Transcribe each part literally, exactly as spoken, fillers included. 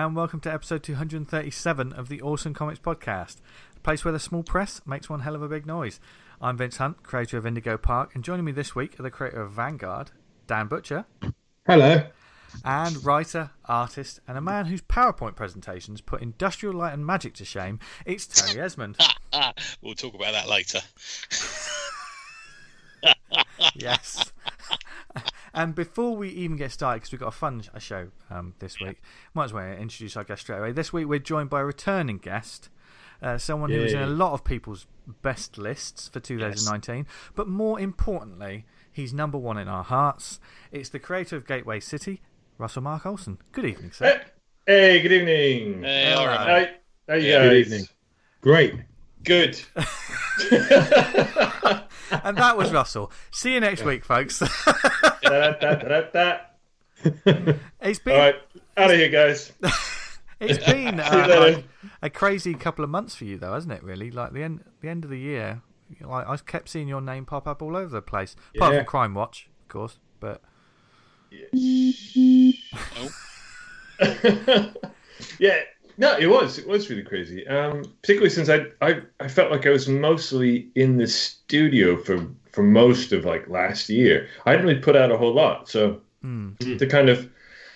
and welcome to episode two hundred thirty-seven of the Awesome Comics Podcast, a place where the small press makes one hell of a big noise. I'm Vince Hunt, creator of Indigo Park, and joining me this week are the creator of Vanguard, Dan Butcher. Hello. And writer, artist, and a man whose PowerPoint presentations put Industrial Light and Magic to shame, it's Tony Esmond. We'll talk about that later. Yes. And before we even get started, because we've got a fun show um, this week, might as well introduce our guest straight away. This week we're joined by a returning guest, uh, someone who was in a lot of people's best lists for two thousand nineteen, yes. But more importantly, he's number one in our hearts. It's the creator of Gateway City, Russell Mark Olsen. Good evening, sir. Hey, good evening. Hey, all right. How, how you guys? Good evening. Great. Good. And that was Russell. See you next week, folks. da, da, da, da, da. It's been... All right, out of here, guys. It's been uh, like a crazy couple of months for you, though, hasn't it? Really, like the end, the end of the year. Like, I kept seeing your name pop up all over the place. Apart yeah. from Crime Watch, of course, but. Yeah. Oh. Yeah. No, it was. It was really crazy. Um, particularly since I, I, I felt like I was mostly in the studio for, for most of like last year. I hadn't really put out a whole lot, so mm. to kind of,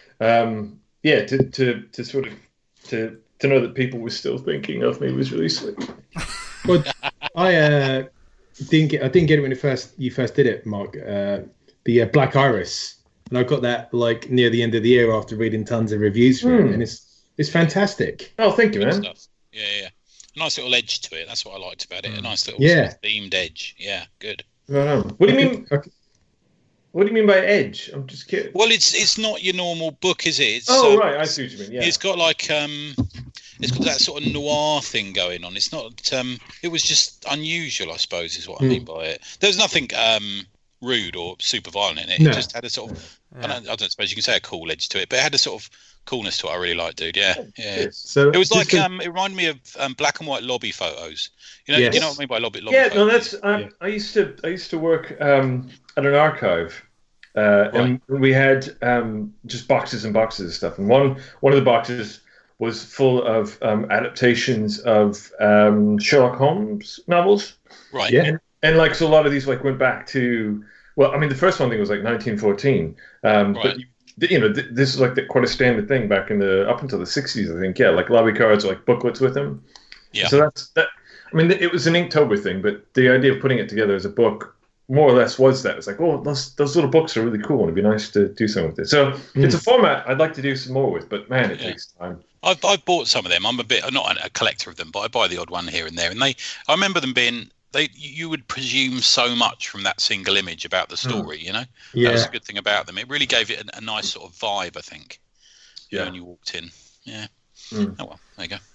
um, yeah, to, to, to sort of to to know that people were still thinking of me was really sweet. Well, I uh, didn't get I didn't get it when you first you first did it, Mark. Uh, the uh, Black Iris, and I got that like near the end of the year after reading tons of reviews for mm. it, and it's. It's fantastic. Oh, thank you, man. Stuff. Yeah, yeah. A nice little edge to it. That's what I liked about it. A nice little yeah. sort of themed edge. Yeah, good. Right on. What do you mean? Okay. What do you mean by edge? I'm just kidding. Well, it's it's not your normal book, is it? It's, oh, um, right. I see what you mean. Yeah. It's got like um, it's got that sort of noir thing going on. It's not. Um, it was just unusual, I suppose, is what I mm. mean by it. There's nothing um rude or super violent in it. No. It just had a sort of. Yeah. I, don't, I don't suppose you can say a cool edge to it, but it had a sort of coolness to it. I really liked, dude. Yeah, yeah. So it was like to... um, it reminded me of um, black and white lobby photos. You know, yes. you know what I mean by lobby. lobby yeah, photos? no, that's. Um, yeah. I used to. I used to work um, at an archive, uh, right. and we had um, just boxes and boxes of stuff. And one one of the boxes was full of um, adaptations of um, Sherlock Holmes novels. Right. Yeah. And, and like so, a lot of these like went back to. Well, I mean, the first one thing was like nineteen fourteen, um, Right. but. You know, th- this is like the, quite a standard thing back in the up until the sixties, I think. Yeah, like lobby cards, or like booklets with them. Yeah. So that's that. I mean, it was an Inktober thing, but the idea of putting it together as a book, more or less, was that it's like, oh, those those little books are really cool, and it'd be nice to do something with it. So mm. it's a format I'd like to do some more with, but man, it Yeah. takes time. I've I've bought some of them. I'm a bit I'm not a collector of them, but I buy the odd one here and there. And they, I remember them being. They, you would presume so much from that single image about the story, mm. you know? Yeah. That was a good thing about them. It really gave it a, a nice sort of vibe, I think, yeah. when you walked in. Yeah. Mm. Oh, well, there you go.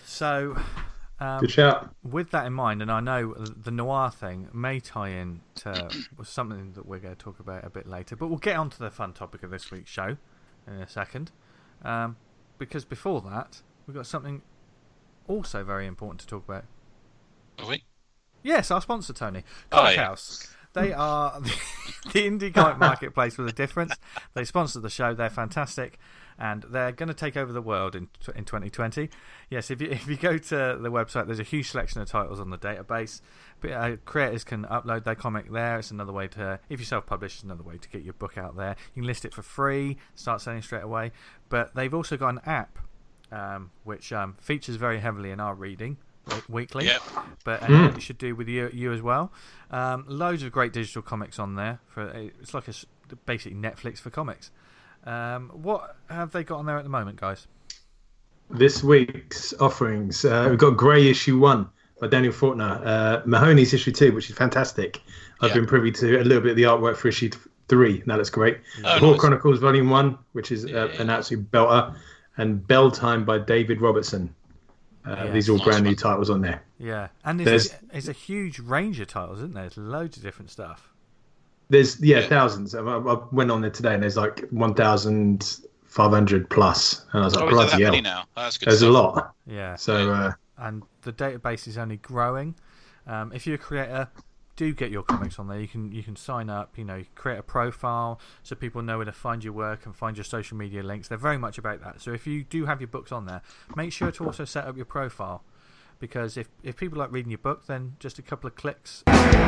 So, um, good shout. With that in mind, and I know the noir thing may tie in to something that we're going to talk about a bit later, but we'll get on to the fun topic of this week's show in a second. Um, because before that, we've got something also very important to talk about. Are we? Yes, our sponsor, Tony. Comic oh, yeah. House. They are the, the indie comic marketplace with a difference. They sponsor the show. They're fantastic. And they're going to take over the world in in twenty twenty. Yes, if you if you go to the website, there's a huge selection of titles on the database. But, uh, creators can upload their comic there. It's another way to, if you self-publish, it's another way to get your book out there. You can list it for free, start selling straight away. But they've also got an app, um, which um, features very heavily in our reading. Weekly, yep. But uh, it should do with you, you as well. Um, loads of great digital comics on there. For it's like a basic Netflix for comics. Um, what have they got on there at the moment, guys? This week's offerings, uh, we've got Grey issue one by Daniel Faulkner, uh, Mahoney's issue two, which is fantastic. I've yeah. been privy to a little bit of the artwork for issue three. Now that's great. Oh, Hawk nice. Chronicles Volume One, which is uh, yeah. an absolute belter, and Bell Time by David Robertson. Uh, yeah. These are all Nice brand new one. titles on there. Yeah, and there's, there's, a, there's a huge range of titles, isn't there? There's loads of different stuff. There's yeah, Yeah. thousands. I, I went on there today, and there's like one thousand five hundred plus, and I was like, Oh, is there bloody that hell! many now? Oh, that's good There's stuff. a lot. Yeah. So uh, and the database is only growing. Um, if you're a creator, do get your comics on there, you can you can sign up. You know, you can create a profile so people know where to find your work and find your social media links. They're very much about that. So if you do have your books on there, make sure to also set up your profile, because if if people like reading your book, then just a couple of clicks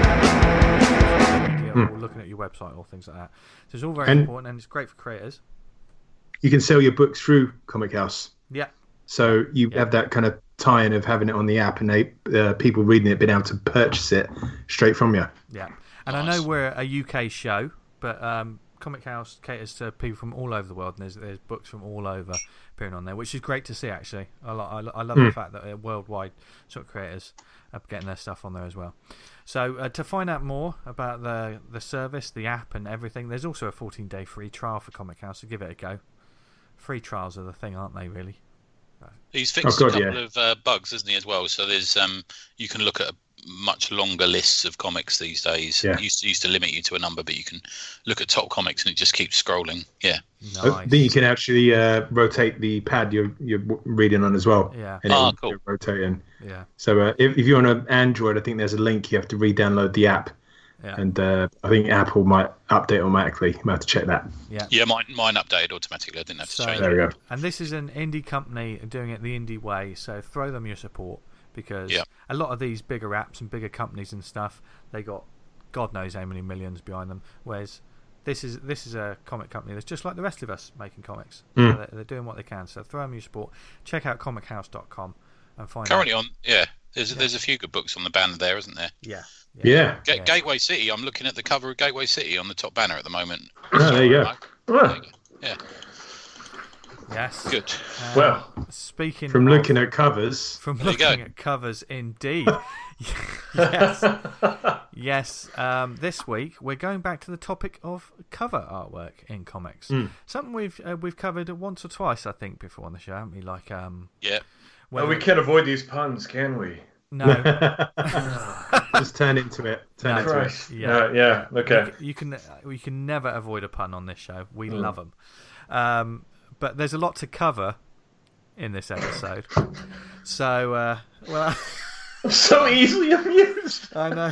or looking at your website or things like that. So it's all very and important, and it's great for creators. You can sell your books through Comic House. Yeah. So you yeah. have that kind of tie-in of having it on the app, and they uh, people reading it being able to purchase it straight from you. Yeah, and nice. I know we're a U K show, but um, Comic House caters to people from all over the world, and there's there's books from all over appearing on there, which is great to see. Actually, I lo- I, lo- I love mm. the fact that uh, worldwide sort of creators are getting their stuff on there as well. So uh, to find out more about the the service, the app, and everything, there's also a fourteen day free trial for Comic House. So give it a go. Free trials are the thing, aren't they? Really. He's fixed oh, God, a couple yeah. of uh, bugs, isn't he, as well? So there's um, you can look at a much longer lists of comics these days. Yeah. It used to, used to limit you to a number, but you can look at top comics and it just keeps scrolling. Yeah. Nice. Then you can actually uh, rotate the pad you're you're reading on as well. Yeah. And oh, it'll, cool. it'll rotating. Yeah. So uh, if if you're on an Android, I think there's a link. You have to re-download the app. Yeah. And uh, I think Apple might update automatically. You might have to check that. Yeah. Yeah, mine mine updated automatically. I didn't have to So, change There we it. go. And this is an indie company doing it the indie way, so throw them your support, because Yeah. a lot of these bigger apps and bigger companies and stuff, they got God knows how many millions behind them. Whereas this is this is a comic company that's just like the rest of us making comics. Mm. So they're, they're doing what they can. So throw them your support. Check out comic house dot com and find Currently out. on, yeah. There's Yeah. there's a few good books on the banner there, isn't there? Yeah. Yeah. Ga- Yeah. Gateway City. I'm looking at the cover of Gateway City on the top banner at the moment. Oh, there you go. Like, Ah, there you go. Yeah, Yes. good. Um, Well, speaking From of, looking at covers. From There you looking go. at covers, indeed. yes. Yes. Um, this week we're going back to the topic of cover artwork in comics. Mm. Something we've uh, we've covered once or twice, I think, before on the show, haven't we? Like, um, Yeah. well, whether- we can't avoid these puns, can we? no, Just turn into it. Turn No. into it. Christ. Yeah. Uh, yeah. Okay. you can you can never avoid a pun on this show. We Mm. love them. Um, but there's a lot to cover in this episode. So, uh, well. I'm so easily amused. I know,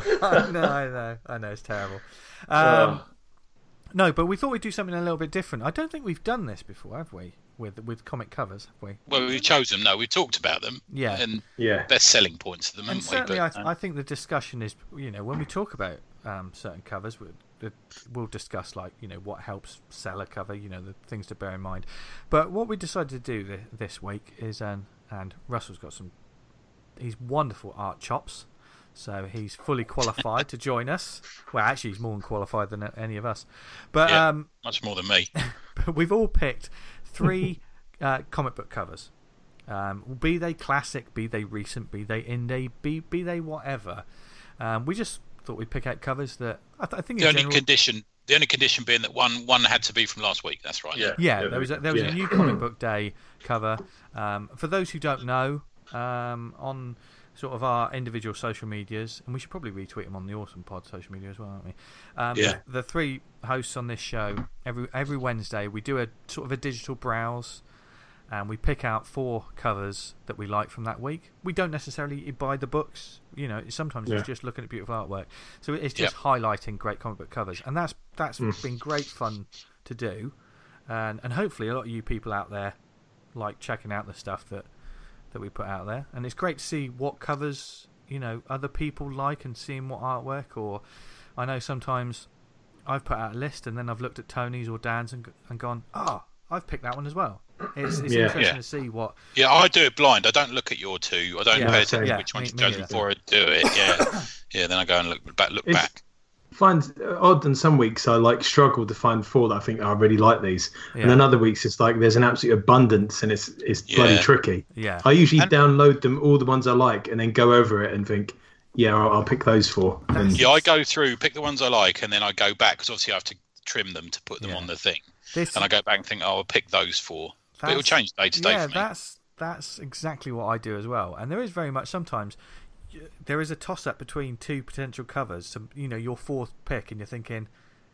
I know, I know, I know. It's terrible. Um, Oh. No, but we thought we'd do something a little bit different. I don't think we've done this before, have we? With with comic covers, have we? Well, we've chosen. No, we've talked about them. Yeah. And Yeah. there's selling points to them, And haven't we? certainly, But, I, uh, I think the discussion is, you know, when we talk about um, certain covers, we, the, we'll discuss like, you know, what helps sell a cover, you know, the things to bear in mind. But what we decided to do th- this week is, um, and Russell's got some, he's wonderful art chops. So he's fully qualified to join us. Well, actually, he's more than qualified than any of us. But Yeah. um, much more than me. we've all picked three uh, comic book covers. Um, be they classic, be they recent, be they indie, be be they whatever. Um, we just thought we'd pick out covers that I, th- I think The in only general. condition, the only condition being that one one had to be from last week. That's right. Yeah. Yeah, Yeah, there was a, there was yeah. a new comic book day cover. Um, for those who don't know, um, on sort of our individual social medias, and we should probably retweet them on the Awesome Pod social media as well, aren't we? Um, Yeah. The three hosts on this show, every every Wednesday, we do a sort of a digital browse, and we pick out four covers that we like from that week. We don't necessarily buy the books, you know. Sometimes Yeah. it's just looking at beautiful artwork. So it's just highlighting great comic book covers, and that's that's been great fun to do, and and hopefully a lot of you people out there like checking out the stuff that that we put out there, and it's great to see what covers, you know, other people like, and seeing what artwork. Or I know sometimes I've put out a list and then I've looked at Tony's or Dan's and and gone, ah, oh, I've picked that one as well. It's, it's Yeah. interesting Yeah. to see what. Yeah, I do it blind. I don't look at your two. I don't Yeah, pay same. attention Yeah, to which one me- you've me chosen neither. before I do it. Yeah, yeah. Then I go and look back. Look It's- back. Find odd, and some weeks I like struggle to find four that I think oh, I really like these, Yeah. and then other weeks it's like there's an absolute abundance and it's it's bloody Yeah. tricky. Yeah, I usually And- download them, all the ones I like, and then go over it and think, yeah, I'll, I'll pick those four. And Yeah, I go through, pick the ones I like, and then I go back because obviously I have to trim them to put them Yeah. on the thing. this And I go back and think, oh, I'll pick those four. But it'll that's- change day to day yeah, for me. that's that's exactly what I do as well. And there is very much sometimes y- there is a toss up between two potential covers. So, you know, your fourth pick, and you're thinking,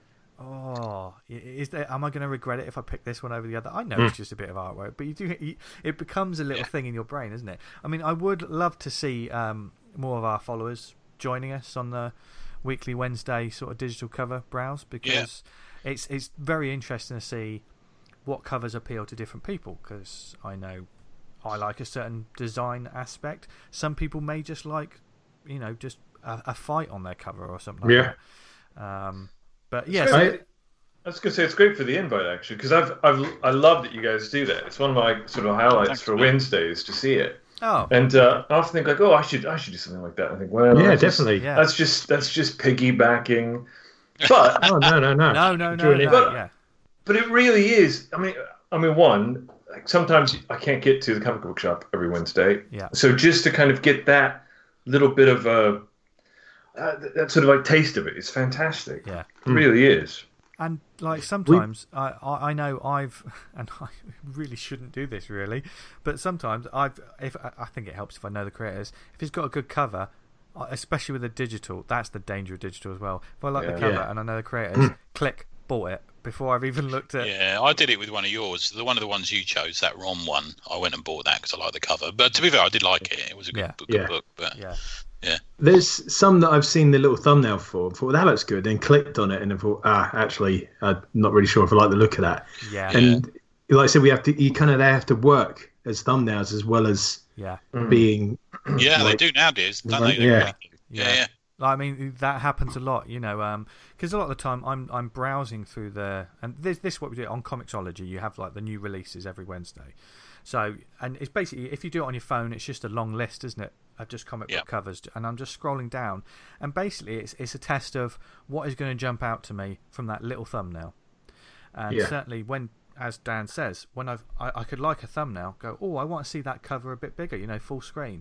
oh, i- is there? Am I going to regret it if I pick this one over the other? I know it's just a bit of artwork, but you do. You, it becomes a little Yeah. thing in your brain, isn't it? I mean, I would love to see um, more of our followers joining us on the weekly Wednesday sort of digital cover browse, because yeah. it's it's very interesting to see what covers appeal to different people, because I know I like a certain design aspect. Some people may just like, you know, just a, a fight on their cover or something like yeah. that. Um, but yes, I, I was going to say it's great for the invite actually, because I've I've I love that you guys do that. It's one of my sort of highlights Thanks, for man. Wednesdays to see it. Oh, and uh, I often think like, oh, I should I should do something like that. I think, well, yeah, that's definitely. Just, yeah. That's just that's just piggybacking. But oh no no no no no no, no but, yeah. but it really is. I mean, I mean, one like sometimes I can't get to the comic book shop every Wednesday. Yeah. So just to kind of get that little bit of a uh, that sort of like taste of it, it's fantastic. Yeah, it really is. And like sometimes we, I, I I know I've and I really shouldn't do this really, but sometimes I've if I think it helps if I know the creators. If it's got a good cover, especially with the digital, that's the danger of digital as well. If I like yeah, the cover yeah. and I know the creators, click, bought it before I've even looked at. Yeah, I did it with one of yours. The one of the ones you chose, that Rom one. I went and bought that because I like the cover. But to be fair, I did like it. It was a good, yeah. good yeah. book. But yeah. Yeah. There's some that I've seen the little thumbnail for. Thought that looks good, then clicked on it and I thought, ah, actually, I'm not really sure if I like the look of that. Yeah. And yeah. like I said, we have to. You kind of they have to work as thumbnails as well as yeah being. Yeah, like, they do nowadays, don't they? Yeah. Yeah. Yeah. yeah. I mean, that happens a lot, you know, because um, a lot of the time I'm I'm browsing through the and this this is what we do on Comixology. You have like the new releases every Wednesday. So, and it's basically, if you do it on your phone, it's just a long list, isn't it, of just comic book yep. covers. And I'm just scrolling down, and basically it's it's a test of what is going to jump out to me from that little thumbnail. And yeah. certainly when, as Dan says, when I've I, I could like a thumbnail, go, oh, I want to see that cover a bit bigger, you know, full screen.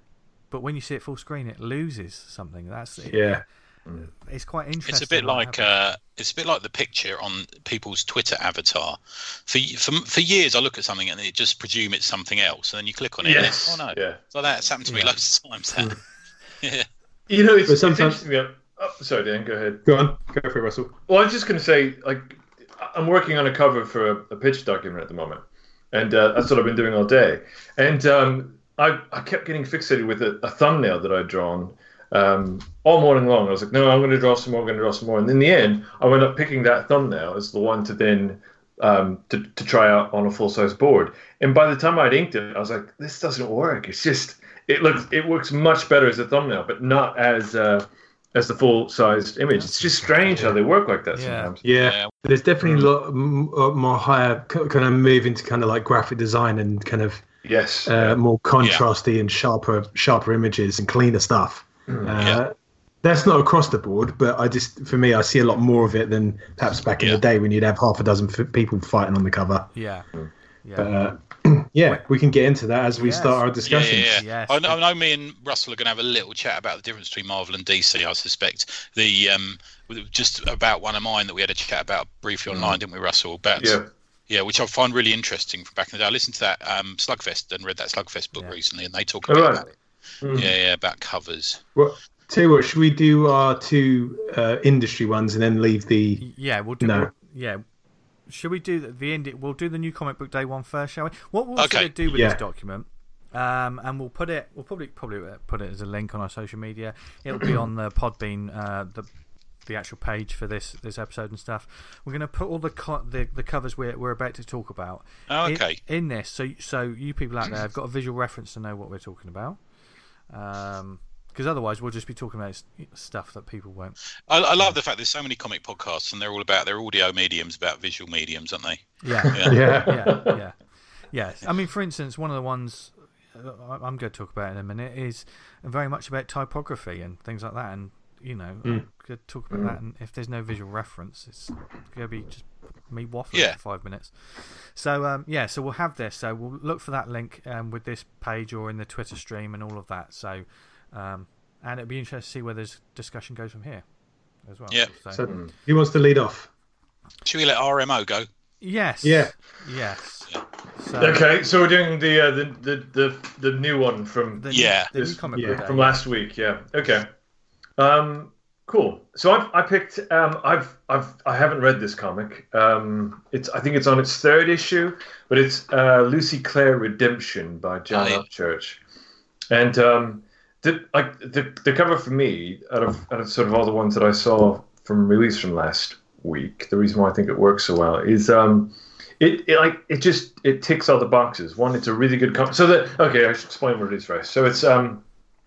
But when you see it full screen, it loses something. That's it, yeah. It's quite interesting. It's a bit like uh, it's a bit like the picture on people's Twitter avatar. For for for years, I look at something and it just presume it's something else, and then you click on it. Yes. And, oh no. Yeah. So that's happened to me yeah. loads of times. That. yeah. You know, it's, But sometimes- it's interesting. Oh, sorry, Dan. Go ahead. Go on, go for it, Russell. Well, I was just going to say, like, I'm working on a cover for a, a pitch document at the moment, and uh, that's what I've been doing all day. And um, I, I kept getting fixated with a, a thumbnail that I'd drawn um, all morning long. I was like, no, I'm going to draw some more, I'm going to draw some more. And in the end, I wound up picking that thumbnail as the one to then um, to, to try out on a full-size board. And by the time I'd inked it, I was like, this doesn't work. It's just, it looks, it works much better as a thumbnail, but not as uh, as the full-sized image. It's just strange how they work like that Yeah. sometimes. Yeah, Yeah. there's definitely a lot m- uh, more higher k- kind of move into kind of like graphic design and kind of Yes. uh, more contrasty and sharper, sharper images and cleaner stuff. Uh, Yeah. That's not across the board, but I just, for me, I see a lot more of it than perhaps back in Yeah. the day when you'd have half a dozen f- people fighting on the cover. Yeah. Yeah. But, uh, yeah, we can get into that as we Yes. start our Yeah, discussions. yeah, yeah. Yes. I, know, I know me and Russell are going to have a little chat about the difference between Marvel and D C, I suspect. The um, just about one of mine that we had a chat about briefly online, didn't we, Russell? About, Yeah. yeah, which I find really interesting from back in the day. I listened to that um, Slugfest and read that Slugfest book Yeah. recently, and they talk a Oh, bit right. about it. Yeah, yeah, about covers. Well, tell you what, should we do our two uh, industry ones and then leave the... Yeah, we'll do. No. we'll- yeah. Should we do the, the indie? We'll do the new comic book day one first, shall we? What we'll Okay. sort of do with Yeah. this document, um, and we'll put it. We'll probably probably put it as a link on our social media. It'll be on the Podbean, uh, the the actual page for this this episode and stuff. We're going to put all the co- the, the covers we're we're about to talk about. Oh, in- okay. In, this, so so you people out there have got a visual reference to know what we're talking about. Um. Because otherwise, we'll just be talking about s- stuff that people won't. I, I love the fact there's so many comic podcasts, and they're all about their audio mediums, about visual mediums, aren't they? Yeah. Yeah. Yeah. yeah, yeah, yeah. I mean, for instance, one of the ones uh, I- I'm going to talk about in a minute is very much about typography and things like that. And you know, Mm. I'm going to talk about that. And if there's no visual reference, it's going to be just me waffling Yeah. for five minutes. So um, yeah, so we'll have this. So we'll look for that link um, with this page or in the Twitter stream and all of that. So. Um, and it'd be interesting to see where this discussion goes from here as well. Yeah. So, So, who wants to lead off? Should we let R M O go? yes. Yeah. Yes. Yeah. So, Okay, so we're doing the uh, the, the the the new one from the, Yeah. The new This- comic yeah, book day. from last week. Yeah. Okay. Um. Cool. So I've I picked. Um. I've I've I haven't read this comic. Um. It's I think it's on its third issue, but it's uh, Lucy Clare Redemption by John Oh, yeah. Upchurch, and um. the, like the the cover for me, out of out of sort of all the ones that I saw from release from last week, the reason why I think it works so well is um, it, it like it just it ticks all the boxes. One, it's a really good cover. So that okay, I should explain what it is first. So it's um,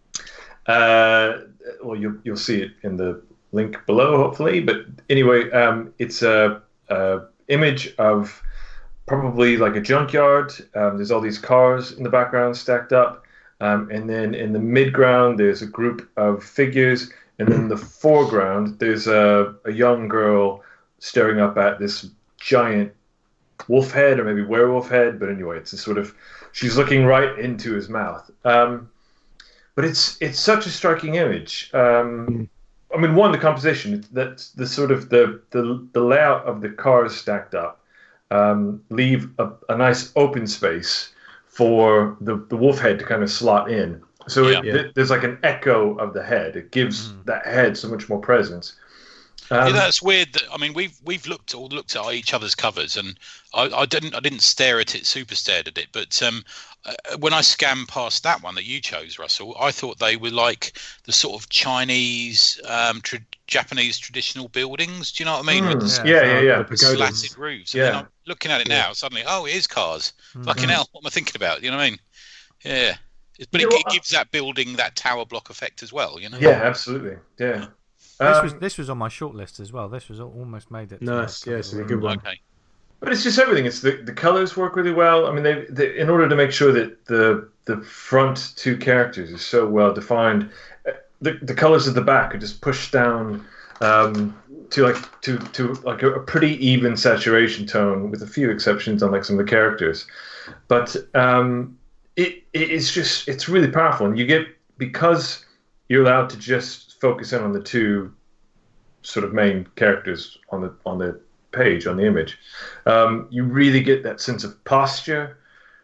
uh, well you'll you'll see it in the link below hopefully. But anyway, um, it's a, a image of probably like a junkyard. Um, there's all these cars in the background stacked up. Um, and then in the midground, there's a group of figures. And then in the foreground, there's a, a young girl staring up at this giant wolf head or maybe werewolf head. But anyway, it's a sort of, she's looking right into his mouth. Um, but it's it's such a striking image. Um, I mean, one, the composition, that's the sort of the, the, the layout of the cars stacked up. Um, leave a, a nice open space for the, the wolf head to kind of slot in. So Yeah. it, Yeah. th- there's like an echo of the head. It gives Mm. that head so much more presence. Um, yeah, that's weird. That, I mean, we've we've looked all looked at each other's covers, and I, I didn't I didn't stare at it, super stared at it. But um, uh, when I scanned past that one that you chose, Russell, I thought they were like the sort of Chinese, um, tra- Japanese traditional buildings. Do you know what I mean? With Mm. the Yeah, yeah, yeah. The pagodas. slatted roofs. And Yeah. then I'm looking at it now, suddenly, oh, it is cars. Mhm. Fucking hell, what am I thinking about? You know what I mean? Yeah. It- But Yeah, it, well, it gives that building that tower block effect as well, you know? Yeah, absolutely. Yeah. This Um, was this was on my shortlist as well. This was al- almost made it. to Nice, my yeah, it's a cover. good one. Okay. But it's just everything. It's the, the colors work really well. I mean, they, they in order to make sure that the the front two characters are so well defined, uh, the the colors of the back are just pushed down um, to like to to like a, a pretty even saturation tone, with a few exceptions on like some of the characters. But um, it it is just it's really powerful, and you get, because you're allowed to just focus in on the two sort of main characters on the on the page, on the image. Um, you really get that sense of posture,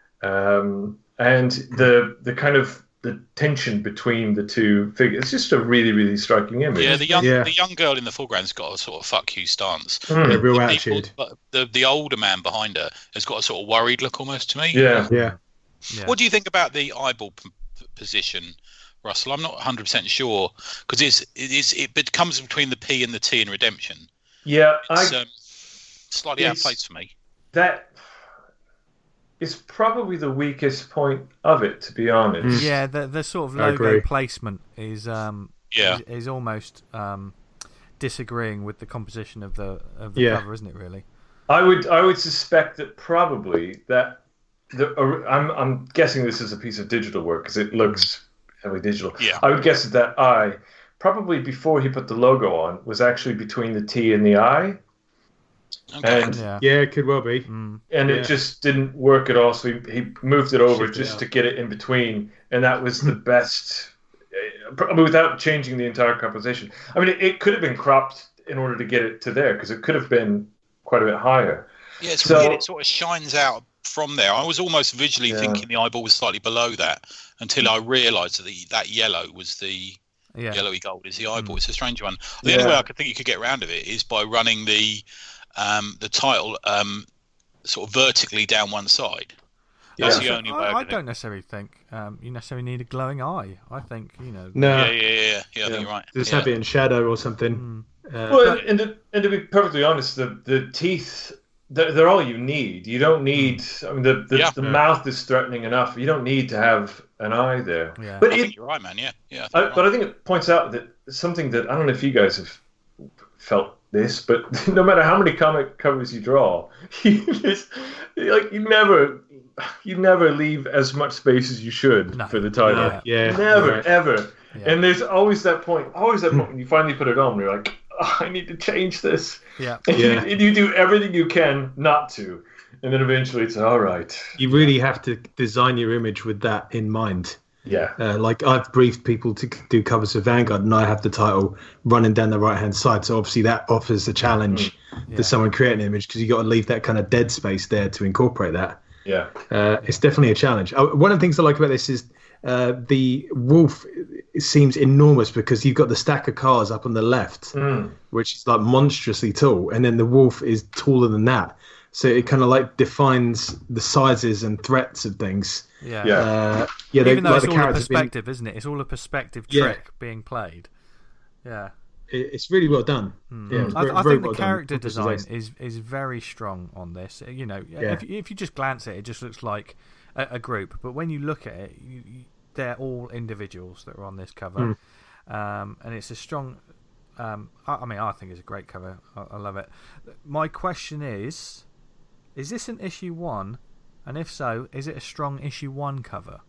um, and the the kind of the tension between the two figures. It's just a really really striking image. Yeah, the young Yeah. the young girl in the foreground's got a sort of fuck you stance. Mm. Yeah, real The attitude. people- but the the older man behind her has got a sort of worried look almost to me. Yeah. Yeah. Yeah. What do you think about the eyeball p- p- position, Russell? I'm not one hundred percent sure, because it's it is it, it comes between the P and the T in Redemption. Yeah, It's I um, slightly out of it's- place for me. that is probably the weakest point of it, to be honest. Yeah, the the sort of I logo agree. placement is um Yeah. is, is almost um disagreeing with the composition of the of the Yeah. cover, isn't it? Really? I would I would suspect that probably that the I'm I'm guessing this is a piece of digital work because it looks heavily digital. Yeah. I would guess that that eye, probably before he put the logo on, was actually between the T and the I, Okay. and Yeah. Yeah, it could well be. Mm. and Yeah. it just didn't work at all. So he, he moved it over Shifted just out. to get it in between, and that was the best. uh, Probably without changing the entire composition. I mean, it, it could have been cropped in order to get it to there, because it could have been quite a bit higher. Yeah, it's So- weird. It sort of shines out from there. I was almost visually Yeah. thinking the eyeball was slightly below that until I realised that the, that yellow was the Yeah. yellowy gold is the eyeball. Mm. It's a strange one. The Yeah. only way I could think you could get around of it is by running the um, the title um, sort of vertically down one side. That's Yeah. the So only way. I, I I could- don't necessarily think um, you necessarily need a glowing eye. I think you know. No, Yeah, yeah, yeah, yeah. yeah I Yeah. think you're right. just yeah. have it in shadow or something. Mm. Uh, Well, and, and, to, and to be perfectly honest, the, the teeth, they're, they're all you need. You don't need, I mean, the, the, Yeah. the Yeah. mouth is threatening enough. You don't need to have an eye there. Yeah. But I it, think you're right, man. Yeah, yeah. I think I, you're but right. I think it points out that something that, I don't know if you guys have felt this, but no matter how many comic covers you draw, you just, like, you never, you never leave as much space as you should No. for the title. Yeah. yeah, Never, right. ever. Yeah. And there's always that point, always that point when you finally put it on, where you're like, oh, I need to change this. Yeah. And, Yeah. you, and you do everything you can not to. And then eventually it's all right. You really have to design your image with that in mind. Yeah. Uh, like I've briefed people to do covers for Vanguard, and I have the title running down the right hand side. So obviously that offers a challenge Yeah. to someone creating an image, because you got to leave that kind of dead space there to incorporate that. Yeah. Uh, it's definitely a challenge. Uh, one of the things I like about this is uh, the wolf seems enormous, because you've got the stack of cars up on the left, Mm. which is like monstrously tall, and then the wolf is taller than that. so it kind of like defines the sizes and threats of things. Yeah, Yeah. Uh, yeah, they, even though like it's the all a characters being- perspective, isn't it? It's all a perspective Yeah. trick being played. Yeah. it- it's really well done. Yeah, it's I, very, I very think well the done. character Obviously, design it's- is is very strong on this. You know, Yeah. if if you just glance at it, it just looks like a, a group. But when you look at it, you, you, they're all individuals that are on this cover, Hmm. um, and it's a strong. Um, I, I mean, I think it's a great cover. I, I love it. My question is: is this an issue one? And if so, is it a strong issue one cover?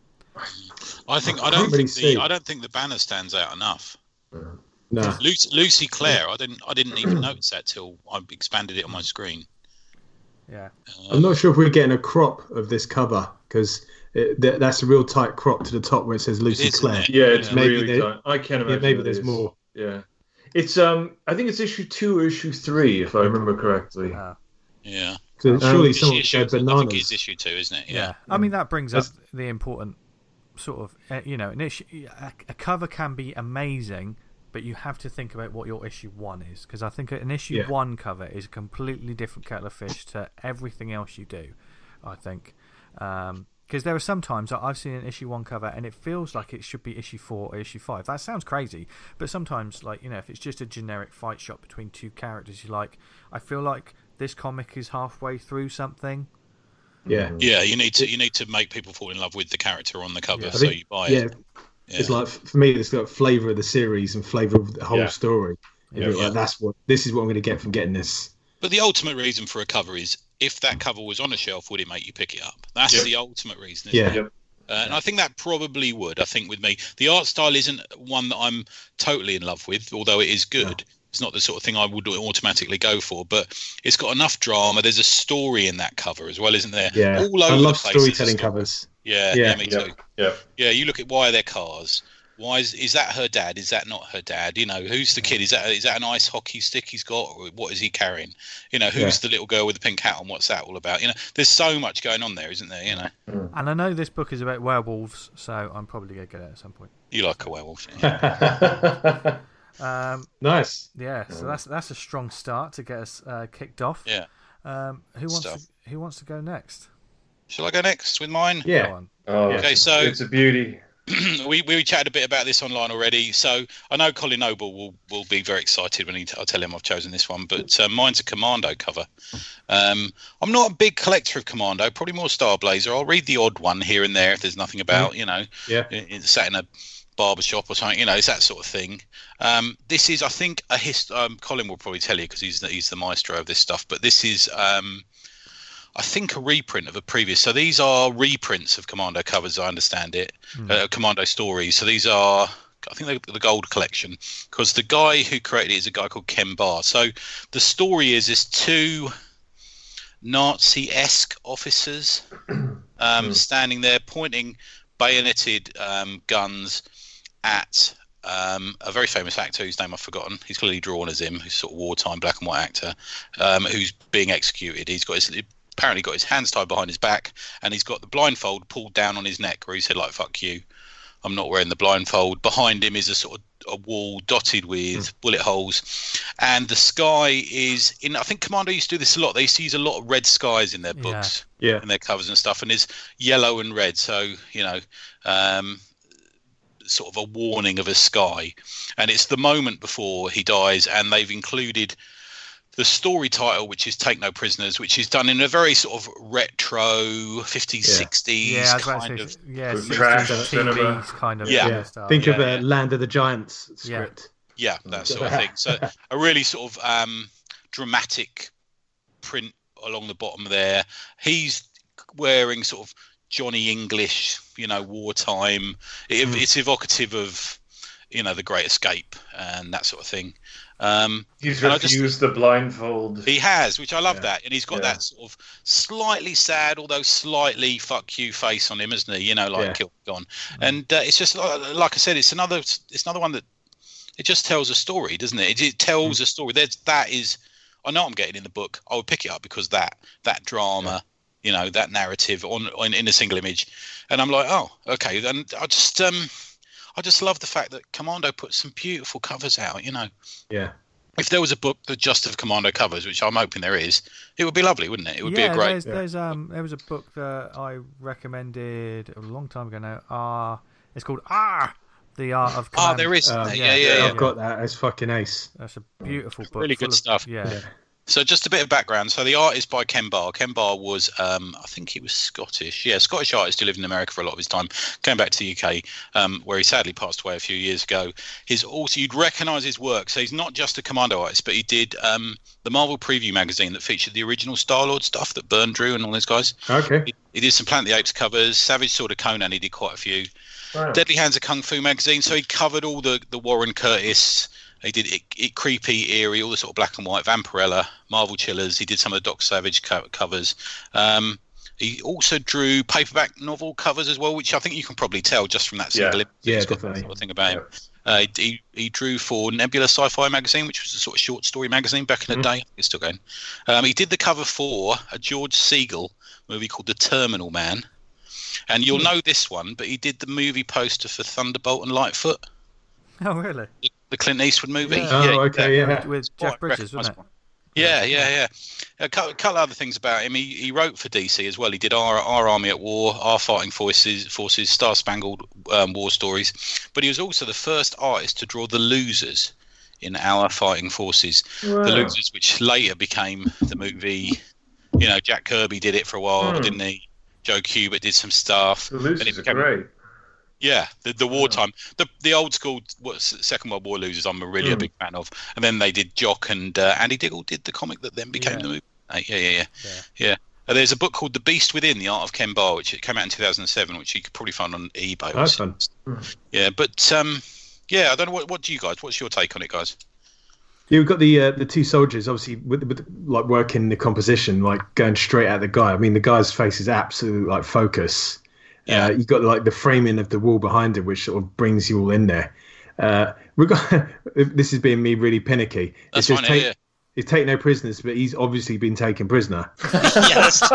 I think I I don't can't really think see. the I don't think the banner stands out enough. No. Lucy, Lucy Clare, I didn't I didn't even notice that till I expanded it on my screen. Yeah. I'm not sure if we're getting a crop of this cover because th- that's a real tight crop to the top where it says Lucy is, isn't Clare. it? Yeah, it's Yeah. Maybe really they- tight. I can't Yeah, imagine. maybe that there's is. more. Yeah, it's um. I think it's issue two or issue three, if I remember correctly. Uh, Yeah, So Um, surely Issue- someone issue, would go I think bananas. it's issue two, isn't it? Yeah. Yeah. I mean that brings up That's- the important sort of uh, you know an issue. A, a cover can be amazing, but you have to think about what your issue one is, because I think an issue Yeah. one cover is a completely different kettle of fish to everything else you do. I think because there are some times that I've seen an issue one cover and it feels like it should be issue four or issue five. That sounds crazy, but sometimes, like, you know, if it's just a generic fight shot between two characters, you like, I feel like this comic is halfway through something. Yeah. Yeah, you need to you need to make people fall in love with the character on the cover, Yeah. so I think- you buy Yeah, it. Yeah. it's like for me, it's got flavour of the series and flavour of the whole Yeah. story. Yeah. Like, that's what this is what I'm going to get from getting this. But the ultimate reason for a cover is if that cover was on a shelf, would it make you pick it up? That's Yep. the ultimate reason. Isn't Yeah. it? Yep. Uh, and I think that probably would. I think with me, the art style isn't one that I'm totally in love with, although it is good. No. It's not the sort of thing I would automatically go for, but it's got enough drama. There's a story in that cover as well, isn't there? Yeah, All over I love the place there's a storytelling story. covers. Yeah, Yeah. yeah, me Yep. too. Yep. Yeah, you look at why are there cars? Why is is that her dad? Is that not her dad? You know, who's the kid? Is that is that an ice hockey stick he's got? Or what is he carrying? You know, who's Yeah. the little girl with the pink hat on? What's that all about? You know, there's so much going on there, isn't there? You know, And I know this book is about werewolves, so I'm probably going to get it at some point. you like a werewolf. Yeah. Um, Nice. yeah, so that's that's a strong start to get us uh, kicked off. Yeah. Um, who wants Stuff. to, who wants to go next? Shall I go next with mine? Go Yeah. on. Oh, Okay, so- it's a beauty. we we chatted a bit about this online already, so I know Colin Noble will, will be very excited when he t- I tell him I've chosen this one. But uh, mine's a Commando cover. Um, I'm not a big collector of Commando, probably more Star Blazer. I'll read the odd one here and there if there's nothing about, you know, Yeah. in, in- sat in a barber shop or something. You know, it's that sort of thing. Um, this is, I think, a hist. Um, Colin will probably tell you because he's the, he's the maestro of this stuff. But this is. Um, I think a reprint of a previous. So these are reprints of Commando covers, as I understand it, uh, Commando stories. So these are, I think, they're the Gold Collection, because the guy who created it is a guy called Ken Barr. So the story is there's two Nazi-esque officers um, standing there pointing bayoneted um, guns at um, a very famous actor whose name I've forgotten. He's clearly drawn as him, who's sort of wartime black and white actor, um, who's being executed. He's got his apparently got his hands tied behind his back, and he's got the blindfold pulled down on his neck, where he said, like, "Fuck you, I'm not wearing the blindfold." Behind him is a sort of a wall dotted with mm. bullet holes, and the sky is in. I think Commando used to do this a lot. They used to use a lot of red skies in their books, Yeah. in their covers and stuff, and it's yellow and red. So you know. Um, sort of a warning of a sky, and it's the moment before he dies, and they've included the story title, which is Take No Prisoners, which is done in a very sort of retro fifties, Yeah. sixties Yeah, I was about kind to of say, yeah, With sixties trash T V cinema. kind of Yeah. kind Yeah. of style. Think of Yeah, a yeah. Land of the Giants Yeah. script. yeah, that sort of thing. So a really sort of um, dramatic print along the bottom there. He's wearing sort of Johnny English, you know, wartime. It, Mm. It's evocative of, you know, the Great Escape and that sort of thing. Um, He's and I just- refused the blindfold. He has, which I love Yeah. that, and he's got Yeah. that sort of slightly sad, although slightly "fuck you" face on him, isn't he? You know, like Yeah. Kill Gone, and uh, it's just like, like I said, it's another, it's another one that it just tells a story, doesn't it? It, it tells a story. There's that is, I know I'm getting in the book. I would pick it up because that that drama, you know, that narrative on, on in a single image, and I'm like, oh, okay. Then I just um, I just love the fact that Commando put some beautiful covers out. You know. Yeah. if there was a book that just of Commando covers, which I'm hoping there is, it would be lovely, wouldn't it? It would yeah, be a great. There's, there's um, there was a book that I recommended a long time ago now. Ah, uh, it's called Ah, the Art of Command. Oh, there is. Uh, yeah, yeah, yeah, yeah. I've got that. It's fucking ace. That's a beautiful book. Really good of, stuff. Yeah. Yeah. So just a bit of background. So the art is by Ken Barr. Ken Barr was, um, I think he was Scottish. Yeah, Scottish artist who lived in America for a lot of his time. Came back to the U K, um, where he sadly passed away a few years ago. His also, you'd recognise his work. So he's not just a Commando artist, but he did um, the Marvel Preview magazine that featured the original Star-Lord stuff that Byrne drew and all those guys. Okay. He, he did some Planet of the Apes covers. Savage Sword of Conan, he did quite a few. Wow. Deadly Hands of Kung Fu magazine. So he covered all the, the Warren Curtis. He did it, it creepy, eerie, all the sort of black and white, Vampirella, Marvel Chillers. He did some of the Doc Savage co- covers. Um, he also drew paperback novel covers as well, which I think you can probably tell just from that single Yeah. image. Yeah, It's got that definitely. sort of thing about him. Yeah. Uh, he, he drew for Nebula Sci-Fi magazine, which was a sort of short story magazine back in the Mm. day. It's still going. Um, he did the cover for a George Segal movie called The Terminal Man. And you'll know this one, but he did the movie poster for Thunderbolt and Lightfoot, Oh, really? the Clint Eastwood movie. Yeah. Oh, okay, yeah. With Quite Jeff Bridges, wasn't it? Yeah, yeah, yeah. A couple, couple other things about him. He, he wrote for D C as well. He did our, our Army at War, Our Fighting Forces, Forces, Star Spangled um, War Stories. But he was also the first artist to draw the losers in Our Fighting Forces. Wow. The losers, which later became the movie. You know, Jack Kirby did it for a while, Hmm. didn't he? Joe Kubert did some stuff. The and it losers are became- great. Yeah, the the wartime, the the old school what, Second World War losers. I'm really a Mm. big fan of. And then they did Jock, and uh, Andy Diggle did the comic that then became Yeah. the movie. Uh, yeah, yeah, yeah, Yeah. yeah. Uh, there's a book called The Beast Within: The Art of Ken Barr, which it came out in two thousand seven, which you could probably find on eBay. or That's something. fun. Yeah, but um, yeah, I don't know what what do you guys? What's your take on it, guys? Yeah, we've got the uh, the two soldiers, obviously, with, with like working the composition, like going straight at the guy. I mean, the guy's face is absolute like focus. Yeah. Uh, you've got like the framing of the wall behind it, which sort of brings you all in there. Uh, we've got this is being me really pinicky. That's It says fine. take, Yeah, It's take no prisoners, but he's obviously been taken prisoner. yeah. yeah, that's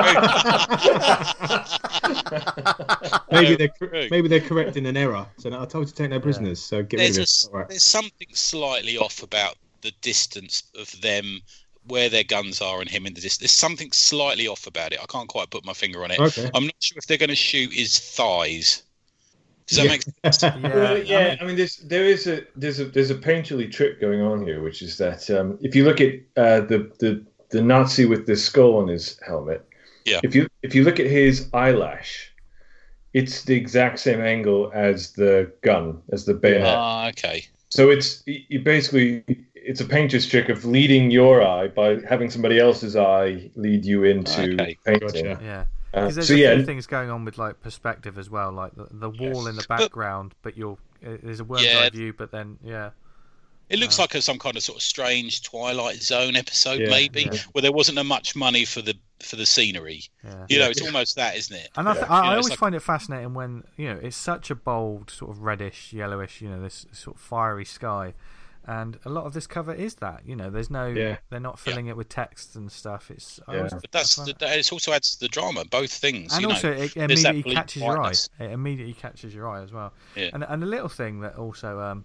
true. Maybe Yeah, they're true. maybe they're correcting an error. So I told you to take no prisoners. So get there's, rid a, of it. All right. there's something slightly off about the distance of them, where their guns are, and him in the distance. There's something slightly off about it. I can't quite put my finger on it. Okay. I'm not sure if they're going to shoot his thighs. Does that Yeah. make sense? Yeah, Well, I yeah. mean- I mean, there's there is a there's a there's a painterly trick going on here, which is that um, if you look at uh, the the the Nazi with the skull on his helmet, Yeah. If you if you look at his eyelash, it's the exact same angle as the gun, as the bayonet. Ah, okay. So it's you basically it's a painter's trick of leading your eye by having somebody else's eye lead you into Okay. painting. Gotcha. Yeah. Uh, Because there's so a yeah, few things going on with like perspective as well, like the, the wall in the background, but you're uh, there's a bird's Yeah. eye view, but then yeah, It looks Uh, like a, some kind of sort of strange Twilight Zone episode, Yeah, maybe, yeah. where there wasn't much money for the for the scenery. yeah. You know, it's almost that, isn't it? And I, th- Yeah. I, You know, I it's always like- find it fascinating when you know it's such a bold sort of reddish, yellowish, you know, this sort of fiery sky, and a lot of this cover is that. You know, there's no, Yeah. they're not filling it with text and stuff. It's I Yeah. always- But that's I the, find- that it also adds to the drama. Both things, and you also know. it there's that immediately bleak catches your eye. brightness. It immediately catches your eye as well. Yeah. And and a little thing that also um,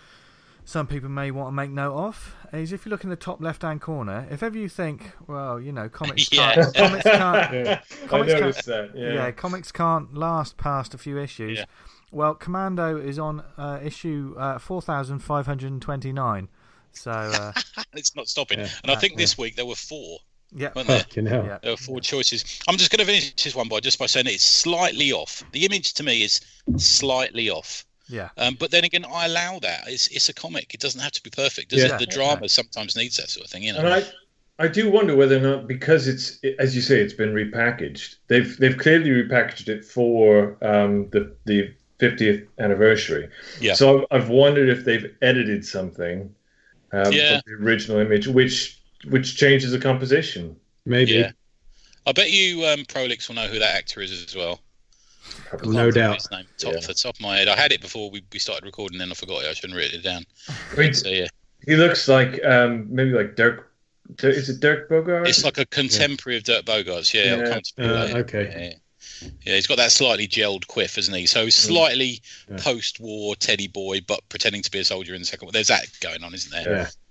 some people may want to make note of is if you look in the top left-hand corner, if ever you think, well, you know, comics Yeah. can't, comics can't, yeah. I Comics can't- noticed that. Yeah. yeah. comics can't last past a few issues. Yeah. Well, Commando is on uh, issue uh, four thousand five hundred twenty-nine. So uh, It's not stopping. Yeah. And I think Yeah. this week there were four, yeah, weren't there? Fucking hell. yeah, There were four choices. I'm just going to finish this one by just by saying it's slightly off. The image to me is slightly off. yeah. Um, but then again, I allow that. It's it's a comic. It doesn't have to be perfect, does Yeah. it? The drama sometimes needs that sort of thing, you know. And I, I do wonder whether or not, because it's, as you say, it's been repackaged. They've they've clearly repackaged it for um, the the fiftieth anniversary. Yeah. So I've, I've wondered if they've edited something um, Yeah. from the original image, which which changes the composition. Maybe. Yeah. I bet you um, Prolix will know who that actor is as well. No Can't remember doubt. His name, top Yeah. off the top of my head. I had it before we, we started recording, then I forgot it. I shouldn't have written it down. I mean, So yeah, he looks like um, maybe like Dirk. Is it Dirk Bogart? it's like a contemporary of Dirk Bogart's. Yeah, it'll Yeah. come to me Uh, later. okay. Yeah. Yeah, he's got that slightly gelled quiff, hasn't he? So slightly Yeah. post-war Teddy boy, but pretending to be a soldier in the Second War. There's that going on, isn't there? Yeah.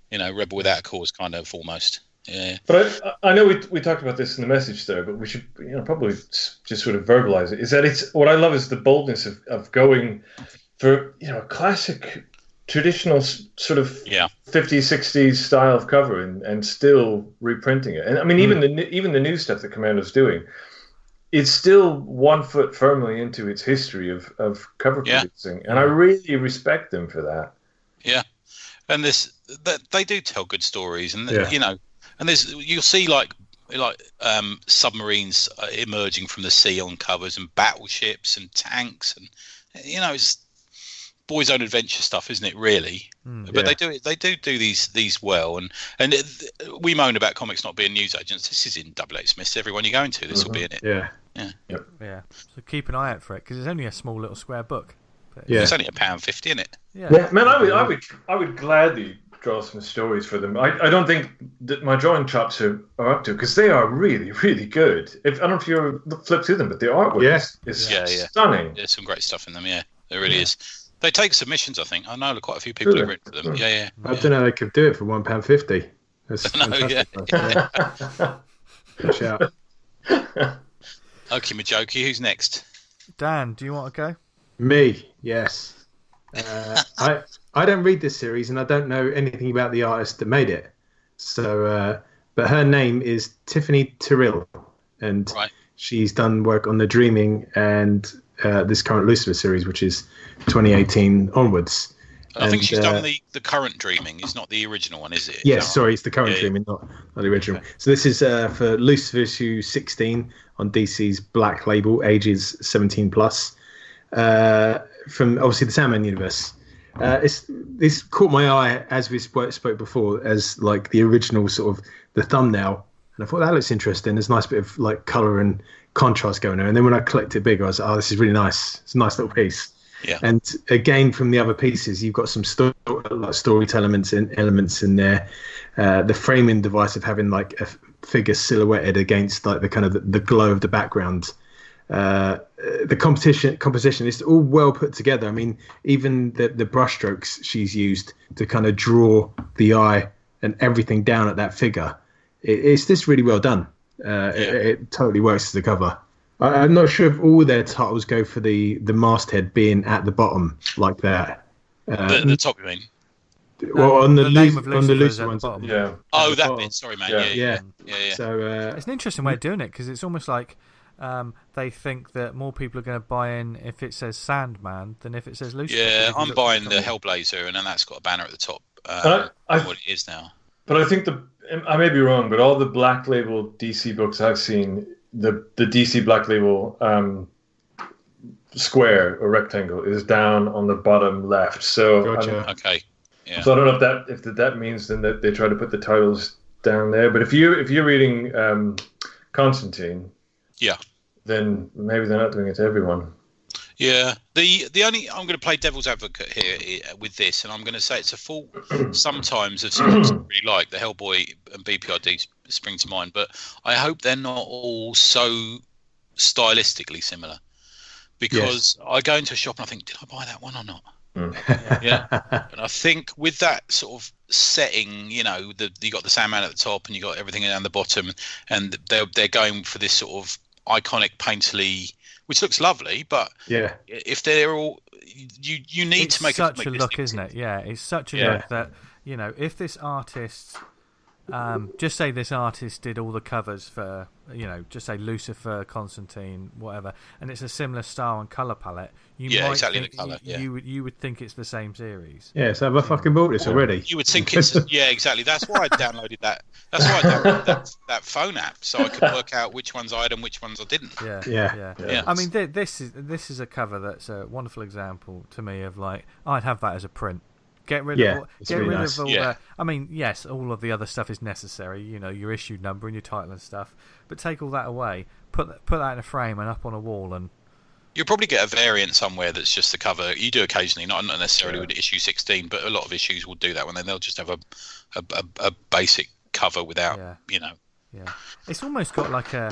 You know, Rebel Without a Cause kind of almost. Yeah. But I, I know we we talked about this in the message there, but we should you know probably just sort of verbalize it. Is that it's what I love is the boldness of, of going for you know a classic, traditional sort of yeah. fifties, sixties style of cover and, and still reprinting it. And I mean, mm. even the even the new stuff that Commando's doing, it's still one foot firmly into its history of, of cover yeah. producing, and I really respect them for that. Yeah, and this that they do tell good stories, and Yeah. you know. And there's you'll see like like um, submarines emerging from the sea on covers, and battleships and tanks, and you know it's boys' own adventure stuff, isn't it? Really, Mm, but yeah. they do it. They do do these these well, and and it, we moan about comics not being newsagents. This is in Double H Smith's. Everyone you're going to, this will be in it. Yeah. Yeah. So keep an eye out for it because it's only a small little square book. But Yeah. It's only a pound fifty, isn't it? Yeah. Yeah, man, I would, I would, I would gladly draw some stories for them. I, I don't think that my drawing chops are, are up to because they are really, really good. If I don't know if you ever flip through them, but the artwork Yeah. is, is Yeah, yeah. stunning. There's some great stuff in them. Yeah, there really Yeah. is. They take submissions, I think. I know quite a few people Do have they? written for them. Yeah, yeah. I don't know they could do it for one pound fifty. That's I know, yeah. fantastic. Good shout. Okay, Majoki, who's next? Dan, do you want to go? Me, yes. Uh, I I don't read this series and I don't know anything about the artist that made it. So, uh, but her name is Tiffany Terrell, and Right. she's done work on The Dreaming and uh, this current Lucifer series, which is twenty eighteen onwards. I think And, she's uh, done the, the current Dreaming. It's not the original one, is it? Yes, Is that sorry, it's the current Yeah, yeah. Dreaming, not, not the original. So this is uh, for Lucifer issue sixteen on D C's Black Label, ages seventeen plus, uh, from obviously the Sandman universe. Uh, it's this caught my eye as we spoke, spoke before as like the original sort of the thumbnail, and I thought that looks interesting. There's a nice bit of like color and contrast going there. And then when I clicked it big, I was like, oh, this is really nice. It's a nice little piece. Yeah. And again, from the other pieces, you've got some sto- like storytelling elements in elements in there. Uh, the framing device of having like a f- figure silhouetted against like the kind of the, the glow of the background. Uh, the competition composition is all well put together. I mean, even the the brushstrokes she's used to kind of draw the eye and everything down at that figure. It, it's just really well done. Uh, Yeah. it, it totally works as a cover. I, I'm not sure if all their titles go for the the masthead being at the bottom like that. Uh, The, the top, you mean? well, on the, the name Lu- of on the Lucifer is Lucifer at the ones. bottom. Yeah. Oh, the that bottom. bit. Sorry, man. Yeah. Yeah, yeah, Yeah. yeah. yeah. So uh, It's an interesting way of doing it because it's almost like um, they think that more people are going to buy in if it says Sandman than if it says Lucifer. Yeah, because if you I'm look buying at the it- Hellblazer, and then that's got a banner at the top. I- Uh, I- what it is now. But I think the I may be wrong, but all the Black Label D C books I've seen, the the D C Black Label um, square or rectangle is down on the bottom left. So Gotcha. I, Okay. Yeah. so I don't know if that if that, that means then that they try to put the titles down there. But if you if you're reading um, Constantine, Yeah. then maybe they're not doing it to everyone. Yeah, the the only I'm going to play devil's advocate here eh, with this, and I'm going to say it's a fault sometimes of some books I really like. The Hellboy and B P R D spring to mind, but I hope they're not all so stylistically similar. Because I go into a shop and I think, did I buy that one or not? Yeah, and I think with that sort of setting, you know, the you got the Sandman at the top and you got everything down the bottom, and they're they're going for this sort of iconic painterly, which looks lovely, but yeah, if they're all, you you need it's to make such a, a look, isn't it? Yeah, it's such a Yeah. look that you know if this artist, um, just say this artist did all the covers for you know, just say Lucifer, Constantine, whatever, and it's a similar style and color palette. You Yeah, might exactly think, the colour, You, yeah. you would you would think it's the same series. yeah. So have I fucking bought this already? You would think it's yeah, exactly. That's why I downloaded that. That's why I downloaded that, that phone app, so I could work out which ones I had and which ones I didn't. Yeah, Yeah. yeah. Yeah. I mean, th- this is this is a cover that's a wonderful example to me of like I'd have that as a print. Get rid Yeah, of all, it's get really rid nice. of all Yeah. the. I mean, yes, all of the other stuff is necessary. You know, your issue number and your title and stuff. But take all that away. Put that, put that in a frame and up on a wall, and You'll probably get a variant somewhere that's just the cover. You do occasionally, not not necessarily with issue sixteen, but a lot of issues will do that one. Then they'll just have a a, a, a basic cover without, Yeah. you know. yeah, it's almost got like a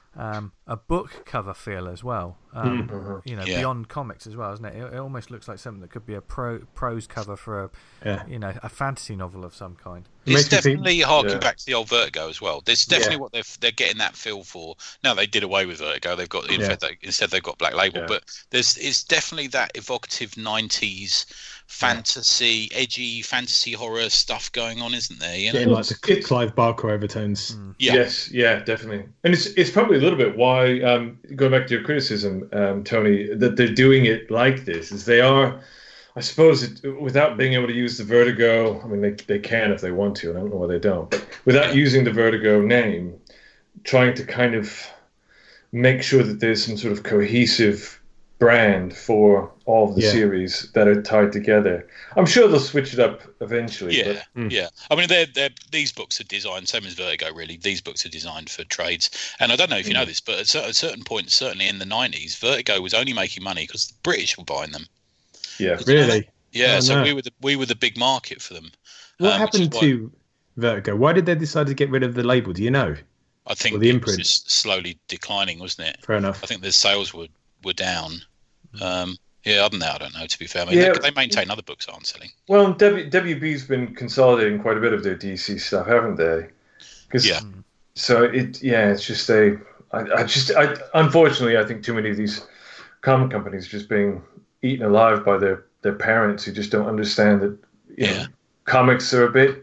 um, a book cover feel as well. Um, Mm-hmm. You know, Yeah. beyond comics as well, isn't it? It, it almost looks like something that could be a pro, prose cover for a, Yeah. you know, a fantasy novel of some kind. It It's makes me think- definitely harking Yeah. back to the old Vertigo as well. There's definitely Yeah. what they're they're getting that feel for. Now they did away with Vertigo. They've got in Yeah. fact, they, instead they've got Black Label. Yeah. But there's it's definitely that evocative nineties fantasy, edgy fantasy horror stuff going on, isn't there? You know? Getting like the It's- Clive Barker overtones. Yeah. Yes, yeah, definitely. And it's it's probably a little bit why, um, going back to your criticism, um, Tony, that they're doing it like this, is they are, I suppose, it, without being able to use the Vertigo, I mean, they, they can if they want to, and I don't know why they don't, but without using the Vertigo name, trying to kind of make sure that there's some sort of cohesive brand for all of the Yeah. series that are tied together. I'm sure they'll switch it up eventually. Yeah, but yeah. I mean, they're, they're, these books are designed, same as Vertigo, really. These books are designed for trades. And I don't know if you know this, but at cer- at certain points, certainly in the nineties, Vertigo was only making money because the British were buying them. yeah. Did you know that? Really? Yeah, Oh, so no. we were the we were the big market for them. What Um, which is happened why to Vertigo? Why did they decide to get rid of the label? Do you know? I think or the it was imprint? just slowly declining, wasn't it? Fair enough. I think the sales were were down. Um, yeah, other than that, I don't know. To be fair, I mean, Yeah. they, they maintain other books aren't selling. Well, W- WB's been consolidating quite a bit of their D C stuff, haven't they? 'Cause- Yeah. So it, yeah, it's just they. I, I just, I unfortunately, I think too many of these comic companies are just being eaten alive by their their parents who just don't understand that. You know, Yeah. comics are a bit.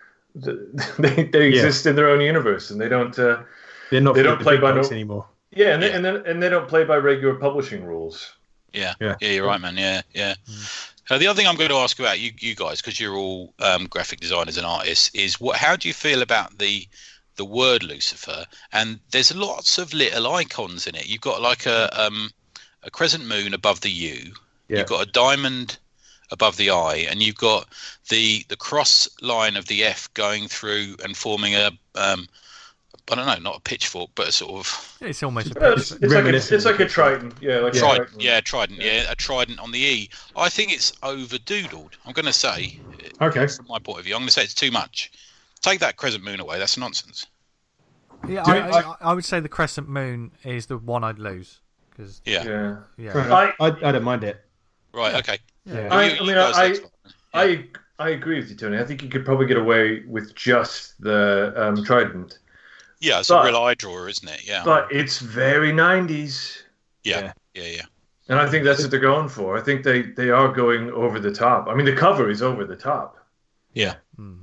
They they Yeah. exist in their own universe, and they don't. Uh, They're not They for don't the play big by bucks no- anymore. yeah, and they, Yeah. and then and they don't play by regular publishing rules. Yeah, Yeah. yeah, you're right, man. Yeah, yeah. Uh, the other thing I'm going to ask about you, you guys, because you're all um, graphic designers and artists, is what? How do you feel about the the word Lucifer? And there's lots of little icons in it. You've got like a um, a crescent moon above the U. Yeah. You've got a diamond above the I, and you've got the the cross line of the F going through and forming a um, I don't know, not a pitchfork, but a sort of It's almost a Well, it's, pitch. it's like a, Reminiscent it's like a trident, yeah, like a trident. trident. Yeah, trident. Yeah, a trident on the E. I think it's overdoodled. I'm going to say, Okay. from my point of view, I'm going to say it's too much. Take that crescent moon away. That's nonsense. Yeah, Do I, you- I, I would say the crescent moon is the one I'd lose because Yeah. Yeah. yeah, Fair I- enough. I, I don't mind it. Right. Okay. Yeah. I, You- I you mean, guys I, next one. I, I agree with you, Tony. I think you could probably get away with just the um, trident, Yeah, it's but- a real eye drawer, isn't it? Yeah. but it's very nineties, yeah. Yeah. Yeah. and I think that's what they're going for. I think they, they are going over the top. I mean, the cover is over the top. Yeah. Hmm.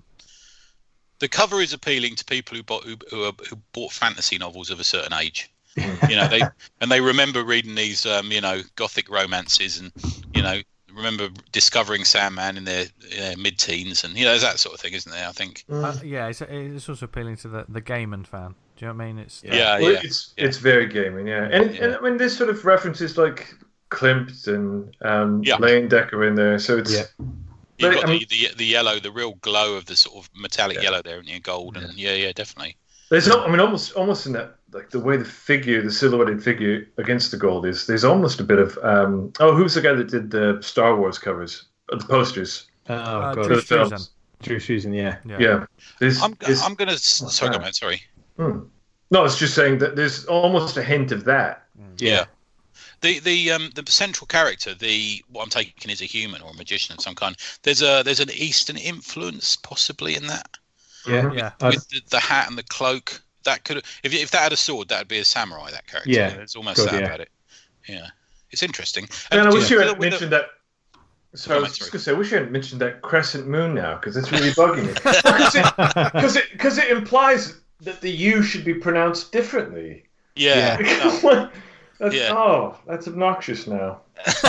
The cover is appealing to people who bought who, who, are- who bought fantasy novels of a certain age. You know, they and they remember reading these, um, you know, gothic romances, and you know, remember discovering Sandman in their, their mid-teens, and you know, there's that sort of thing, isn't there? I think. Uh, yeah, it's, it's also appealing to the the Gaiman fan. Do you know what I mean? It's Yeah. Well, yeah. it's yeah. it's very gaming, yeah. And, Yeah. and I mean, there's sort of references like Klimt and um, Yeah. Lane Decker in there, so it's Yeah. You've But, got I mean- the, the the yellow, the real glow of the sort of metallic Yeah. yellow there, and your gold, and yeah, yeah, definitely. There's no, I mean, almost, almost in that, like the way the figure, the silhouetted figure against the gold is. There's almost a bit of, um, oh, who's the guy that did the Star Wars covers, uh, the posters? Oh, uh, God. Drew the films. Struzan. Drew Susan, yeah. Yeah. Yeah, there's, I'm there's- I'm gonna sorry, go on, man, sorry. hmm. No, it's just saying that there's almost a hint of that. Yeah. The the um the central character, the what I'm taking is a human or a magician of some kind. There's a there's an Eastern influence possibly in that, Yeah. Yeah. I- with the, the hat and the cloak. That could if if that had a sword, that would be a samurai. That character. Yeah. There's almost God, that yeah. about it. Yeah, it's interesting. And I do wish you you feel hadn't with the- mentioned that. So I Go on, was mate, just sorry. going to say, I wish you hadn't mentioned that crescent moon now, because it's really bugging me. Because it, because it, because it implies that the U should be pronounced differently. Yeah. What? That's, Yeah. Oh, that's obnoxious now.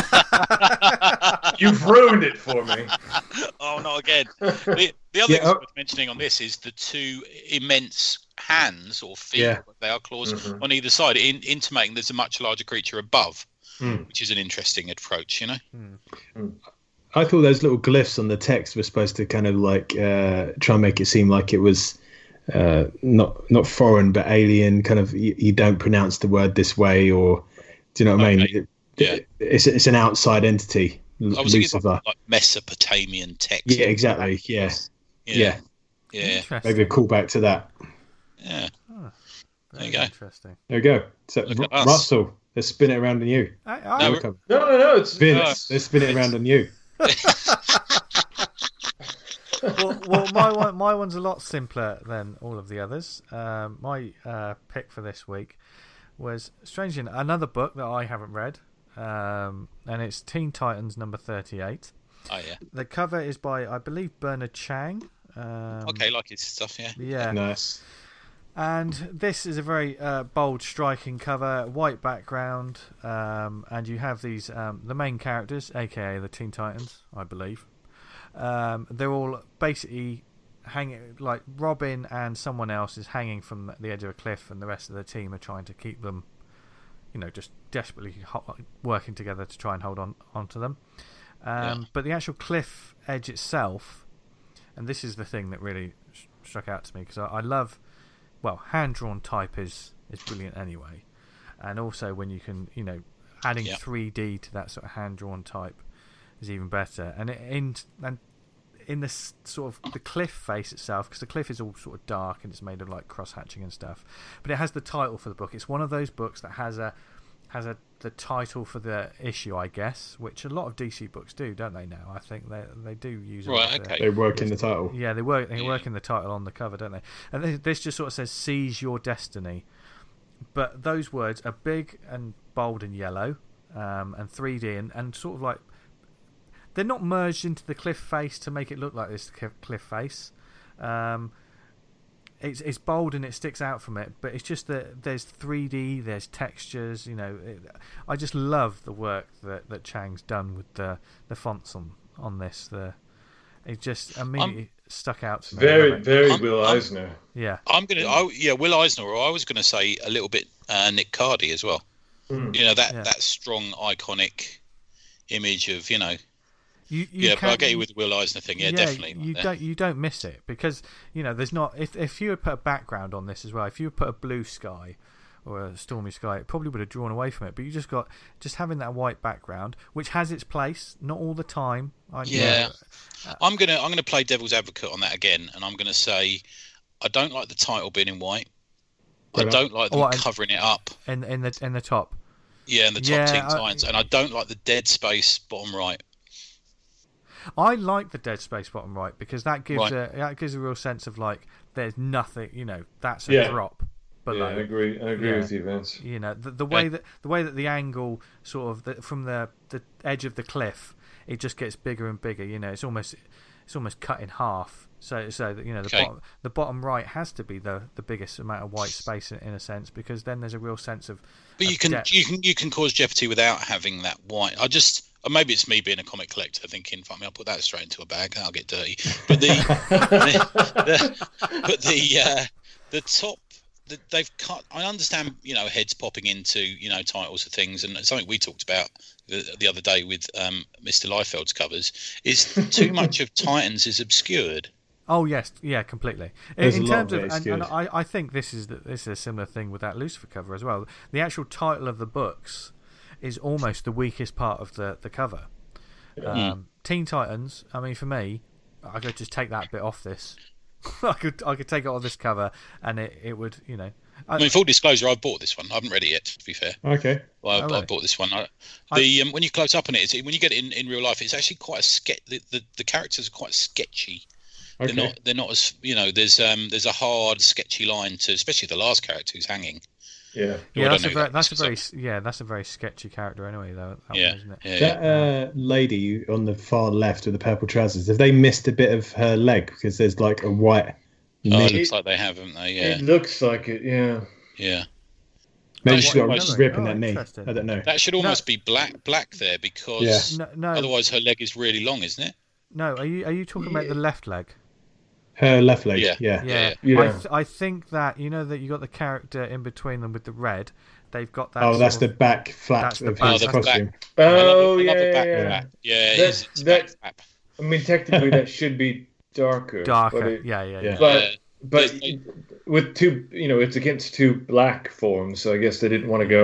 You've ruined it for me. Oh, not again. The, the other Yeah, thing oh- worth mentioning on this is the two immense hands or feet, Yeah. they are claws, Mhm. on either side, in, intimating there's a much larger creature above, Mm. which is an interesting approach, you know? I thought those little glyphs on the text were supposed to kind of like uh, try and make it seem like it was uh, not not foreign but alien. Kind of you, you don't pronounce the word this way, or do you know what I mean? Okay. It- Yeah. it- it's it's an outside entity, L- I was thinking Lucifer. like, like Mesopotamian text. Yeah, exactly. Yeah, Yeah. yeah. Yeah. Interesting. Maybe a callback to that. Yeah. There you go. Interesting. There we go. So Look at R- us. Russell, let's spin it around on you. I, I, No, Come. No, no, no. It's Spin No. it. Let's spin it around on you. well, well, my one, my one's a lot simpler than all of the others. Um, my uh, pick for this week was, strangely enough, another book that I haven't read, um, and it's Teen Titans number thirty-eight. Oh yeah. The cover is by, I believe, Bernard Chang. Um, Okay, like his stuff. Yeah. Yeah. Nice. And this is a very uh, bold, striking cover, white background, um, and you have these um, the main characters, aka the Teen Titans, I believe. Um, they're all basically hanging, like Robin and someone else is hanging from the edge of a cliff, and the rest of the team are trying to keep them, you know, just desperately ho- working together to try and hold on onto them. Um, Yeah. But the actual cliff edge itself, and this is the thing that really sh- struck out to me, because I, I love. Well, hand-drawn type is, is brilliant anyway. And also when you can, you know, adding Yeah. three D to that sort of hand-drawn type is even better. And it, in and in this sort of the cliff face itself, because the cliff is all sort of dark and it's made of like cross-hatching and stuff. But it has the title for the book. It's one of those books that has a has a the title for the issue, I guess, which a lot of D C books do, don't they? Now I think they they do use it. Right. as a- Okay. They work in the title. yeah, they work. They Yeah. work in the title on the cover, don't they? And this, this just sort of says "Seize your destiny," but those words are big and bold and yellow, um, and three D, and, and sort of like they're not merged into the cliff face to make it look like this cl- cliff face. Um, it's it's bold and it sticks out from it, but it's just that there's three D, there's textures. You know, it, I just love the work that, that Chang's done with the the fonts on on this. The it just immediately stuck out to me. I very, love it. very I'm- Will I'm- Eisner. Yeah. I'm gonna. I, yeah, Will Eisner. Or I was gonna say a little bit uh, Nick Cardy as well. Mm. You know that Yeah. that strong iconic image of you know. You, you yeah, but I can't- get you with the Will Eisner thing. Yeah, definitely. You Yeah. don't you don't miss it because you know there's not if if you had put a background on this as well. If you had put a blue sky or a stormy sky, it probably would have drawn away from it. But you just got just having that white background, which has its place, not all the time. I Yeah. know. I'm gonna I'm gonna play devil's advocate on that again, and I'm gonna say I don't like the title being in white. I Right. don't like them Oh, I- covering it up. in in the in the top. Yeah, in the top Yeah, Teen I- Titans, and I don't like the dead space bottom right. I like the Dead Space bottom right because that gives Right. a that gives a real sense of like there's nothing. You know, that's a Yeah. drop Yeah, below. I agree. I agree Yeah. with you, Vince. You know, the, the way that the way that the angle sort of the, from the the edge of the cliff, it just gets bigger and bigger. You know, it's almost it's almost cut in half. So so that you know the Okay. bottom the bottom right has to be the the biggest amount of white space in, in a sense because then there's a real sense of. But of you can depth. you can you can cause jeopardy without having that white. I just or maybe it's me being a comic collector thinking, "Fuck me, I'll put that straight into a bag. I'll get dirty." But the, the, the but the uh, the top. the- They've cut. I understand, you know, heads popping into, you know, titles of things, and something we talked about the, the other day with um, Mister Liefeld's covers is too much of Titans is obscured. Oh yes, yeah, completely. In, There's in a lot terms of of, it, and, it's and good. I, I think this is the, this is a similar thing with that Lucifer cover as well. The actual title of the books is almost the weakest part of the the cover. Um, Teen Titans. I mean, for me, I could just take that bit off this. I could I could take it off this cover, and it, it would you know. I, I mean, full disclosure, I bought this one. I haven't read it yet, to be fair. Okay. Well, I, Oh, I really? bought this one. I, the um, when you close up on it, it's, when you get it in, in real life, it's actually quite a sketch. The, the the characters are quite sketchy. Okay. They're not. They're not as you know. There's um. There's a hard, sketchy line to, especially the last character who's hanging. Yeah. yeah, I that's a don't know very that that's a because very yeah that's a very sketchy character anyway though. That Yeah, one, isn't it? yeah, yeah. That uh, lady on the far left with the purple trousers, have they missed a bit of her leg because there's like a white Oh, it knee? looks like they have, haven't they? Yeah, It looks like it, yeah. yeah. Maybe Oh, she's got a really? rip in Oh, that knee. interesting. I don't know. That should almost be black, black there because No, no, otherwise her leg is really long, isn't it? no. Are you are you talking about the left leg? Her left leg. Yeah. Yeah. Yeah, Yeah. I, th- I think that you know that you got the character in between them with the red. They've got that. Oh, sort that's of- the back flap that's the of back- his Oh, the back. costume. I love Oh, a- I yeah, love a back yeah, flap. Yeah, it That- is. It's a that- back flap. I mean, technically, that should be darker. darker. But, it- yeah, yeah, yeah. yeah. but, Yeah. but They- with two, you know, it's against two black forms, so I guess they didn't want to go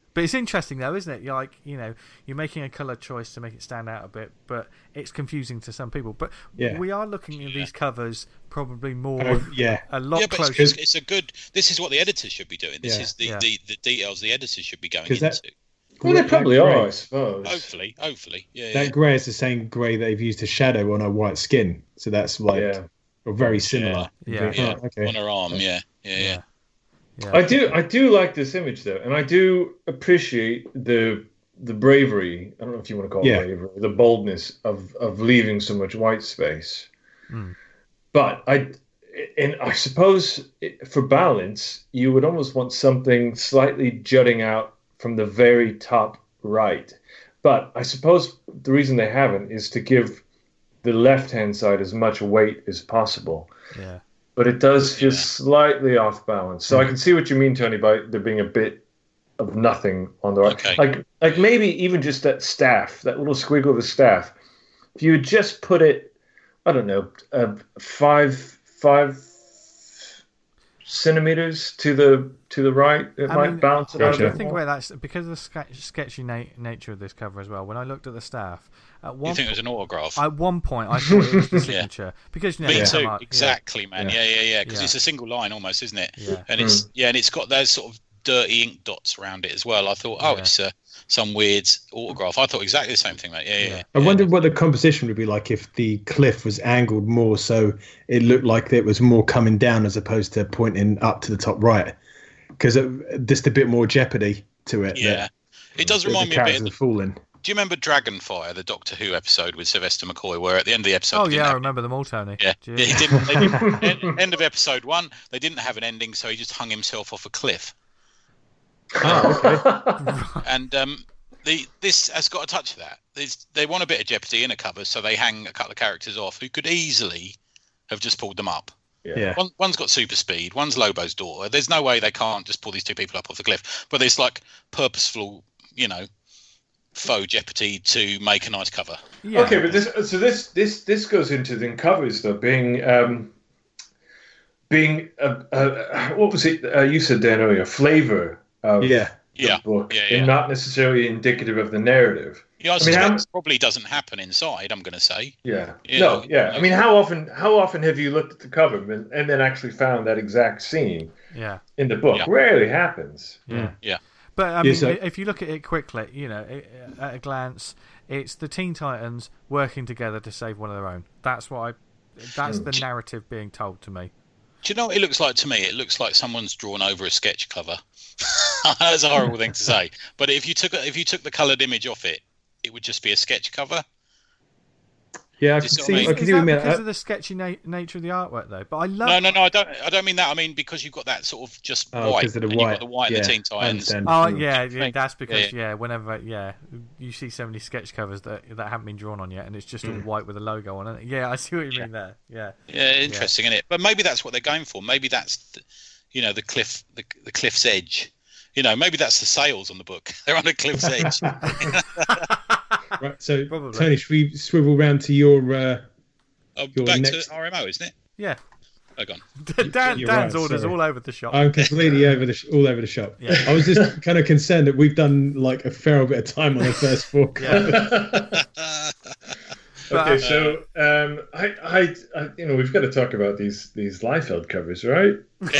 But it's interesting though, isn't it? You're like, you know, you're making a colour choice to make it stand out a bit, but it's confusing to some people. But yeah. we are looking at these covers probably more, uh, yeah, a lot yeah, but closer. It's, it's a good. This is what the editors should be doing. This Yeah. is the, Yeah. the, the details the editors should be going into. That, Well, they probably that are, grey, I suppose. Hopefully, hopefully, yeah. That yeah. grey is the same grey that they've used to shadow on her white skin, so that's like Yeah. or very similar. Yeah. Yeah, Oh, okay. on her arm, yeah, yeah, yeah. yeah. Yeah. I do, I do like this image though, and I do appreciate the the bravery. I don't know if you want to call Yeah. it bravery, the boldness of of leaving so much white space. Mm. But I, and I suppose it, for balance, you would almost want something slightly jutting out from the very top right. But I suppose the reason they haven't is to give the left-hand side as much weight as possible. Yeah. But it does feel Yeah. slightly off balance. So I can see what you mean, Tony, by there being a bit of nothing on the right. Okay. Like, like maybe even just that staff, that little squiggle of the staff. If you would just put it, I don't know, uh, five five centimeters to the to the right, it I might mean, balance it out a Gotcha. bit I think more. where that's because of the sketch, sketchy na- nature of this cover as well. When I looked at the staff, at one You think it was an autograph? at one point I thought it was the Yeah. signature because you know, Me it's too, come up- yeah. exactly, man. Yeah. Yeah, yeah, yeah. Because Yeah. it's a single line almost, isn't it? Yeah. And it's yeah, and it's got those sort of dirty ink dots around it as well. I thought, oh, Yeah. it's uh, some weird autograph. I thought exactly the same thing, mate. Yeah, yeah. Yeah. yeah. I wondered what the composition would be like if the cliff was angled more, so it looked like it was more coming down as opposed to pointing up to the top right, because just a bit more jeopardy to it. Yeah. that It does the remind me a bit. characters Of are the, falling. do you remember Dragonfire, the Doctor Who episode with Sylvester McCoy, where at the end of the episode? Oh they didn't yeah, I have- remember them all, Tony. Yeah, Do you- yeah, he didn't. They didn't end, end of episode one, they didn't have an ending, so he just hung himself off a cliff. Oh, okay. And um, the this has got a touch of that. There's, they want a bit of jeopardy in a cover, so they hang a couple of characters off who could easily have just pulled them up. Yeah. One, one's got super speed, one's Lobo's daughter. There's no way they can't just pull these two people up off the cliff. But there's like purposeful, you know, faux jeopardy to make a nice cover. Yeah. Okay, but this so this this this goes into the covers though being um being uh, uh, what was it uh, you said Dan earlier, flavor of Yeah. the Yeah, book yeah, and yeah. not necessarily indicative of the narrative. Yeah, I, I mean, suspect how- it probably doesn't happen inside. I'm going to say. Yeah. Yeah. No, yeah. I mean, how often how often have you looked at the cover and, and then actually found that exact scene Yeah. in the book? Yeah. Rarely happens. Yeah. Yeah. But I Yeah, mean, so- if you look at it quickly, you know, it, at a glance, it's the Teen Titans working together to save one of their own. That's what I. That's the narrative being told to me. Do you know what it looks like to me? It looks like someone's drawn over a sketch cover. That's a horrible thing to say, but if you took if you took the coloured image off it, it would just be a sketch cover. Yeah, I Just can what I see. mean. I can Is see what you that mean. because Uh, of the sketchy na- nature of the artwork, though? But I love. No, no, no. I don't. I don't mean that. I mean because you've got that sort of just Oh, white. 'cause of the and you've got white. the white Yeah, and the Teen I Titans. understand. Oh Mm. yeah, yeah, Think- that's because yeah, yeah, whenever yeah, you see so many sketch covers that that haven't been drawn on yet, and it's just all white with a logo on it. Yeah, I see what you mean there. Yeah, Yeah, interesting, isn't it? But maybe that's what they're going for. Maybe that's, the, you know, the cliff, the, the cliff's edge. You know, maybe that's the sails on the book. They're on a cliff's edge. Right, so Probably. Tony, should we swivel round to your? Uh, Oh, Your back next- to R M O, isn't it? yeah. Oh, gone. Dan, You're Dan's right, orders sorry. all over the shop. I'm completely over the sh- all over the shop. Yeah. I was just kind of concerned that we've done like a fair bit of time on the first four. Yeah. But, Okay, uh, so um, I, I, I, you know, we've got to talk about these these Liefeld covers, right?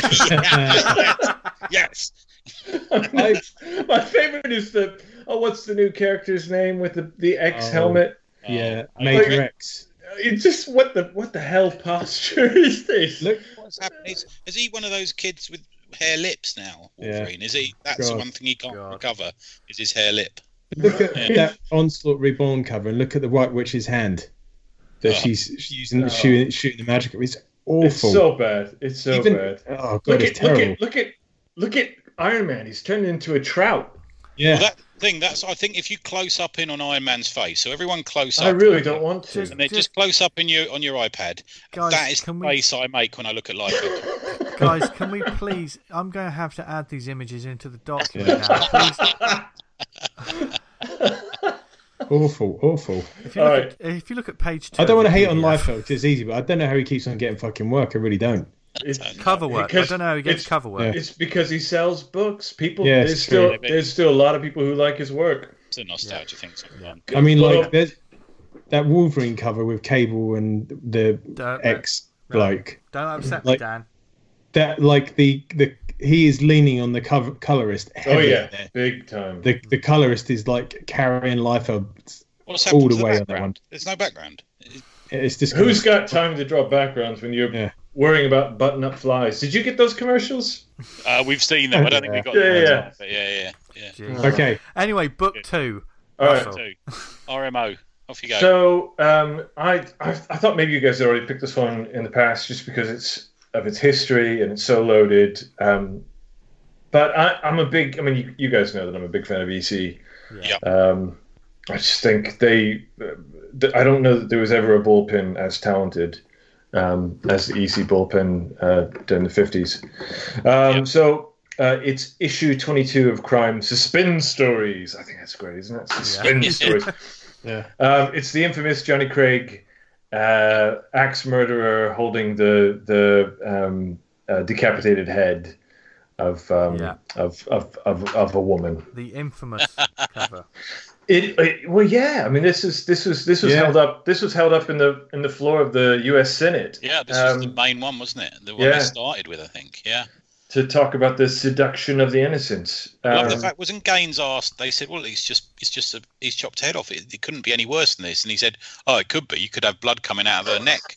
Yes. I, my favorite is the oh, what's the new character's name with the the X Oh. helmet? Yeah, Oh, Major like- X. It's just what the what the hell posture is this? Look, What's happening? Is, is he one of those kids with hair lips now, Yeah. Wolverine? Is he? That's the God. one thing he can't God. recover. Is his hair lip? look at Yeah. that Onslaught Reborn cover, and look at the White Witch's hand that Oh. she's, she's using, Oh. shooting, shooting the magic. It's awful. It's so bad. It's so Even- bad. Oh god, Look it's at look terrible. at look at look at Iron Man. He's turned into a trout. yeah, Well, that thing. That's. I think if you close up in on Iron Man's face, so everyone close up. I really don't want to. Just- And then just close up in your on your iPad. Guys, that is the can we- face I make when I look at Liefeld. Guys, can we please? I'm going to have to add these images into the document now. Please, awful, awful. if you look, All at, if you look at page two, I don't want to of the hate on P D F, Liefeld because it's easy, but I don't know how he keeps on getting fucking work. I really don't. It's Cover work. I because don't know how he gets it's- cover work. It's because he sells books. People, Yeah, there's it's still true. there's still a lot of people who like his work. It's a nostalgia thing. Sometimes. I mean, Well, like there's that Wolverine cover with Cable and the Don't- ex no. bloke. Don't upset like- me, Dan. That like the the he is leaning on the cover colorist. oh heavily yeah, there. big time. The the colorist is like carrying Liefeld What's all happened the to the way on that background? one. There's no background. It's just Who's got time to draw backgrounds when you're Yeah. worrying about button-up flies? Did you get those commercials? Uh, we've seen them. I don't think we got Yeah, them. yeah. But yeah, yeah, yeah. Jeez. Okay. Anyway, book Good. two. All right. Russell. Two. R M O. Off you go. So um, I, I I thought maybe you guys had already picked this one in the past, just because it's of its history and it's so loaded. Um, but I, I'm a big. I mean, you, you guys know that I'm a big fan of E C. Yeah. Um, I just think they. th- I don't know that there was ever a bullpen as talented um, as the E C bullpen uh, during the fifties. Um, Yep. So uh, it's issue twenty-two of Crime Suspense Stories. I think that's great, isn't it? Suspense Yeah. Stories. Yeah. Um, it's the infamous Johnny Craig uh, axe murderer holding the the um, uh, decapitated head of, um, Yeah. of, of of of a woman. The infamous cover. It, it well, yeah. I mean, this is this was this was Yeah. held up. This was held up in the in the floor of the U S Senate. Yeah, this um, was the main one, wasn't it? The one yeah. they started with, I think. Yeah. to talk about the seduction of the innocents. I love the Um, fact wasn't Gaines asked? They said, "Well, it's just it's just a he's chopped head off. It, it couldn't be any worse than this." And he said, "Oh, it could be. You could have blood coming out of her neck."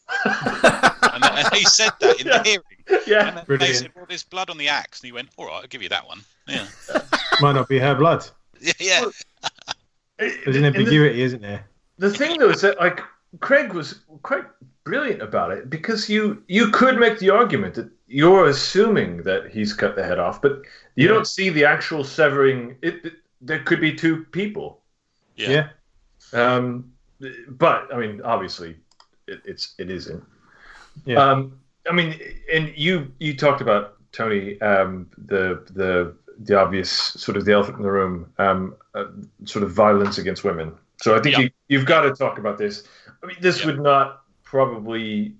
and, and he said that in Yeah. the hearing. yeah, And then they Brilliant. said, "Well, there's blood on the axe," and he went, "All right, I'll give you that one." Yeah, Might not be her blood. yeah, yeah. There's an And the- ambiguity, isn't there? The thing though is that like Craig was quite brilliant about it, because you you could make the argument that you're assuming that he's cut the head off, but you don't see the actual severing. It, it there could be two people. Yeah. Yeah. Um, but I mean, obviously, it, it's it isn't. Yeah. Um, I mean, and you you talked about Tony, um, the the the obvious sort of the elephant in the room, um, uh, sort of violence against women. So I think Yeah. you you've got to talk about this. I mean, this Yeah. would not probably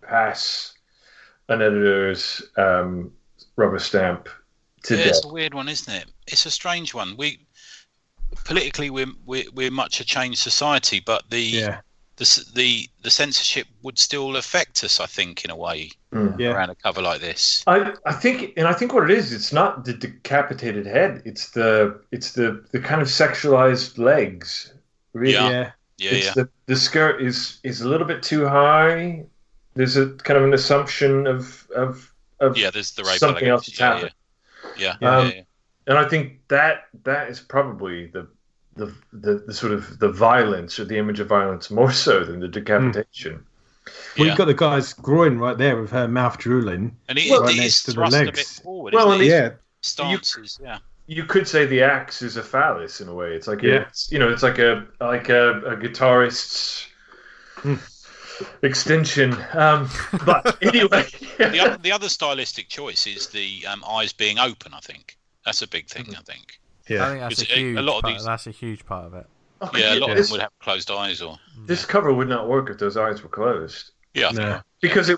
pass an editor's um, rubber stamp today. Yeah, it's a weird one, isn't it? It's a strange one. We politically we're we're, we're much a changed society, but the Yeah. the s- the the censorship would still affect us, I think, in a way Mm. Yeah. around a cover like this. I, I think, and I think what it is, it's not the decapitated head. It's the it's the, the kind of sexualized legs. Really. Yeah. Yeah. Yeah, It's yeah, the the skirt is is a little bit too high. There's a kind of an assumption of of, of yeah. There's the rape something else allegations. has Yeah, happened. yeah, yeah, Um, yeah, yeah. and I think that that is probably the the, the the sort of the violence, or the image of violence, more so than the decapitation. Well, Yeah. you've got the guy's groin right there with her mouth drooling. And he, well, he right is next to the thrust a bit legs. forward. Well, Well, and his Yeah. stances. Yeah, You could say the axe is a phallus in a way. It's like Yeah. a, it's, you know, it's like a like a, a guitarist's Hmm. extension. Um, but anyway, the other, the other stylistic choice is the um, eyes being open. I think that's a big thing. Mm-hmm. I think. I Yeah. think that's a It's a- a huge lot of part, these- that's a huge part of it. Oh, Yeah, a lot of this, them would have closed eyes, or this cover would not work if those eyes were closed, yeah, I think- No. because it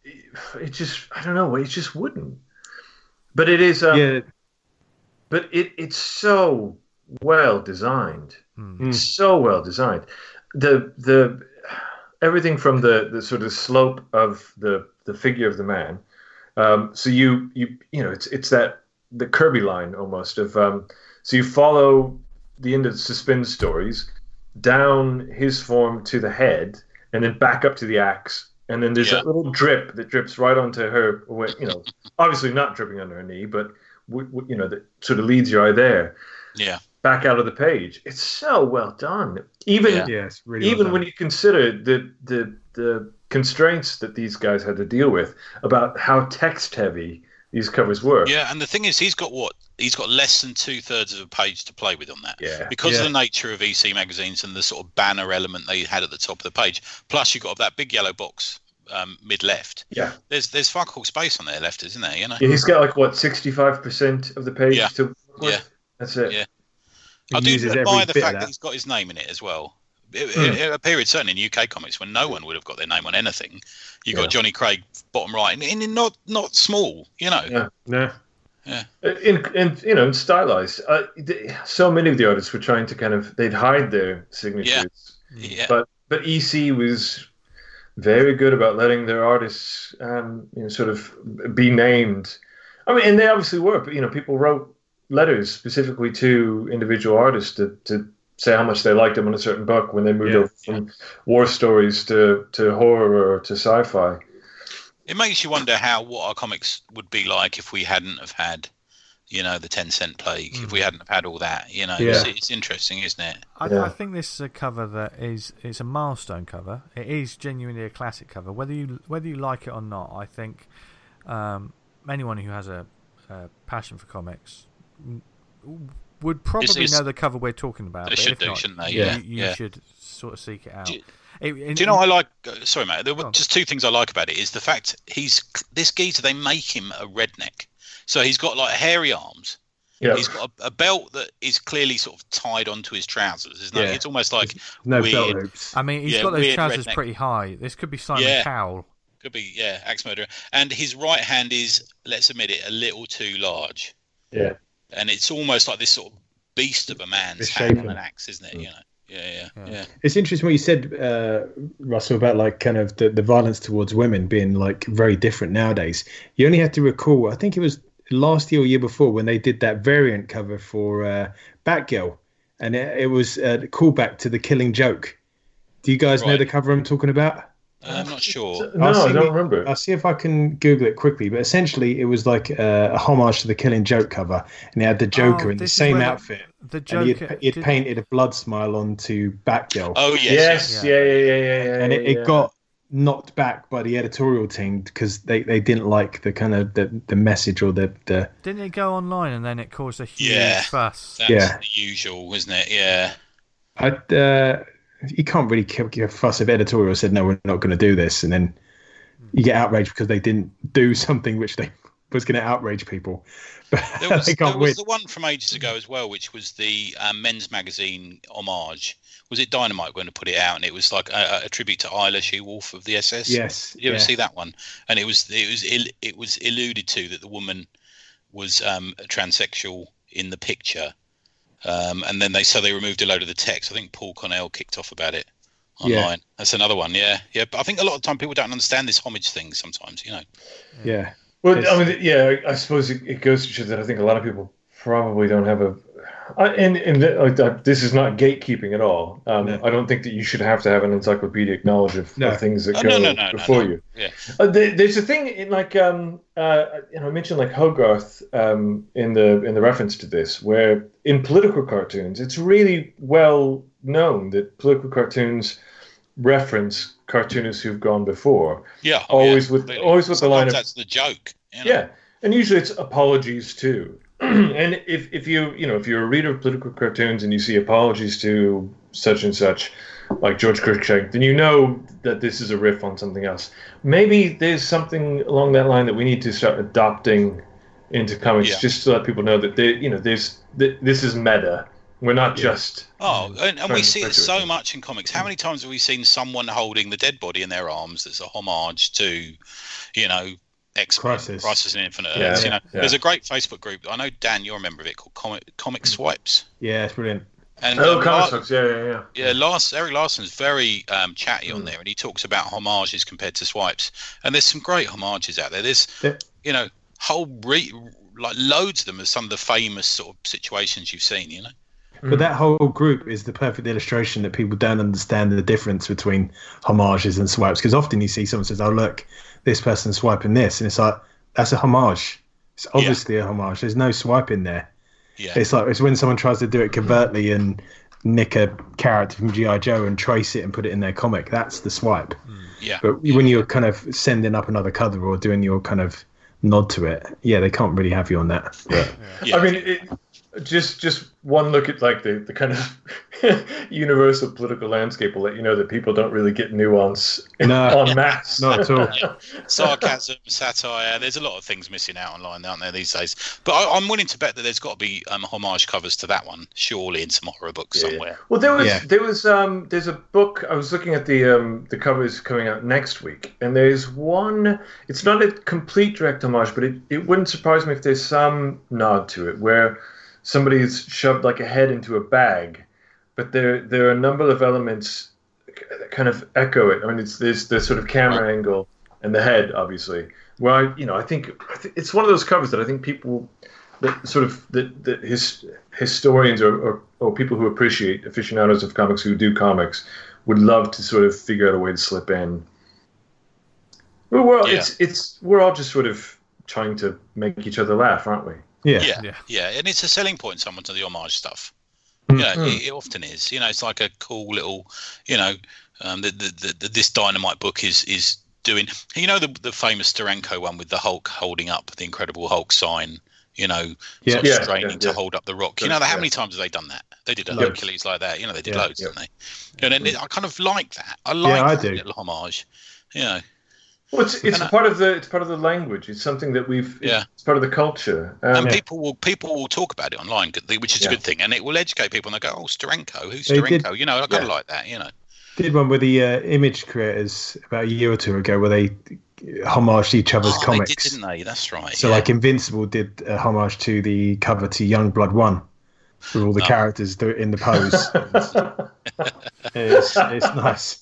it just I don't know, it just wouldn't. But it is. Um, Yeah. But it it's so well designed. Hmm. It's so well designed. The the everything from the, the sort of slope of the, the figure of the man. Um, so you you you know it's it's that the Kirby line almost of um, so you follow the end of the Suspense Stories down his form to the head, and then back up to the axe, and then there's Yeah. that little drip that drips right onto her. You know, obviously not dripping on her knee, but w- w- you know that sort of leads your eye there. yeah, Back out of the page. It's so well done. Even Yeah. Yeah. It's really even well when done. you consider the the the constraints that these guys had to deal with about how text heavy these covers were. yeah. And the thing is, he's got what? He's got less than two thirds of a page to play with on that. Yeah. Because Yeah. of the nature of E C magazines and the sort of banner element they had at the top of the page. Plus, you've got that big yellow box um, mid left. Yeah. There's there's fuck all space on there left, isn't there? You know. Yeah, he's got like what sixty-five percent of the page Yeah. to work with? Yeah. That's it. Yeah. He I do uses every admire the bit of fact that. that. he's got his name in it as well. mm. a period certainly in U K comics when no one would have got their name on anything. You got yeah. Johnny Craig bottom right, and, and not not small, you know. Yeah, yeah. Yeah. In, in you know, stylized. Uh, so many of the artists were trying to kind of they'd hide their signatures. Yeah. yeah. But but E C was very good about letting their artists um, you know, sort of be named. I mean, and they obviously were, but you know, people wrote letters specifically to individual artists to, to say how much they liked them on a certain book when they moved yeah. over from war stories to, to horror or to sci-fi. It makes you wonder how what our comics would be like if we hadn't have had, you know, the ten cent plague. Mm. If we hadn't have had all that, you know, yeah. it's, it's interesting, isn't it? I, yeah. I think this is a cover that is it's a milestone cover. It is genuinely a classic cover, whether you whether you like it or not. I think um, anyone who has a, a passion for comics would probably it's, it's, know the cover we're talking about. They but should if do, not, shouldn't they? You, yeah, you yeah. should sort of seek it out. Do you, it, it, do you know what I like? Uh, sorry, mate. There were just two things I like about it. Is the fact he's this geezer. They make him a redneck, so he's got like hairy arms. Yeah. He's got a, a belt that is clearly sort of tied onto his trousers, isn't it? Yeah. It's almost like no weird, belt hoops. I mean, he's yeah, got those trousers redneck. pretty high. This could be Simon yeah. Cowell. Could be, yeah, axe murderer. And his right hand is, let's admit it, a little too large. Yeah. And it's almost like this sort of beast of a man's hand on an axe, isn't it? Mm. You know. Yeah, yeah, yeah, yeah. It's interesting what you said, uh, Russell, about like kind of the, the violence towards women being like very different nowadays. You only have to recall, I think it was last year or year before when they did that variant cover for uh, Batgirl, and it, it was a callback to The Killing Joke. Do you guys right. know the cover I'm talking about? Uh, I'm not sure. No, I don't remember. I'll see if I can Google it quickly. But essentially, it was like uh, a homage to The Killing Joke cover, and it had the Joker oh, in the same outfit. The, the Joker. And he had, he had did... painted a blood smile onto Batgirl. Oh yes, yes, yeah, yeah, yeah, yeah, yeah. yeah and it, yeah. it got knocked back by the editorial team because they, they didn't like the kind of the, the message or the, the didn't it go online and then it caused a huge yeah, fuss. That's yeah, the usual, isn't it? Yeah. I uh, you can't really give a fuss if editorial said no, we're not going to do this, and then you get outraged because they didn't do something which they was going to outrage people. But there was, they can't there was win. the one from ages ago as well, which was the um, men's magazine homage. Was it Dynamite going to put it out? And it was like a, a tribute to Isla She-Wolf of the S S. Yes. Did you ever yeah. see that one? And it was it was it was alluded to that the woman was um, a transsexual in the picture, um, and then they so they removed a load of the text. I think Paul Cornell kicked off about it online. Yeah. That's another one. Yeah, yeah. But I think a lot of time people don't understand this homage thing. Sometimes, you know. Yeah. Well, it's... I mean, yeah. I suppose it, it goes to show that I think a lot of people probably don't have a. I, and and uh, this is not gatekeeping at all. Um, no. I don't think that you should have to have an encyclopedic knowledge of, no. of things that oh, go no, no, no, before no, no. you. Yeah. Uh, there, there's a thing in like um, uh, you know I mentioned like Hogarth um, in the in the reference to this, where in political cartoons it's really well known that political cartoons reference cartoonists who've gone before. Yeah. Oh, always yeah, with completely. always with Sometimes the line of that's the joke. You know? Yeah, and usually it's apologies too. And if, if you you know if you're a reader of political cartoons and you see apologies to such and such, like George Cruikshank, then you know that this is a riff on something else. Maybe there's something along that line that we need to start adopting into comics, yeah. just to let people know that they, you know there's this is meta. We're not just oh, and, and we see it so it. much in comics. How many times have we seen someone holding the dead body in their arms that's a homage to, you know, X Crisis, Crisis in Infinite Earths. Yeah, you know, yeah. There's a great Facebook group. I know Dan, you're a member of it, called Comic Comic Swipes. Yeah, it's brilliant. And oh, um, comic swipes, yeah, yeah, yeah. Yeah, Lars, Eric Larson's very um, chatty mm. on there, and he talks about homages compared to swipes. And there's some great homages out there. There's, yeah. you know, whole re- like loads of them of some of the famous sort of situations you've seen. You know. But that whole group is the perfect illustration that people don't understand the difference between homages and swipes. Because often you see someone says, "Oh, look, this person's swiping this," and it's like, that's a homage. It's obviously yeah. a homage. There's no swipe in there. Yeah. It's like it's when someone tries to do it covertly and nick a character from G I Joe and trace it and put it in their comic. That's the swipe. Yeah. But when you're kind of sending up another cover or doing your kind of nod to it, yeah, they can't really have you on that. But, yeah. I mean, it, just just one look at like the, the kind of universal political landscape will let you know that people don't really get nuance No. en masse. Not at all. Yeah. Sarcasm, satire. There's a lot of things missing out online, aren't there, these days? But I, I'm willing to bet that there's got to be um, homage covers to that one, surely, in some horror books Yeah, somewhere. yeah. Well, there was Yeah. there was um there's a book I was looking at the um the covers coming out next week, and there's one. It's not a complete direct homage, but it, it wouldn't surprise me if there's some nod to it where somebody's shoved like a head into a bag, but there there are a number of elements that kind of echo it. I mean, it's there's the sort of camera angle and the head, obviously. Where I, you know, I think, I think it's one of those covers that I think people, that sort of the the his, historians or, or or people who appreciate aficionados of comics who do comics would love to sort of figure out a way to slip in. Well, well Yeah. it's it's we're all just sort of trying to make each other laugh, aren't we? Yeah. Yeah, Yeah. yeah, and it's a selling point, someone to the homage stuff. Mm. Yeah, Mm. it, it often is. You know, it's like a cool little, you know, um, the, the, the, the this Dynamite book is is doing. You know, the the famous Steranko one with the Hulk holding up the Incredible Hulk sign. You know, Yeah. sort of Yeah, straining yeah, to yeah. hold up the rock. You Yeah, know, how yeah. many times have they done that? They did a Loads. Hercules like that. You know, they did Yeah, loads, yeah. didn't they? And then I kind of like that. I like I that do. little homage. You know, Well, it's it's And I- part of the it's part of the language. It's something that we've Yeah. It's part of the culture. Um, and Yeah. people will people will talk about it online, which is Yeah. a good thing, and it will educate people. And they go, "Oh, Steranko, who's They did- Steranko?" You know, I kind of Yeah. like that. You know, Did one with the uh, image creators about a year or two ago where they homaged each other's oh, comics. they did, didn't they? That's right. So, yeah. like, Invincible did a homage to the cover to Youngblood One, with all the Oh. characters do- in the pose. it's, it's nice.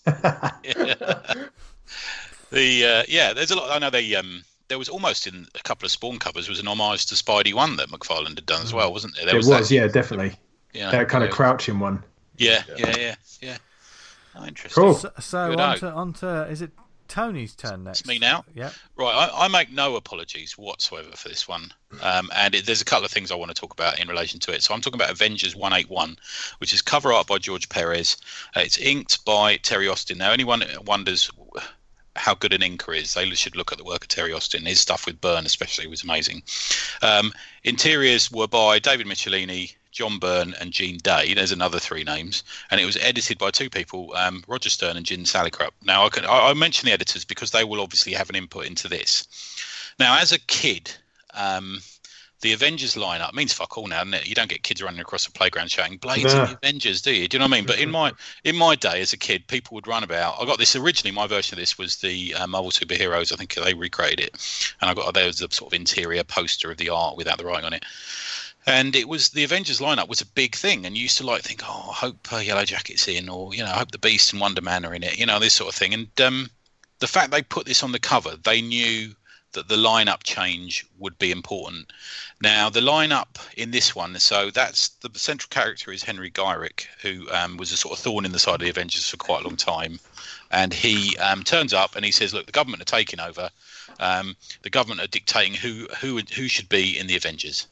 the uh, yeah, there's a lot. I know they um there was almost in a couple of Spawn covers was an homage to Spidey One that McFarlane had done as well, wasn't there? There it was, that, yeah, definitely. yeah, That kind of yeah, crouching one. Yeah, yeah, yeah, yeah. Oh, interesting. Cool. So, so Good on out. to, on to, is it Tony's turn next? It's me now. Yeah. Right, I, I make no apologies whatsoever for this one, um, and it, there's a couple of things I want to talk about in relation to it. So I'm talking about Avengers one eighty-one, which is cover art by George Perez. Uh, it's inked by Terry Austin. Now, anyone wonders how good an inker is, they should look at the work of Terry Austin. His stuff with Byrne especially was amazing. Um, interiors were by David Michelini, John Byrne and Gene Day. There's another three names, and it was edited by two people, um, Roger Stern and Jim Salicrup. Now, I, can, I, I mention the editors because they will obviously have an input into this. Now, as a kid, um, the Avengers lineup means fuck all now, doesn't it? You don't get kids running across a playground shouting "Blades Nah. and the Avengers," do you? Do you know what I mean? But in my in my day as a kid, people would run about. I got this originally. My version of this was the uh, Marvel superheroes. I think they recreated it, and I got there was a sort of interior poster of the art without the writing on it. And it was the Avengers lineup was a big thing, and you used to like think, oh, I hope uh, Yellow Jacket's in, or you know, I hope the Beast and Wonder Man are in it, you know, this sort of thing. And um, the fact they put this on the cover, they knew that the lineup change would be important. Now, the lineup in this one, so that's the central character is Henry Gyrick, who um, was a sort of thorn in the side of the Avengers for quite a long time, and he um, turns up and he says, look, the government are taking over. Um, the government are dictating who who who should be in the Avengers.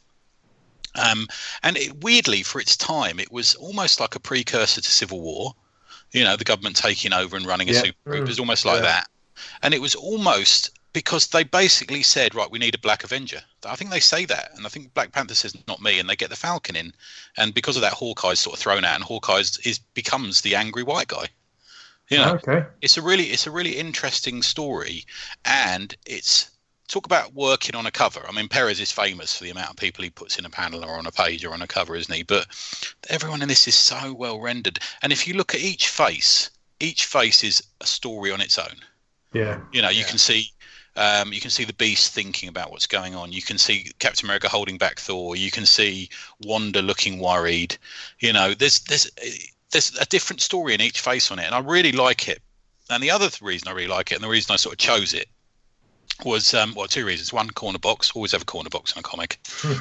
Um, and it, weirdly, for its time, it was almost like a precursor to Civil War. You know, the government taking over and running a Yeah. super group. It was almost Yeah. like that. And it was almost because they basically said, right, we need a Black Avenger. I think they say that. And I think Black Panther says, not me. And they get the Falcon in. And because of that, Hawkeye's sort of thrown out. And Hawkeye is becomes the angry white guy. You know, Okay. it's a really it's a really interesting story. And it's talk about working on a cover. I mean, Perez is famous for the amount of people he puts in a panel or on a page or on a cover, isn't he? But everyone in this is so well rendered. And if you look at each face, each face is a story on its own. Yeah. You know, you Yeah. can see um, you can see the Beast thinking about what's going on. You can see Captain America holding back Thor. You can see Wanda looking worried. You know, there's there's there's a different story in each face on it, and I really like it. And the other th- reason I really like it, and the reason I sort of chose it, was um, well, two reasons. One, corner box. Always have a corner box in a comic.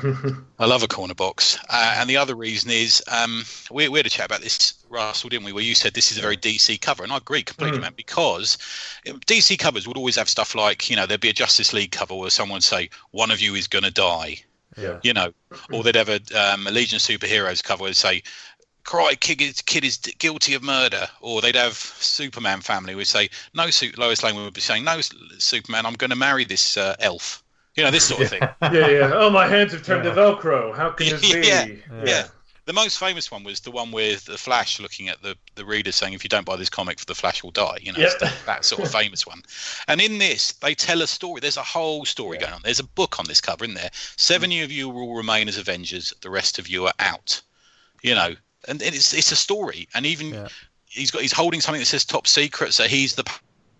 I love a corner box. Uh, and the other reason is um, we, we had a chat about this, Russell, didn't we? Where you said this is a very D C cover, and I agree completely, Mm. man. Because D C covers would always have stuff like, you know, there'd be a Justice League cover where someone would say one of you is going to die, Yeah. you know, or they'd have a, um, a Legion of Superheroes cover where they'd say, "Cry, kid is, kid is guilty of murder," or they'd have Superman family would say, "No, Su- Lois Lane would be saying, no, Superman, I'm going to marry this uh, elf." You know, this sort of thing. Yeah, yeah. Oh, my hands have turned Yeah. to Velcro. How can this be? Yeah, Yeah. yeah. The most famous one was the one with the Flash looking at the, the reader saying, if you don't buy this comic, the Flash will die. You know, Yep. it's that, that sort of famous one. And in this, they tell a story. There's a whole story Yeah. going on. There's a book on this cover, isn't there? Seven of you will remain as Avengers. The rest of you are out. You know, and it's it's a story. And even Yeah. he's got he's holding something that says top secret. So he's the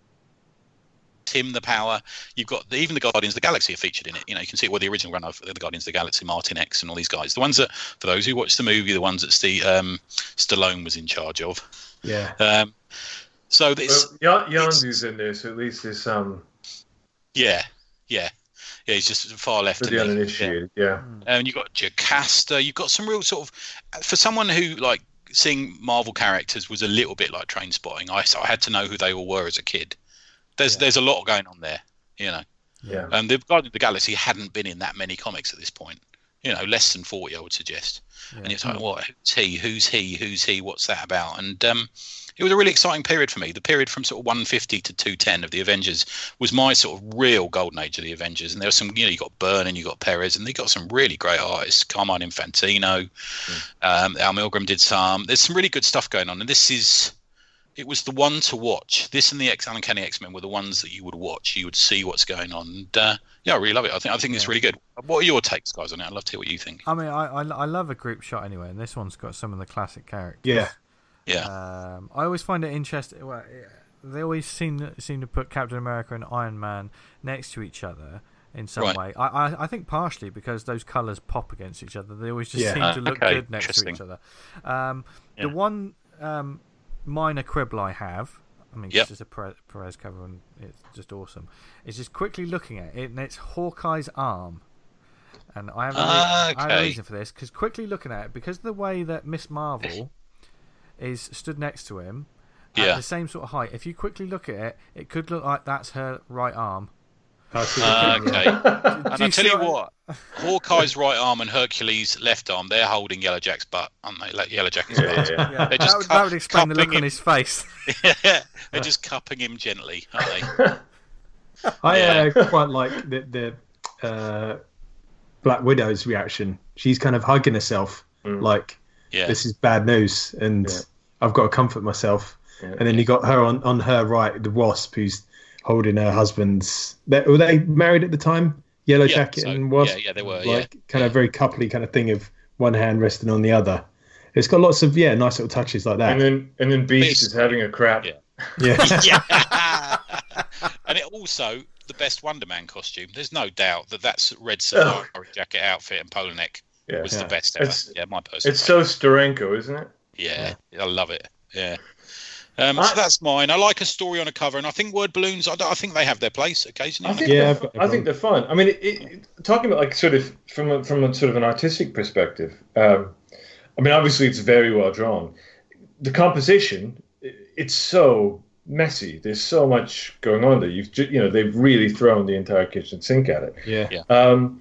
him the power. You've got the, even the Guardians of the Galaxy are featured in it. You know, you can see it. Well, the original run of the Guardians of the Galaxy, Martin X, and all these guys. The ones that, for those who watched the movie, the ones that Steve, um, Stallone was in charge of. Yeah. Um, so this, Well, Yon- Yondu's in there, so at least there's some yeah, yeah, yeah. He's just far left. for the isn't he? uninitiated. Yeah. And you've got Jocasta. You've got some real sort of, for someone who like seeing Marvel characters was a little bit like train spotting. I so I had to know who they all were as a kid. There's Yeah. there's a lot going on there, you know. Yeah. And the Guardians of the Galaxy hadn't been in that many comics at this point. You know, less than forty, I would suggest. Yeah. And it's like, what? Who's he? Who's he? Who's he? What's that about? And um, it was a really exciting period for me. The period from sort of one fifty to two ten of the Avengers was my sort of real golden age of the Avengers. And there was some, you know, you got Byrne and you got Perez, and they got some really great artists. Carmine Infantino, um, Al Milgram did some. There's some really good stuff going on. And this is. It was the one to watch. This and the X Uncanny X-Men were the ones that you would watch. You would see what's going on. And, uh, yeah, I really love it. I think I think it's Yeah. really good. What are your takes, guys, on it? I'd love to hear what you think. I mean, I, I I love a group shot anyway, and this one's got some of the classic characters. Yeah. Yeah, Um, I always find it interesting. Well, they always seem seem to put Captain America and Iron Man next to each other in some Right. way. I, I I think partially because those colours pop against each other. They always just Yeah. seem Uh, to look okay, good next to interesting. each other. Um, Yeah. The one um, minor quibble I have, I mean, Yep. it's just a Perez, Perez cover and it's just awesome, is just quickly looking at it, and it's Hawkeye's arm. And I have a, re- I have a Okay. reason for this, because quickly looking at it, because of the way that Miss Marvel is stood next to him at Yeah. the same sort of height, if you quickly look at it, it could look like that's her right arm. I see Uh, what you mean. okay. Do And I tell see you what- what, Hawkeye's right arm and Hercules' left arm, they're holding Yellow Jack's butt, aren't they? Like Yellow Jack's Yeah, butt. yeah. Yeah, They're that, just would, cu- that would explain the look cupping on him. his face. They're just cupping him gently, aren't they? I Yeah. uh, quite like the the uh, Black Widow's reaction. She's kind of hugging herself, Mm. like Yeah. this is bad news, and Yeah. I've got to comfort myself. Yeah. And then you got her on, on her right, the Wasp, who's holding her husband's. They, were they married at the time? Yellow Yeah, Jacket so- and Wasp. yeah, yeah, they were, Like yeah. kind of very coupley kind of thing of one hand resting on the other. It's got lots of yeah, nice little touches like that. And then and then Beast, Beast. is having a crap. Yeah. yeah. Yeah. And it also the best Wonder Man costume. There's no doubt that that's red safari jacket outfit and polo neck Yeah. was Yeah. the best ever. It's- yeah, my personal. It's so Steranko, isn't it? Yeah, I love it. Yeah. Um, I- so that's mine. I like a story on a cover, and I think word balloons. I, don't- I think they have their place occasionally. I think, Yeah, they're, I've got no I think they're fun. I mean, it, it, talking about like sort of from a, from a sort of an artistic perspective. Um, I mean, obviously it's very well drawn. The composition, it, it's so messy. There's so much going on there. You've ju- you know they've really thrown the entire kitchen sink at it. yeah. Yeah. Um,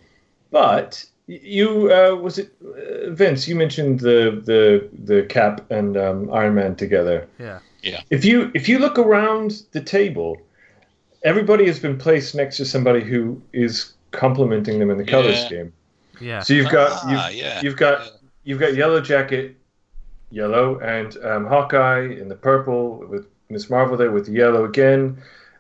but you uh, was it uh, Vince? You mentioned the the the Cap and um, Iron Man together. Yeah. If you if you look around the table, everybody has been placed next to somebody who is complementing them in the color Yeah. scheme. Yeah. So you've got Ah, you've, yeah. you've got Yeah. you've got Yellow Jacket, yellow, and um, Hawkeye in the purple with Miss Marvel there with the yellow again.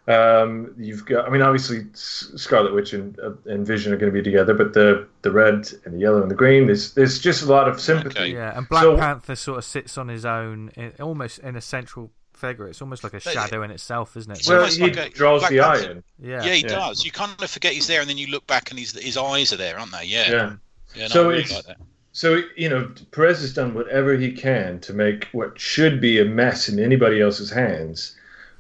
Um, you've got, I mean, obviously S- Scarlet Witch and, uh, and Vision are going to be together, but the the red and the yellow and the green, there's there's just a lot of sympathy. Okay. Yeah, and Black So- Panther sort of sits on his own, in, almost in a central figure. It's almost like a shadow in itself, isn't it? It's Well, almost he like a- draws Black the eye Panther. in. Yeah. Yeah, he Yeah. does. You kind of forget he's there, and then you look back, and his his eyes are there, aren't they? Yeah. Yeah. Yeah, no, So I really it's- like that. So, you know, Perez has done whatever he can to make what should be a mess in anybody else's hands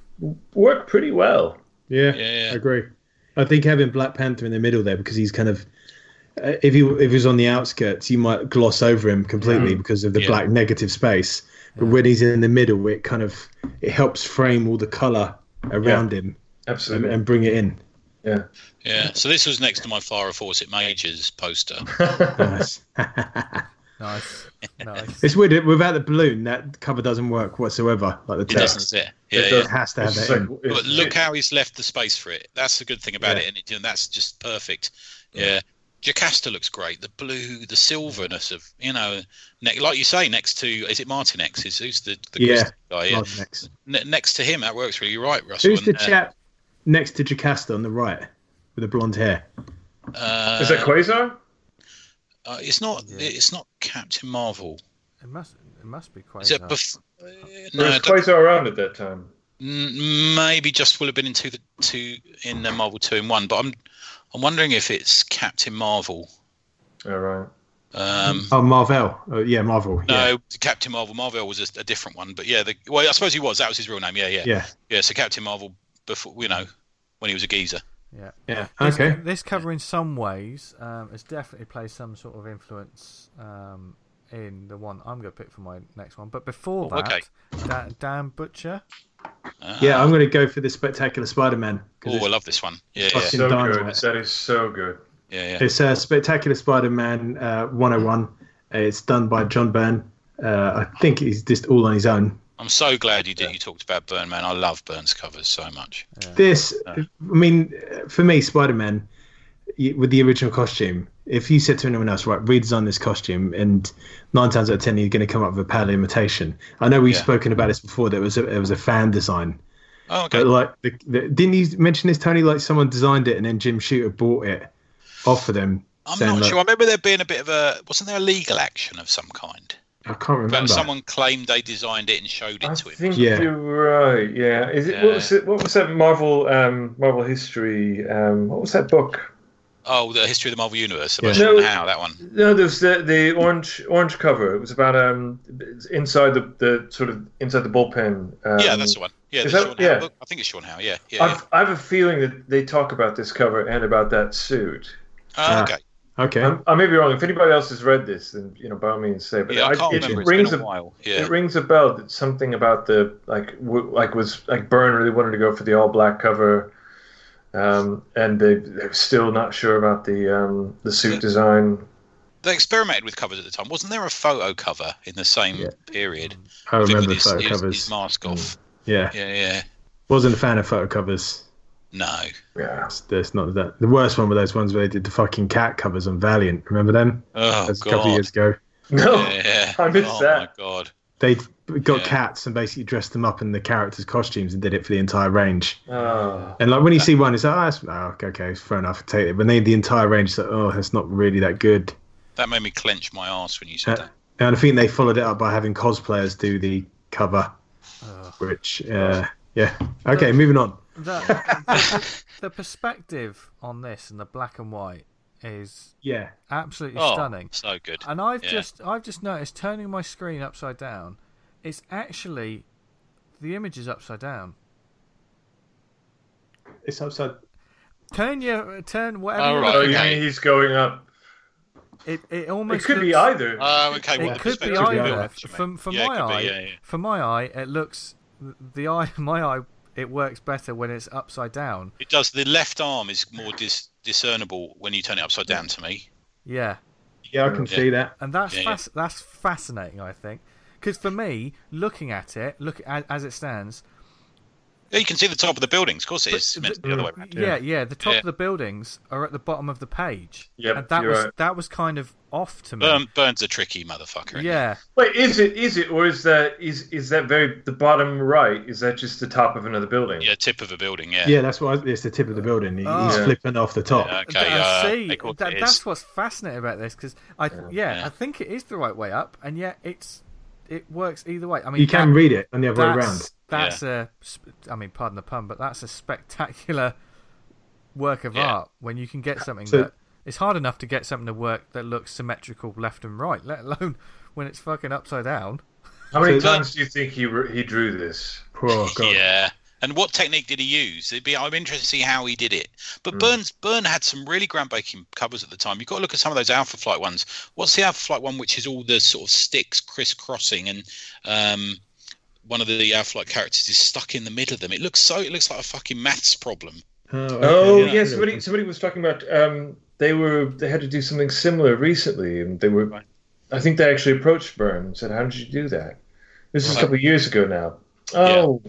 work pretty well. Yeah, Yeah, yeah. I agree. I think having Black Panther in the middle there, because he's kind of, uh, if he if he was on the outskirts, you might gloss over him completely Yeah. because of the Yeah. black negative space. But when he's in the middle, it kind of it helps frame all the color around him and, Absolutely. and bring it in. Yeah. Yeah. So this was next to my Farrah Fawcett Majors poster. Nice. Nice, nice. It's weird. Without the balloon, that cover doesn't work whatsoever. Like the It doesn't, text, does it? Yeah, It yeah. does. it has to have It's that like- in. it's- But look it- how he's left the space for it. That's the good thing about Yeah. it, and, it, and that's just perfect. Yeah. Jocasta looks great. The blue, the silverness of, you know, ne- like you say, next to, is it Martin X? Is who's the, the Yeah, Christian guy? Yeah. Martin X. Ne- next to him, that works really right, Russell. Who's the And, uh, chap next to Jocasta on the right with the blonde hair? Uh, Is that Quasar? uh, it's not. Yeah. It's not Captain Marvel. It must. It must be quite. Is it? Bef- uh, Or no, was I don't- Quasar around at that time? Mm, maybe just will have been in two, the two in the Marvel two in one. But I'm, I'm wondering if it's Captain Marvel. All right. Um, Oh, Marvel. Oh, yeah, Marvel. Yeah. No, Captain Marvel. Marvel was a, a different one, but yeah, the, well, I suppose he was. That was his real name. Yeah, yeah, Yeah. yeah. So Captain Marvel, before you know, when he was a geezer. Yeah. Yeah. This, Okay. This cover, in some ways, um, has definitely played some sort of influence um, in the one I'm going to pick for my next one. But before Oh, that, okay. Da- Dan Butcher. Uh, Yeah, I'm going to go for the Spectacular Spider-Man. 'cause Oh, I it's, love this one. Yeah, yeah, fucking So dynamite. good. That is so good. yeah, yeah. it's uh, Spectacular Spider-Man uh, one oh one. It's done by John Byrne. Uh, I think he's just all on his own. I'm so glad you did. You talked about Byrne, man. I love Byrne's covers so much. This, I mean, for me, Spider-Man, y- with the original costume, if you said to anyone else, right, redesign this costume, and nine times out of ten, you're going to come up with a pale imitation. I know we've Yeah. spoken about this before. There was a, it was a fan design. Oh, okay. But like, the, the, didn't you mention this, Tony? Like, someone designed it, and then Jim Shooter bought it off of them. I'm saying, not like, sure. I remember there being a bit of a. Wasn't there a legal action of some kind? I can't remember. But someone claimed they designed it and showed it I to him. think Yeah. you're right. Yeah. Is it? Yeah. What was it? What was that Marvel? Um, Marvel history. Um, what was that book? Oh, the history of the Marvel Universe. Yeah. Sebastian No. Howe, that one. No, there's the the orange orange cover. It was about um inside the, the sort of inside the bullpen. Um, Yeah, that's the one. Yeah, the is that- Sean yeah. Howe book. I think it's Sean Howe. Yeah, yeah. yeah. I've, I have a feeling that they talk about this cover and about that suit. Oh, Ah. okay. Okay. I'm, I may be wrong. If anybody else has read this, then you know, by all means, say. But Yeah, I can't it, remember. it It's rings been a a while. Yeah. It rings a bell that something about the like w- like was like Byrne really wanted to go for the all black cover, um, and they they're still not sure about the um, the suit Yeah. design. They experimented with covers at the time. Wasn't there a photo cover in the same Yeah. period? I think remember with his, photo his, covers. his mask off. Yeah. Yeah, yeah. Wasn't a fan of photo covers. No. Yeah, It's, it's not that. The worst one were those ones where they did the fucking cat covers on Valiant. Remember them? Oh, That's a couple of God. years ago. no, Yeah. I missed oh, that. my God. They got Yeah. cats and basically dressed them up in the characters' costumes and did it for the entire range. Oh. And like when you see one, it's like, oh, that's, oh okay, okay, fair enough. Take it. When they the entire range, it's like, oh, that's not really that good. That made me clench my arse when you said Uh, that. and I think they followed it up by having cosplayers do the cover, Ugh. which, uh, yeah. Okay, moving on. The, the, the perspective on this and the black and white is Yeah. absolutely Oh, stunning. so good. And I've Yeah. just I've just noticed turning my screen upside down, it's actually the image is upside down. It's upside. Turn your turn whatever Oh, you're right, Oh, looking you at. okay. mean he's going up? It it It almost could be looks- either. Oh, okay. It Well, the could be perspective either. of either. it, you From mean. from Yeah, it my could be, eye, yeah, yeah. for my eye, it looks the eye my eye. It works better when it's upside down. It does. The left arm is more dis- discernible when you turn it upside down to me. Yeah, Yeah, I can Yeah. see that. and that's Yeah, yeah. fas- that's fascinating. I think because for me, looking at it, look as, as it stands. Yeah, you can see the top of the buildings. Of course, it But is. It's the- meant to be the other way around. Yeah, yeah. The top Yeah. of the buildings are at the bottom of the page. Yep, and that you're was right. that was kind of off to me. Burn, Burns a tricky motherfucker. isn't he? yeah, Wait, is it is it or is that is is that very the bottom right? Is that just the top of another building? Yeah, tip of a building. Yeah. Yeah, that's what I, it's the tip of the building. He, Oh. He's Yeah. flipping off the top. Yeah, okay. Th- Uh, see, they call it that, it that's is. what's fascinating about this because I yeah, Yeah. I think it is the right way up, and yet it's it works either way. I mean, You can that- read it on the other way that's, around. That's a, sp- I mean, pardon the pun, but that's a spectacular work of Yeah. art when you can get something So- that it's hard enough to get something to work that looks symmetrical left and right, let alone when it's fucking upside down. How many So- times do you think he re- he drew this? Oh, God. Yeah. And what technique did he use? It'd be, I'm interested to see how he did it. But Mm. Burns Byrne had some really groundbreaking covers at the time. You've got to look at some of those Alpha Flight ones. What's the Alpha Flight one, which is all the sort of sticks crisscrossing, and um, one of the Alpha Flight characters is stuck in the middle of them. It looks so. It looks like a fucking maths problem. Oh, okay, Oh yeah. yeah, somebody somebody was talking about um they were they had to do something similar recently, and they were Right. I think they actually approached Byrne and said, "How did you do that?" This is Right. a couple of years ago now. Oh,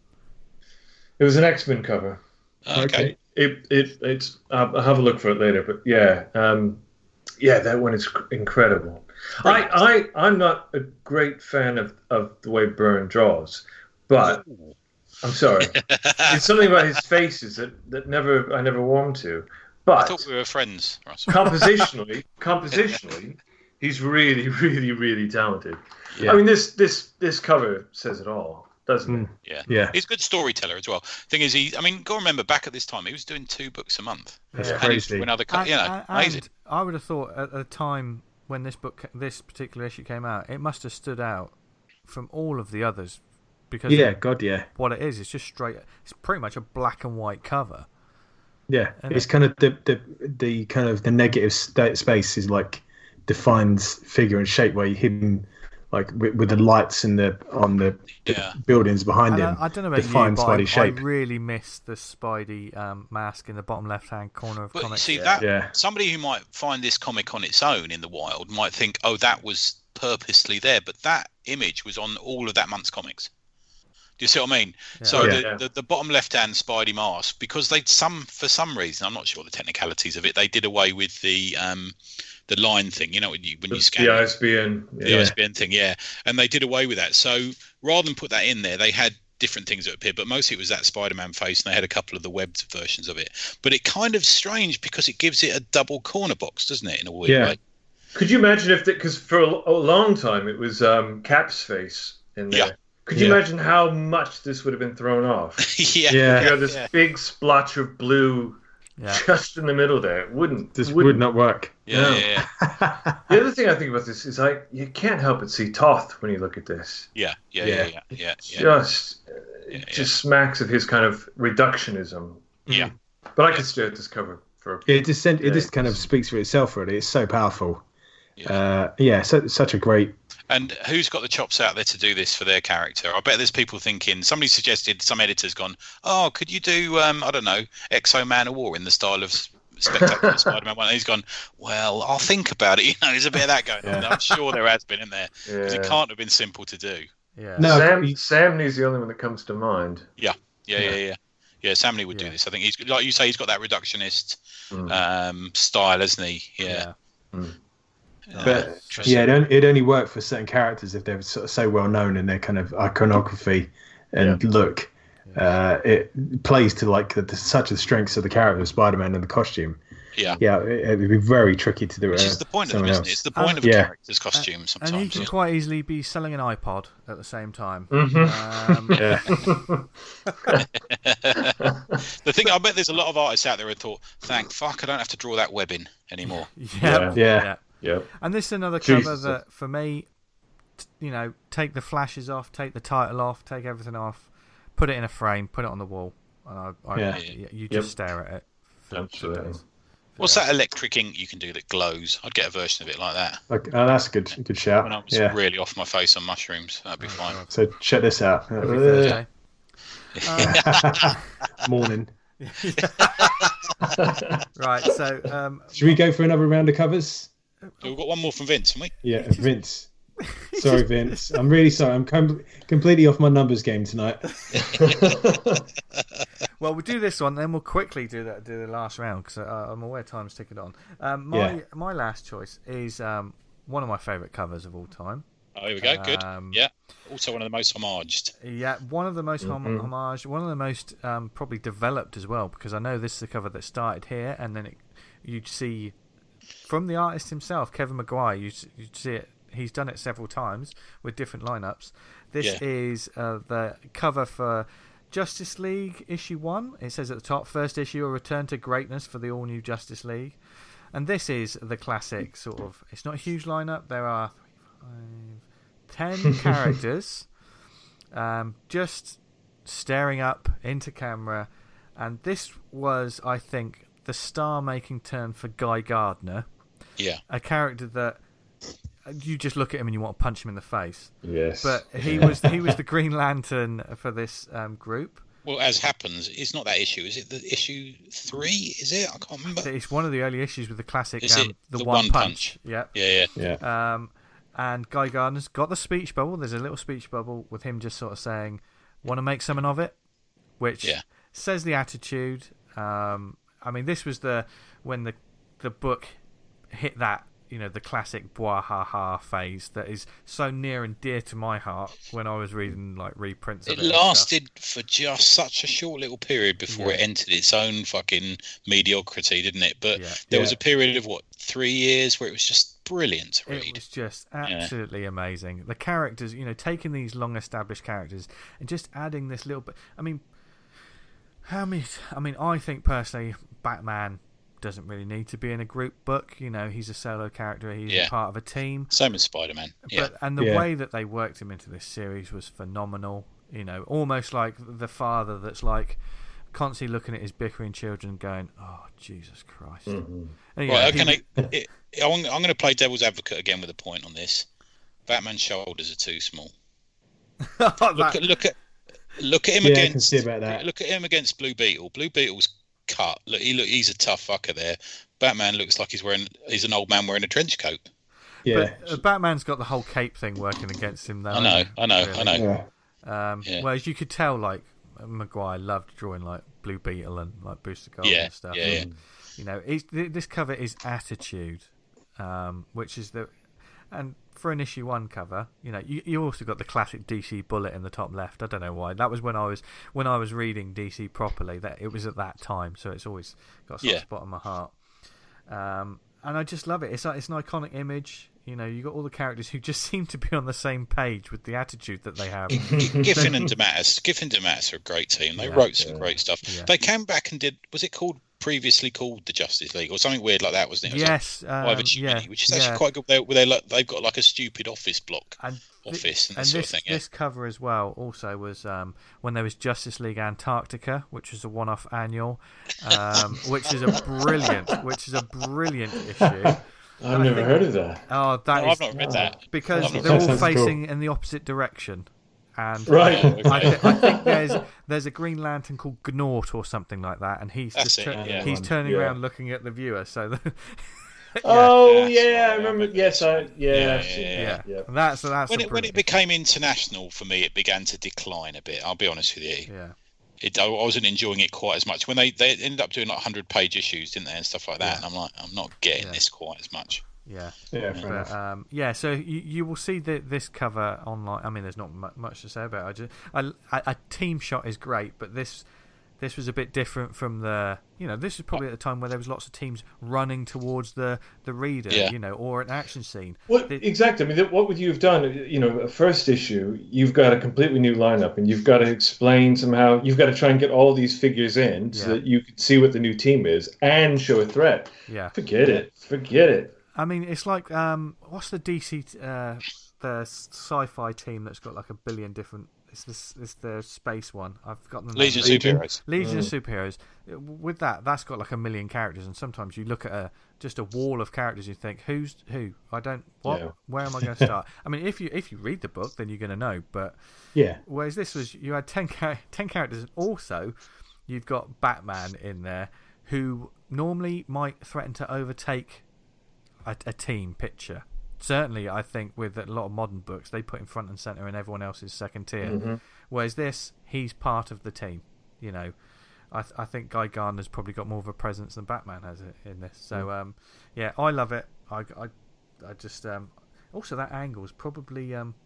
it was an X-Men cover. Okay. It it it's. I'll have a look for it later. But yeah, um, yeah, that one is cr- incredible. I, I I'm not a great fan of, of the way Byrne draws, but I'm sorry. It's something about his faces that, that never I never warmed to. But I thought we were friends, Russell. compositionally, compositionally, he's really, really, really talented. Yeah. I mean, this this this cover says it all, doesn't it? Yeah. Yeah. He's a good storyteller as well. Thing is, he. I mean, got to remember back at this time, he was doing two books a month. That's And he was crazy. doing other, co- And- you know, and- amazing. and I would have thought at the time when this book, this particular issue came out, it must have stood out from all of the others because Yeah, God, yeah. what it is, it's just straight. It's pretty much a black and white cover. Yeah, And it's kind of the, the the kind of the negative sta space is like defines figure and shape where you him like with, with the lights and the on the, the Yeah. buildings behind And him. I, I don't know about defines you, but I, Spidey's shape. I really miss the Spidey um, mask in the bottom left-hand corner of But comics. see that Yeah. somebody who might find this comic on its own in the wild might think, "Oh, that was purposely there," but that image was on all of that month's comics. Do you see what I mean? Yeah. So Yeah. the, Yeah. the the bottom left-hand Spidey mask, because they some for some reason, I'm not sure the technicalities of it, they did away with the um the line thing. You know, when you when you The, scan the it. I S B N. the Yeah. I S B N thing, yeah, and they did away with that. So rather than put that in there, they had different things that appeared, but mostly it was that Spider-Man face, and they had a couple of the webbed versions of it. But it kind of strange because it gives it a double corner box, doesn't it? In a weird Yeah. way. Could you imagine if, because for a, a long time it was um, Cap's face in there. Yeah. Could you Yeah. imagine how much this would have been thrown off? yeah, Yeah. You have this Yeah. big splotch of blue Yeah. just in the middle there. It wouldn't. This wouldn't. would not work. yeah, No. yeah, yeah, The other thing I think about this is like you can't help but see Toth when you look at this. yeah, yeah, Yeah. yeah, yeah, yeah, yeah. Just, uh, Yeah, it just smacks of his kind of reductionism. Yeah. But I could stare at this cover for. Yeah, it just sent, it Yeah. just kind of speaks for itself. Really, it's so powerful. Yeah. Uh, yeah, so, such a great. And who's got the chops out there to do this for their character? I bet there's people thinking. Somebody suggested, some editor's gone, "Oh, could you do, um, I don't know, Exo Man of War in the style of Spectacular Spider-Man one?" And he's gone, "Well, I'll think about it." You know, there's a bit of that going on. Yeah. I'm sure there has been in there because it Yeah. can't have been simple to do. Yeah. No, Sam, you- Sam Nee's the only one that comes to mind. Yeah, yeah, yeah, yeah. Yeah, Sam Lee would Yeah. do this. I think he's like you say, he's got that reductionist Mm. um, style, hasn't he? Yeah. Mm. Uh, But interesting. yeah, it only, it only worked for certain characters if they're sort of so well known in their kind of iconography and look. Uh, it plays to like the, the, such the strengths of the character of Spider-Man and the costume. yeah. Yeah, it, it would be very tricky to do it. Which uh, is the point of them, someone isn't else. it? It's the point of Yeah. characters' costumes And he sometimes. can yeah. quite easily be selling an iPod at the same time. Mhm. Um, Yeah, The thing, I bet there's a lot of artists out there who thought, "Thank fuck, I don't have to draw that webbing anymore." yeah, Yeah. yeah, Yeah. And this is another cover Jesus. that, for me, t- you know, take the flashes off, take the title off, take everything off, put it in a frame, put it on the wall, and I, I, Yeah. y- you Yep. just stare at it. For, for Absolutely. days. What's that electric ink you can do that glows? I'd get a version of it like that. like, oh, that's a good, good shout. When I was Yeah. really off my face on mushrooms, that'd be fine. So check this out. Every Thursday. Morning. Right, so um, Should we go for another round of covers? We've got one more from Vince, haven't we? Yeah, Vince. Sorry, Vince. I'm really sorry. I'm com- completely off my numbers game tonight. well, we'll do this one, then we'll quickly do that, do the last round because uh, I'm aware time's ticking on. Um, my Yeah. my last choice is um, one of my favourite covers of all time. Oh, here we go. Good. Um, Yeah. Also one of the most homaged. Yeah, one of the most hom- Mhm. homage, one of the most um, probably developed as well, because I know this is the cover that started here, and then it, you'd see from the artist himself, Kevin Maguire. You you'd see it. He's done it several times with different lineups. This Yeah. is uh, the cover for Justice League issue one. It says at the top, first issue, a return to greatness for the all new Justice League, and this is the classic sort of. It's not a huge lineup. There are three, five, ten characters. Um, just staring up into camera, and this was, I think, the star-making turn for Guy Gardner, Yeah. a character that you just look at him and you want to punch him in the face. Yes. But he was he was the Green Lantern for this um, group. Well, as happens, it's not that issue. Is it the issue three? Is it? I can't remember. It's one of the early issues with the classic Is um, it the, the One One Punch. Punch? Yeah. Yeah, yeah. yeah. Um, and Guy Gardner's got the speech bubble. There's a little speech bubble with him just sort of saying, "Want to make something of it," which yeah. says the attitude. Um, I mean, this was the when the the book hit that, you know, the classic blah ha ha phase that is so near and dear to my heart when I was reading like reprints of it. It lasted for just such a short little period before Yeah. it entered its own fucking mediocrity, didn't it? But Yeah. there Yeah. was a period of what, three years where it was just brilliant to It read. was just absolutely amazing. The characters, you know, taking these long established characters and just adding this little bit. I mean, how many? I mean, I think personally, Batman doesn't really need to be in a group book. You know, he's a solo character. He's Yeah. a part of a team. Same as Spider-Man. Yeah. But and the Yeah. way that they worked him into this series was phenomenal. You know, almost like the father that's like constantly looking at his bickering children, going, "Oh, Jesus Christ!" Mhm. And, you Right, know, okay, he- it, I'm, I'm going to play devil's advocate again with a point on this. Batman's shoulders are too small. Look that- at look at look at him Yeah, I can against. see about that. Look at him against Blue Beetle. Blue Beetle's cut. Look, he look. He's a tough fucker there. Batman looks like he's wearing. He's an old man wearing a trench coat. Yeah. But uh, Batman's got the whole cape thing working against him, though. I know. I know. I know. yeah. Um, Yeah. Whereas you could tell, like Maguire loved drawing like Blue Beetle and like Booster Gold Yeah, and stuff. yeah, yeah. And, you know, it's, th- this cover is Attitude, um, which is the and for an issue one cover, you know, you you also got the classic D C bullet in the top left. I don't know why. That was when I was when I was reading D C properly. That it was at that time, so it's always got a soft Yeah. spot in my heart. Um, and I just love it. It's like, it's an iconic image. You know, you got all the characters who just seem to be on the same page with the attitude that they have. Giffen and DeMatteis. Giffen and DeMatteis are a great team. They Yeah. wrote some Yeah. great stuff. Yeah. They came back and did. Was it called previously called the Justice League or something weird like that? Wasn't it? It was Yes, like um, Five Achievement, yeah, which is yeah. actually quite good. They, they like, they've got like a stupid office block. And th- Office and that and sort this, of thing, yeah. this cover as well also was um, when there was Justice League Antarctica, which was a one-off annual, um, which is a brilliant, which is a brilliant issue. I've I never think- heard of that. Oh, that No, is I've not read that. because I've not they're read all that. Sounds facing in the opposite direction, and Right. Oh, okay. I, th- I think there's there's a Green Lantern called Gnort or something like that, and he's That's just it, tur- yeah. he's turning Yeah. around looking at the viewer. So the, yeah, Oh Yeah. yeah, I remember. Yes, I yeah. Yeah, I've seen yeah, that. yeah, Yeah. that's that's When a it when it brilliant- became international for me, it began to decline a bit. I'll be honest with you. yeah. It, I wasn't enjoying it quite as much. When they, they ended up doing like hundred page issues, didn't they, and stuff like that. Yeah. And I'm like, I'm not getting Yeah. this quite as much. Yeah, Yeah, fair but enough. um, yeah. So you, you will see the, this cover online. I mean, there's not mu- much to say about it. I just, I, I, a team shot is great, but this this was a bit different from the. You know, this is probably at the time where there was lots of teams running towards the the reader. Yeah. You know, or an action scene. What It- exactly? I mean, what would you have done? You know, a first issue, you've got a completely new lineup, and you've got to explain somehow. You've got to try and get all these figures in so Yeah. that you can see what the new team is and show a threat. Yeah. Forget it. Forget it. I mean, it's like um, what's the D C t- uh, the s- sci-fi team that's got like a billion different. It's this. It's the space one. I've forgotten the name. Legion of Legion. Superheroes. Legion of Superheroes. With that, that's got like a million characters, and sometimes you look at a just a wall of characters, and you think, "Who's who? I don't. What? Yeah. Where am I going to start?" I mean, if you if you read the book, then you're going to know. But Yeah. whereas this was, you had ten char- ten characters, and also you've got Batman in there, who normally might threaten to overtake a, a team picture. Certainly, I think with a lot of modern books, they put him front and center, and everyone else is second tier. Mm-hmm. Whereas this, he's part of the team. You know, I th- I think Guy Gardner's probably got more of a presence than Batman has i- in this. So um, yeah, I love it. I, I, I just um, also that angle is probably um,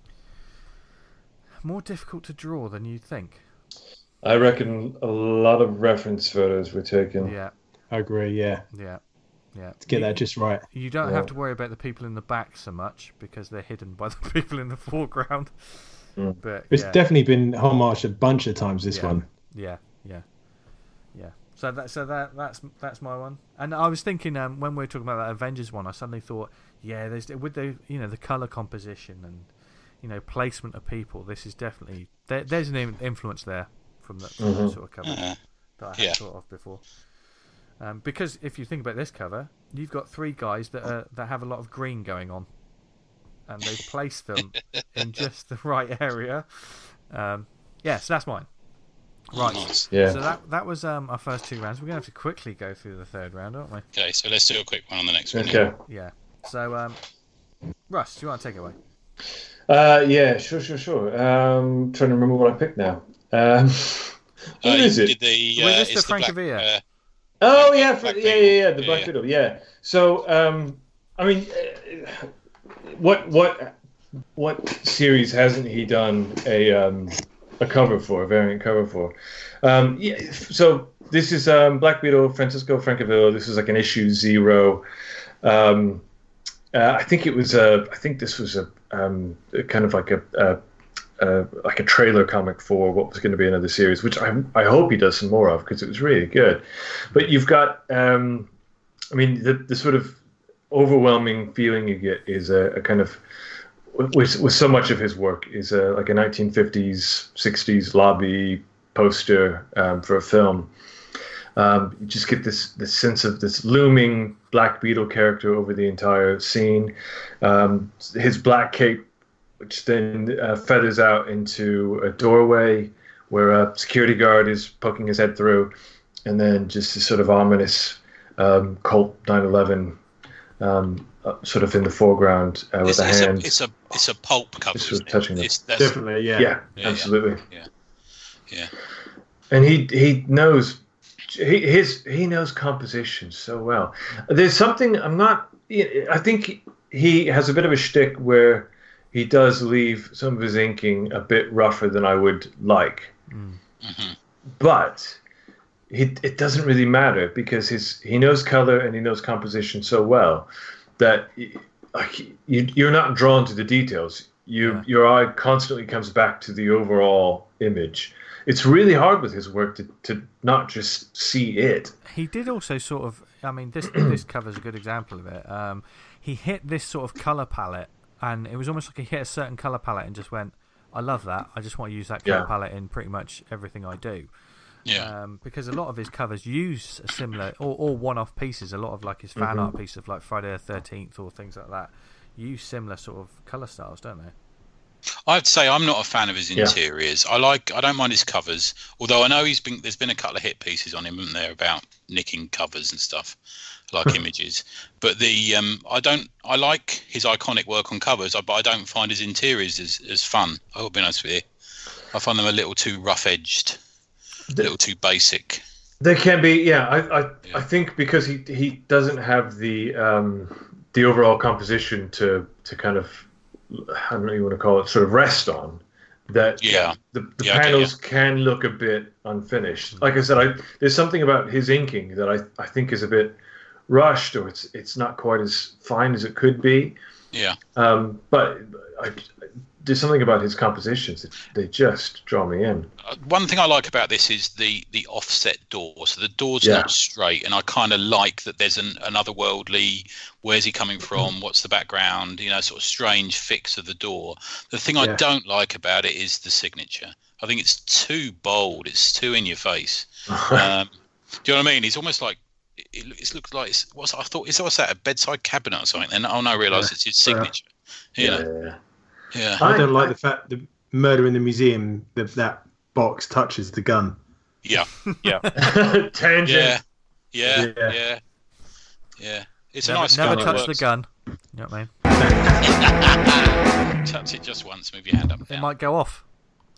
more difficult to draw than you'd think. I reckon a lot of reference photos were taken. Yeah, I agree. Yeah. yeah, yeah. To get You- that just right. You don't Yeah. have to worry about the people in the back so much because they're hidden by the people in the foreground. Mm. But It's yeah, definitely been homaged a bunch of times. This Yeah. one. yeah, yeah, yeah. So that so that that's that's my one. And I was thinking um, when we were talking about that Avengers one, I suddenly thought, yeah, there's with the you know the color composition and you know placement of people. This is definitely there, there's an in- influence there from that, from that Mhm. sort of cover Uh, that I hadn't yeah. thought of before. Um, because if you think about this cover, you've got three guys that are, that have a lot of green going on, and they've placed them in just the right area. Um, yeah, so that's mine. Right. nice. Yeah. So that that was um, our first two rounds. We're gonna have to quickly go through the third round, aren't we? Okay, so let's do a quick one on the next one. Okay. Yeah. So um, Russ, do you want to take it away? Uh, yeah, sure, sure, sure. Um, trying to remember what I picked now. Um, who Uh, is you it? did the, Was uh, this the it's Frank Black- Avila? uh, Oh Black- yeah, Black for, yeah, Beetle. yeah, yeah, the Yeah, Black yeah. Widow. Yeah. So, um, I mean, uh, what what what series hasn't he done a um, a cover for, a variant cover for? Um, yeah. So this is um, Black Widow, Francisco Francavilla. This is like an issue zero. Um, uh, I think it was a. I think this was a, um, a kind of like a. a Uh, like a trailer comic for what was going to be another series, which I I hope he does some more of because it was really good. But you've got, um, I mean, the the sort of overwhelming feeling you get is a, a kind of with with so much of his work is a, like a nineteen fifties, sixties lobby poster um, for a film. Um, you just get this this sense of this looming Black Beetle character over the entire scene. Um, his black cape, which then uh, feathers out into a doorway where a security guard is poking his head through, and then just this sort of ominous um, Colt nine eleven um, uh, sort of in the foreground uh, with It's, a it's, hand. a, it's a it's a pulp cover. Just Isn't sort of touching it? it. It's, that's, Definitely, yeah. yeah, yeah, absolutely. yeah. Yeah. And he he knows he his he knows composition so well. There's something I'm not. I think he has a bit of a shtick where he does leave some of his inking a bit rougher than I would like, Mm. Mm-hmm. but he, it doesn't really matter because his he knows color and he knows composition so well that like you, you're not drawn to the details. You Yeah. your eye constantly comes back to the overall image. It's really hard with his work to, to not just see it. He did also sort of. I mean, this this covers a good example of it. Um, he hit this sort of color palette, and it was almost like he hit a certain color palette and just went, "I love that. I just want to use that color Yeah. palette in pretty much everything I do." Yeah. Um, because a lot of his covers use a similar or, or one-off pieces. A lot of like his fan Mhm. art piece of like Friday the thirteenth or things like that use similar sort of color styles, don't they? I have to say I'm not a fan of his Yeah. interiors. I like I don't mind his covers, although I know he's been there's been a couple of hit pieces on him, haven't there, about nicking covers and stuff, like images. But the um, I don't I like his iconic work on covers, but I don't find his interiors as, as fun. I will be honest with you. I find them a little too rough edged, a little too basic. They can be, yeah. I I, Yeah. I think because he he doesn't have the um, the overall composition to to kind of I don't know what you want to call it, sort of rest on. That Yeah. the, the Yeah, okay, panels can look a bit unfinished. Like I said, I there's something about his inking that I, I think is a bit rushed, or it's it's not quite as fine as it could be. Yeah. Um, but I, there's something about his compositions that they just draw me in. Uh, One thing I like about this is the the offset door. So the door's Yeah. not straight, and I kind of like that there's an, an otherworldly. Where's he coming from? What's the background? You know, sort of strange fix of the door. The thing I Yeah. don't like about it is the signature. I think it's too bold. It's too in your face. Um, do you know what I mean? It's almost like it, it looks like it's, what's I thought is what's that, a bedside cabinet or something? Then oh no, I realise Yeah. it's his signature. You yeah, know, yeah, yeah. I don't I- like the fact the murder in the museum, that that box touches the gun. Yeah, yeah, yeah. Tangent. yeah, yeah, Yeah. yeah, yeah. It's a Never, nice never gun. It touch the works. gun. You know what I mean? Touch it just once. Move your hand up and It down. might go off.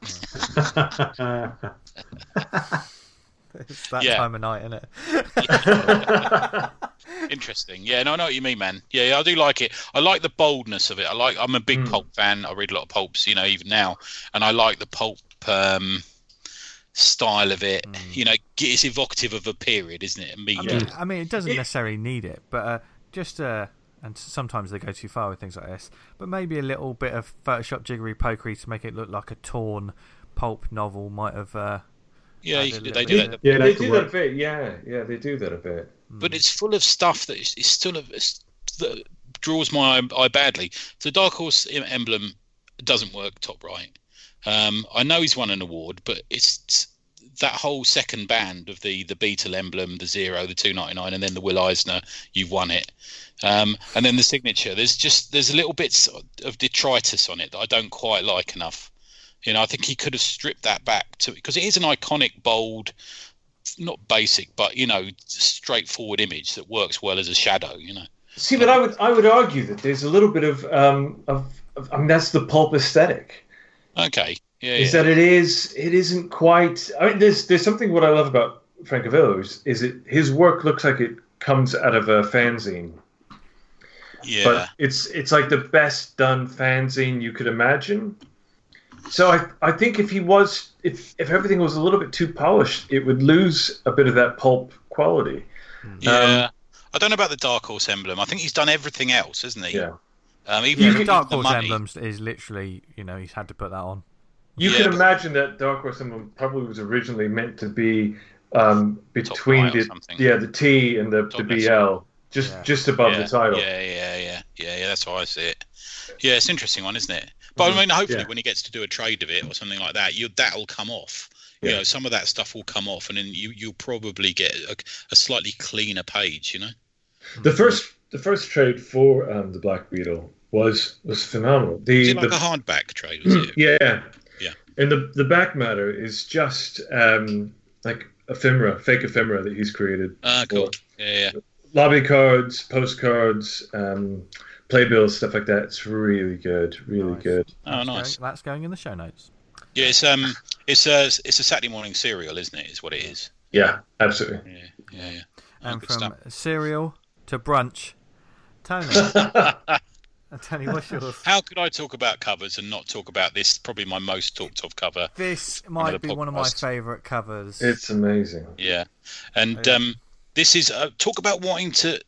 It's that Yeah. time of night, isn't it? Interesting. Yeah, no, I know what you mean, man. Yeah, yeah, I do like it. I like the boldness of it. I like. I'm a big Mm. pulp fan. I read a lot of pulps, you know, even now, and I like the pulp um, style of it. Mm. You know, it's evocative of a period, isn't it? I Immediately. mean, I mean, it doesn't It- necessarily need it, but uh, just uh, and sometimes they go too far with things like this. But maybe a little bit of Photoshop jiggery pokery to make it look like a torn pulp novel might have. Uh, Yeah, you added a could, little they bit do of- that. Yeah, they that do could that a work. bit. Yeah, yeah, they do that a bit. But it's full of stuff that is, is still of it's, that draws my eye, eye badly. The Dark Horse em- emblem doesn't work top right. Um, I know he's won an award, but it's that whole second band of the the Beetle emblem, the Zero, the two ninety-nine, and then the Will Eisner. You've won it, um, and then the signature. There's just there's little bits of detritus on it that I don't quite like enough. You know, I think he could have stripped that back to because it is an iconic, bold, not basic, but you know, straightforward image that works well as a shadow. You know. See, but I would I would argue that there's a little bit of um of, of I mean that's the pulp aesthetic. Okay. Yeah. Is yeah. that it is it isn't quite. I mean, there's there's something what I love about Francavilla is, is it his work looks like it comes out of a fanzine. Yeah. But it's it's like the best done fanzine you could imagine. So I I think if he was if if everything was a little bit too polished, it would lose a bit of that pulp quality. Yeah. Um, I don't know about the Dark Horse emblem. I think he's done everything else, hasn't he? Yeah. Um, even Yeah, if the he Dark the Horse money, emblems is literally, you know, he's had to put that on. You Yeah, can but- imagine that Dark Horse emblem probably was originally meant to be um, between right or the something. yeah the T and the, the Top B L, just Yeah. just above yeah, the title. Yeah, yeah, yeah, yeah, yeah. That's how I see it. Yeah, it's an interesting one, isn't it? But I mean, hopefully, Yeah. when he gets to do a trade of it or something like that, you that'll come off. You Yeah. know, some of that stuff will come off, and then you you'll probably get a, a slightly cleaner page. You know. The first the first trade for um, the Black Beetle was was phenomenal. The, Is it like the a hardback trade? Was it? yeah Yeah. and the the back matter is just um, like ephemera, fake ephemera that he's created. Ah, cool. Yeah, yeah. Lobby cards, postcards, um, playbills, stuff like that. It's really good, really Nice. good. Oh, That's nice. Going, that's going in the show notes. Yeah, it's um, it's a it's a Saturday morning cereal, isn't it? Is what it is. Yeah, absolutely. Yeah, yeah, yeah. Oh, And good from stuff. cereal to brunch, Tony. Tony, what's yours? How could I talk about covers and not talk about this? Probably my most talked of cover. This the might be one of my podcast. favourite covers. It's amazing. Yeah, and Yeah. um, this is uh, talk about wanting to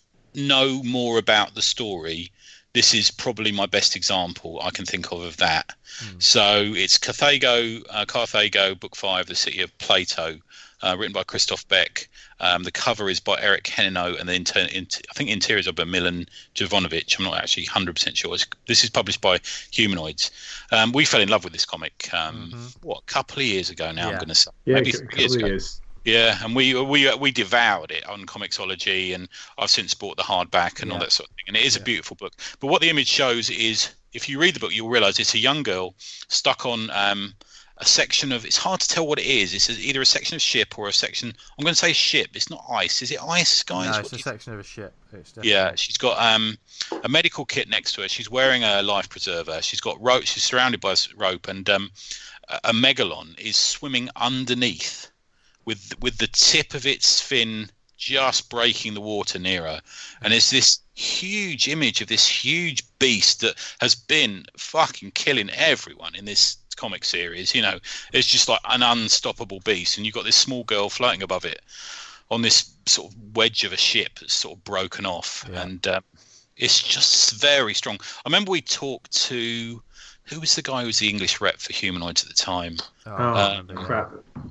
know more about the story. This is probably my best example I can think of of that. Hmm. So it's Carthago, uh, Carthago, Book Five, The City of Plato, uh, written by Christoph Beck. Um, the cover is by Eric Henino, and the inter- inter- I think interiors are by Milan Jovanovic. I'm not actually one hundred percent sure. It's, this is published by Humanoids. Um, we fell in love with this comic. Um, Mhm. What, a couple of years ago now? Yeah. I'm going to say Yeah, maybe a three couple years of ago. years. Yeah, and we we we devoured it on Comixology, and I've since bought the hardback and all Yeah. that sort of thing. And it is a Yeah. beautiful book. But what the image shows is, if you read the book, you'll realise it's a young girl stuck on um, a section of. It's hard to tell what it is. It's either a section of ship or a section. I'm going to say ship. It's not ice. Is it ice, guys? No, What it's do a you section of a ship. It's definitely... yeah, she's got um, a medical kit next to her. She's wearing a life preserver. She's got rope. She's surrounded by s- rope, and um, a, a megalon is swimming underneath, with with the tip of its fin just breaking the water near her. And it's this huge image of this huge beast that has been fucking killing everyone in this comic series. You know, it's just like an unstoppable beast, and you've got this small girl floating above it on this sort of wedge of a ship that's sort of broken off. Yeah. And um, it's just very strong. I remember we talked to, who was the guy who was the English rep for Humanoids at the time? Oh, Oh, I Um, don't know. crap.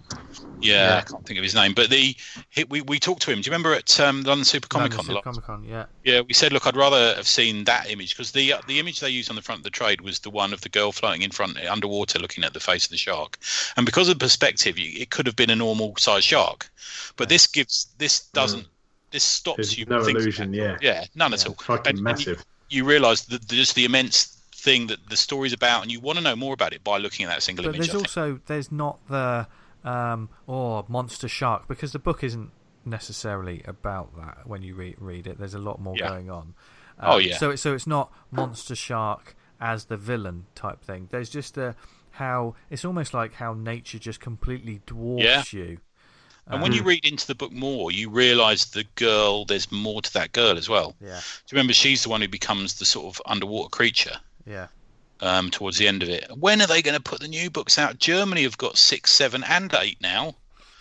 Yeah, Yeah. I can't think of his name, but the he, we we talked to him. Do you remember at um, London Super Comic Con? London Comic Con, yeah. Yeah, we said, look, I'd rather have seen that image, because the uh, the image they used on the front of the trade was the one of the girl floating in front underwater, looking at the face of the shark. And because of the perspective, you, it could have been a normal size shark, but this gives this doesn't this stops There's you. no thinking illusion, that- yeah. yeah, none at Yeah. all. Fucking And- and massive. You, you realise that just the immense thing that the story's about, and you want to know more about it by looking at that single But image. there's I think. also, there's not the, um, oh, monster shark, because the book isn't necessarily about that when you re- read it. There's a lot more Yeah. going on. Oh, Um, yeah. So, so it's not monster shark as the villain type thing. There's just a, how, it's almost like how nature just completely dwarfs you. And when you read into the book more, you realise the girl, there's more to that girl as well. Yeah, Do you remember she's the one who becomes the sort of underwater creature yeah. um, towards the end of it? When are they going to put the new books out? Germany have got six, seven, and eight now.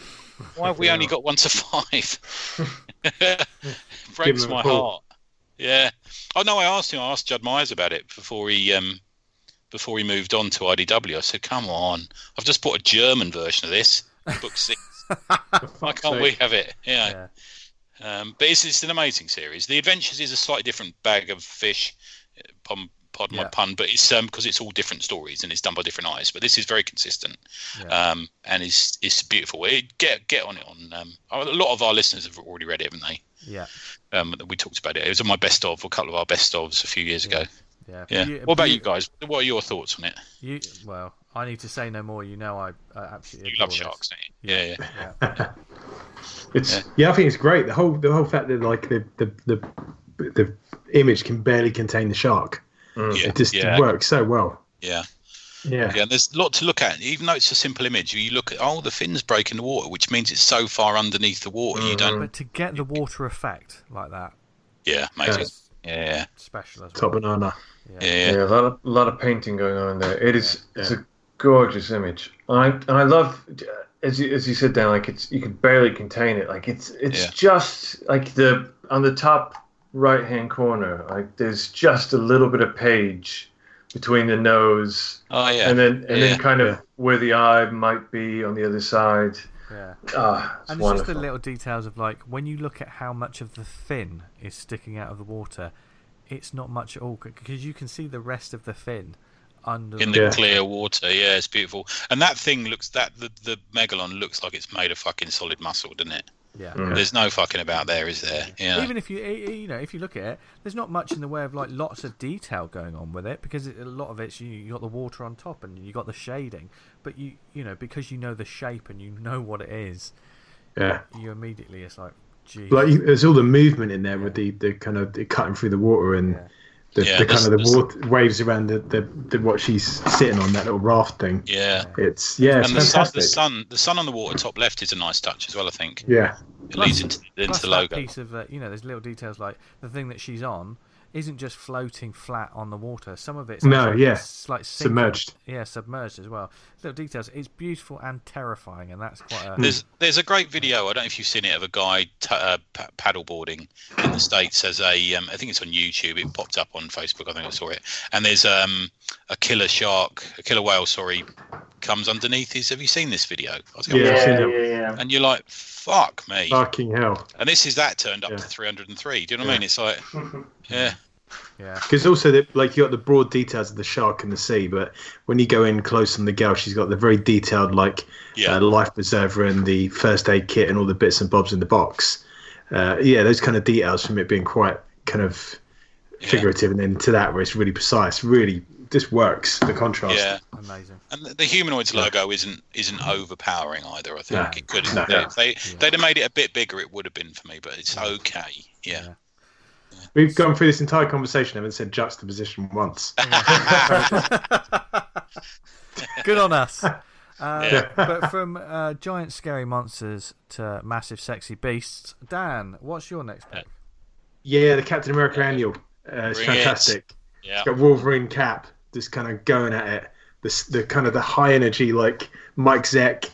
Why have we only got one to five? Breaks them a my call. heart. Yeah. Oh no, I asked him. I asked Judd Myers about it before he um before he moved on to I D W. I said, "Come on, I've just bought a German version of this, book six. Why can't we have it?" Yeah. Yeah. Um, but it's, it's an amazing series. The Adventures is a slightly different bag of fish. Pardon, pardon my Yeah. pun, but it's um because it's all different stories and it's done by different eyes. But this is very consistent, Yeah. um, and it's it's beautiful. It, get get on it on. Um, a lot of our listeners have already read it, haven't they? Yeah. Um, we talked about it. It was on my best of, a couple of our best ofs a few years ago. Yeah. Yeah. You- What about you- you guys? What are your thoughts on it? You well, I need to say no more. You know, I, I absolutely You adore love this. sharks, don't you? Yeah, yeah. Yeah. It's Yeah. yeah. I think it's great. The whole the whole fact that like the the, the the image can barely contain the shark. Mm. Yeah, It just yeah. works so well. Yeah. Yeah. Yeah, and there's a lot to look at. Even though it's a simple image, you look at, oh, the fin's breaking the water, which means it's so far underneath the water. You don't. But to get the water effect like that, Yeah, amazing. is Yeah, special as well. Top banana. yeah, Yeah, yeah. a lot of a lot of painting going on in there. It is it's a gorgeous image. I and I love as you as you said, Dan. Like it's you could barely contain it. Like it's it's Yeah. just like the on the top right hand corner. Like there's just a little bit of page between the nose Oh yeah. and then and Yeah. then kind of Yeah. where the eye might be on the other side. Yeah. Ah, it's And it's wonderful. just the little details of like when you look at how much of the fin is sticking out of the water, it's not much at all because you can see the rest of the fin under in the the Yeah. clear water, yeah, it's beautiful. And that thing looks that the the megalon looks like it's made of fucking solid muscle, doesn't it? yeah. Mm. There's no fucking about there, is there? Yeah. Even if you eh, eh, you know if you look at it, there's not much in the way of like lots of detail going on with it because it, a lot of it's you, you got the water on top and you got the shading, but you you know because you know the shape and you know what it is, Yeah. you immediately it's like, gee, Like you- there's all the movement in there with the, the kind of the cutting through the water and Yeah. the, Yeah, the kind of the there's- water, waves around the, the, the what she's sitting on, that little raft thing. Yeah. It's yeah, it's And the sun, fantastic. the sun, the sun on the water top left is a nice touch as well. I think Yeah, it leads into, into Plus the that logo. piece of uh, you know, there's little details like the thing that she's on isn't just floating flat on the water. Some of it's No, actually yeah. s- like sinking. Submerged. Yeah, submerged as well. Little details. It's beautiful and terrifying, and that's quite a. There's there's a great video. I don't know if you've seen it of a guy t- uh, pa- paddleboarding in the States as a. Um, I think it's on YouTube. It popped up on Facebook. I think I saw it. And there's um a killer shark, a killer whale. Sorry, comes underneath his. Have you seen this video? I was gonna- Yeah, I've seen yeah, it. yeah, yeah. And you're like, fuck me. fucking hell. And this is that turned up Yeah. to three hundred three. Do you know what I mean? It's like, yeah, yeah. Because also, the, like, you got the broad details of the shark in the sea, but when you go in close on the gal, she's got the very detailed, like, yeah, uh, life preserver and the first aid kit and all the bits and bobs in the box. Uh, yeah, those kind of details from it being quite kind of yeah. figurative, and then to that where it's really precise. Really, this works. The contrast. yeah. Amazing. And the, the humanoids logo isn't isn't overpowering either. I think No. it could. No. If they they'd have made it a bit bigger, it would have been for me. But it's okay. Yeah. We've gone through this entire conversation, haven't said juxtaposition once. Good on us. Uh, Yeah. But from uh, giant scary monsters to massive sexy beasts, Dan, what's your next pick? Yeah, the Captain America annual. Uh, it's Bring it. fantastic. Yeah. It's got Wolverine cap, just kind of going at it. The, the kind of the high energy, like Mike Zeck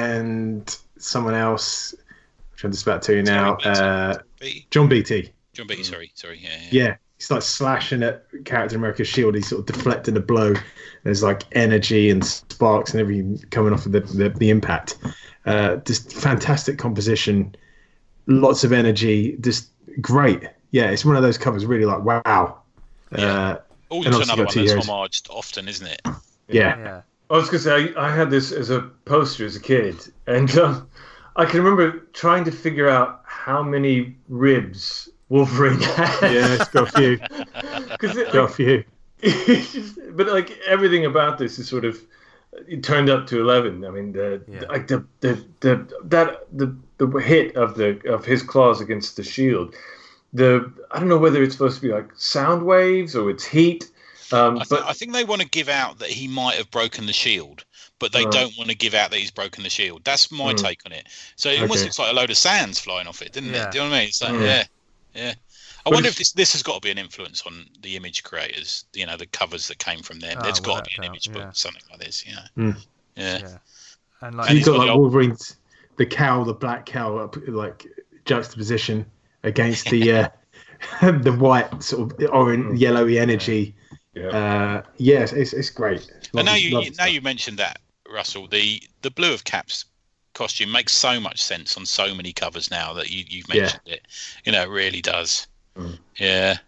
and someone else, which I'm just about to tell you now, uh, Beatty? John Beatty. John Beatty, sorry, sorry. Yeah, yeah. Yeah, he's like slashing at Captain America's shield. He's sort of deflecting the blow. There's like energy and sparks and everything coming off of the the, the impact. Uh, just fantastic composition, lots of energy, just great. Yeah, it's one of those covers really like wow. Uh, Also And another obviously got one two that's heroes. homaged often, isn't it? yeah, Yeah. I was going to say, I, I had this as a poster as a kid, and um, I can remember trying to figure out how many ribs Wolverine had. yeah, it's got a few, 'Cause it, got a like, few. it's just- but like everything about this is sort of it turned up to eleven. I mean, the, Yeah. the like the, the the that the the hit of the of his claws against the shield. The I don't know whether it's supposed to be like sound waves or it's heat. Um, I, th- but I think they want to give out that he might have broken the shield, but they Right. don't want to give out that he's broken the shield. That's my Mm. take on it. So it almost Okay. looks like a load of sands flying off it, didn't Yeah. it? Do you know what I mean? It's like, Mm. yeah, yeah. I But wonder it's- if this this has got to be an influence on the image creators. You know, the covers that came from them. Oh, There's got without to be an doubt, image book, yeah. something like this. Yeah, Mm. yeah. Yeah. And And like, You've he's got got like the old- Wolverine's the cow, the black cow, up, like juxtaposition against the uh, the white sort of orange, yellowy energy. yeah. Uh, yes, it's it's great. And now Lovely- you lovely now stuff. you mentioned that, Russell, the the blue of Cap's costume makes so much sense on so many covers now that you you've Yeah. mentioned it. You know, it really does. Mm. Yeah.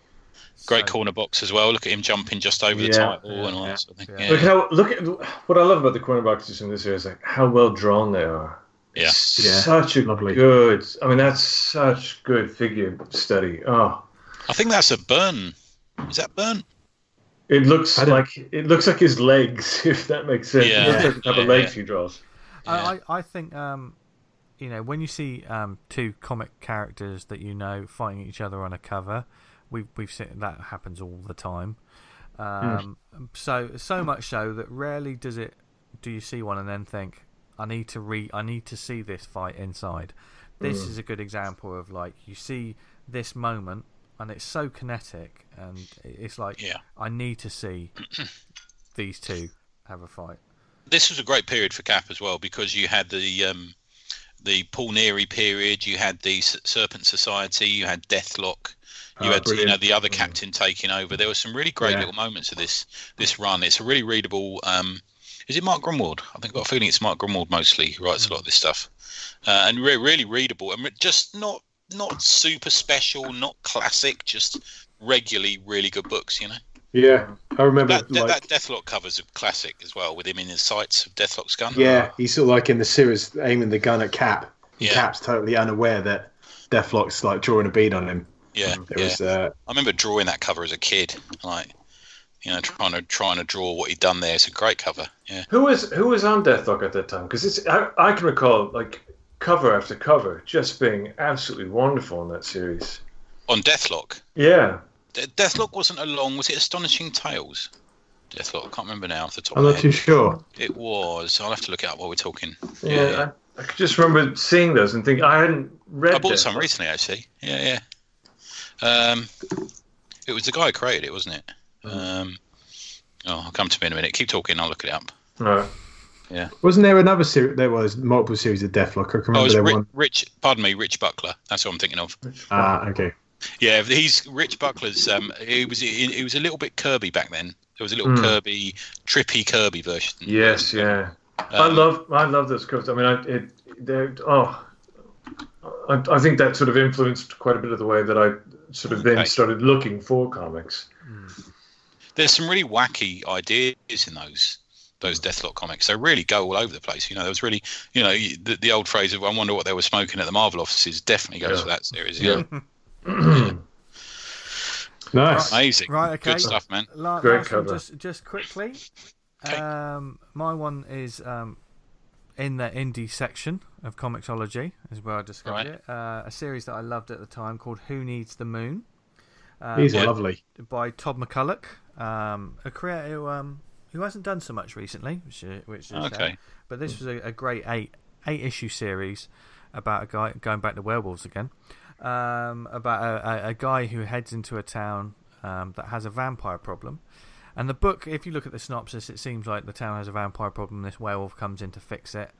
Great so- corner box as well. Look at him jumping just over the Yeah, title yeah, and all yeah, that sort of thing. yeah. Yeah. Look how look at what I love about the corner boxes in this area is like how well drawn they are. Yeah. It's Yeah, such a lovely. good. I mean, that's such good figure study. Oh, I think that's a burn. Is that burn? it looks I don't- like it looks like his legs, if that makes sense. Yeah. It looks like the type of Yeah, legs yeah. he draws. I, I I think um, you know, when you see um, two comic characters that you know fighting each other on a cover, we've we've seen that happens all the time. Um, mm. So so much so that rarely does it do you see one and then think, I need to re I need to see this fight inside. This mm. is a good example of like you see this moment and it's so kinetic and it's like yeah. I need to see these two have a fight. This was a great period for Cap as well because you had the um, the Paul Neary period, you had the Serpent Society, you had Deathlock, you oh, had brilliant. you know the other captain mm. taking over. There were some really great yeah. little moments of this this run. It's a really readable. Um, is it Mark Grunwald? I think I've got a feeling it's Mark Grunwald mostly who writes mm. a lot of this stuff, uh, and re- really readable and just not not super special, not classic, just regularly really good books. You know. Yeah, I remember that, like, that Deathlock cover's a classic as well, with him in the sights of Deathlock's gun. Yeah, he's sort of like in the series aiming the gun at Cap. Yeah. Cap's totally unaware that Deathlock's like drawing a bead on him. Yeah, there yeah. Was, uh... I remember drawing that cover as a kid, like you know, trying to trying to draw what he'd done there. It's a great cover. Yeah. Who was who was on Deathlock at that time? Because it's I, I can recall like cover after cover just being absolutely wonderful in that series. On Deathlock. Yeah. Deathlock wasn't along. Was it Astonishing Tales? Deathlock. I can't remember now off the top I'm of my not head. too sure. It was. I'll have to look it up while we're talking. Yeah, yeah, yeah. I, I just remember seeing those and thinking I hadn't read. I bought Deathlock. some recently, actually. Yeah, yeah. Um, it was the guy who created it, wasn't it? Um, oh, I'll come to me in a minute. Keep talking. I'll look it up. All right. Yeah. Wasn't there another series? There was multiple series of Deathlock. I can remember oh, it was there Rich, one. Rich. Pardon me, Rich Buckler. That's what I'm thinking of. Ah, okay. Yeah, he's Rich Buckler's. Um, he was he, he was a little bit Kirby back then. There was a little mm. Kirby, trippy Kirby version. Yes, yeah. Um, I love I love those covers. I mean, I it they're oh, I, I think that sort of influenced quite a bit of the way that I sort of okay. then started looking for comics. Mm. There's some really wacky ideas in those those Deathlock comics. They really go all over the place. You know, there was really, you know, the, the old phrase of "I wonder what they were smoking at the Marvel offices" definitely goes yeah. for that series. Yeah. yeah. yeah. Nice, amazing, right? Okay, good stuff, man. La- Great cover. Just, just quickly, okay. um, my one is um, in the indie section of Comixology, is where I discovered right. it. Uh, a series that I loved at the time called "Who Needs the Moon." Um, He's yeah. lovely. By Todd McCulloch, um, a creator who, um, who hasn't done so much recently, which, which is okay. Uh, but this was a, a great eight eight issue series about a guy going back to werewolves again. Um, about a, a, a guy who heads into a town um, that has a vampire problem. And the book, if you look at the synopsis, it seems like the town has a vampire problem. This werewolf comes in to fix it.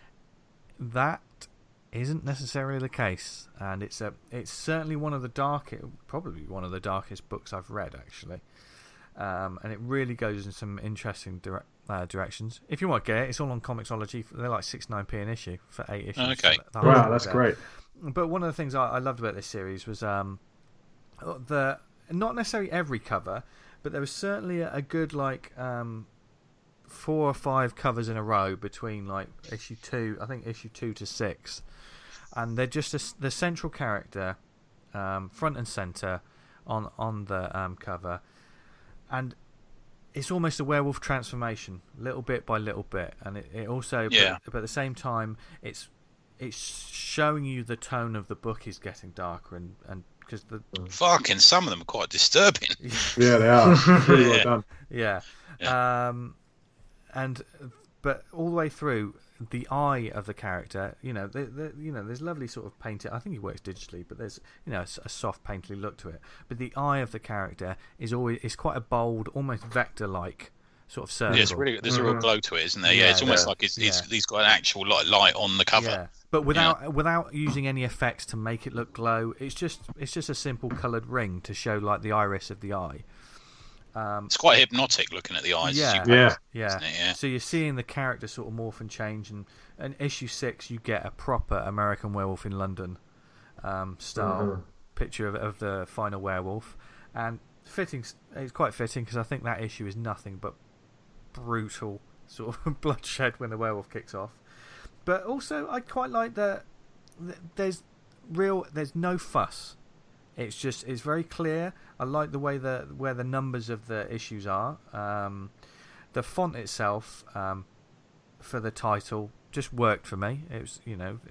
That isn't necessarily the case, and it's a it's certainly one of the darkest, probably one of the darkest books I've read actually. Um, and it really goes in some interesting dire- uh, directions. If you want to get it, it's all on Comixology. They're like six nine p an issue for eight issues. Okay, so wow, that's there. great. But one of the things I, I loved about this series was um, the not necessarily every cover, but there was certainly a, a good like um, four or five covers in a row between like issue two, I think issue two to six, and they're just a, the central character, um, front and center on on the um, cover, and it's almost a werewolf transformation, little bit by little bit, and it, it also, yeah. but, but at the same time, it's it's showing you the tone of the book is getting darker, and and because the fucking some of them are quite disturbing. Yeah, they are. Really well yeah. done. Yeah. yeah. Um, and but all the way through, the eye of the character, you know, the, the, you know, there's lovely sort of painted. I think he works digitally, but there's you know a, a soft painterly look to it. But the eye of the character is always is quite a bold, almost vector-like sort of circle. Yeah, it's really, there's mm-hmm. a real glow to it, isn't there? Yeah, yeah it's almost yeah. like he's, he's, yeah. he's got an actual light, light on the cover. Yeah. But without yeah. without using any effects to make it look glow, it's just it's just a simple coloured ring to show like the iris of the eye. Um, it's quite hypnotic looking at the eyes. Yeah, as you yeah, yeah. It, yeah. So you're seeing the character sort of morph and change, and in issue six you get a proper American Werewolf in London um, style mm-hmm. picture of, of the final werewolf, and fitting. It's quite fitting because I think that issue is nothing but brutal sort of bloodshed when the werewolf kicks off. But also, I quite like that. There's real. There's no fuss. It's just. It's very clear. I like the way the where the numbers of the issues are. Um, the font itself um, for the title just worked for me. It was, you know, it,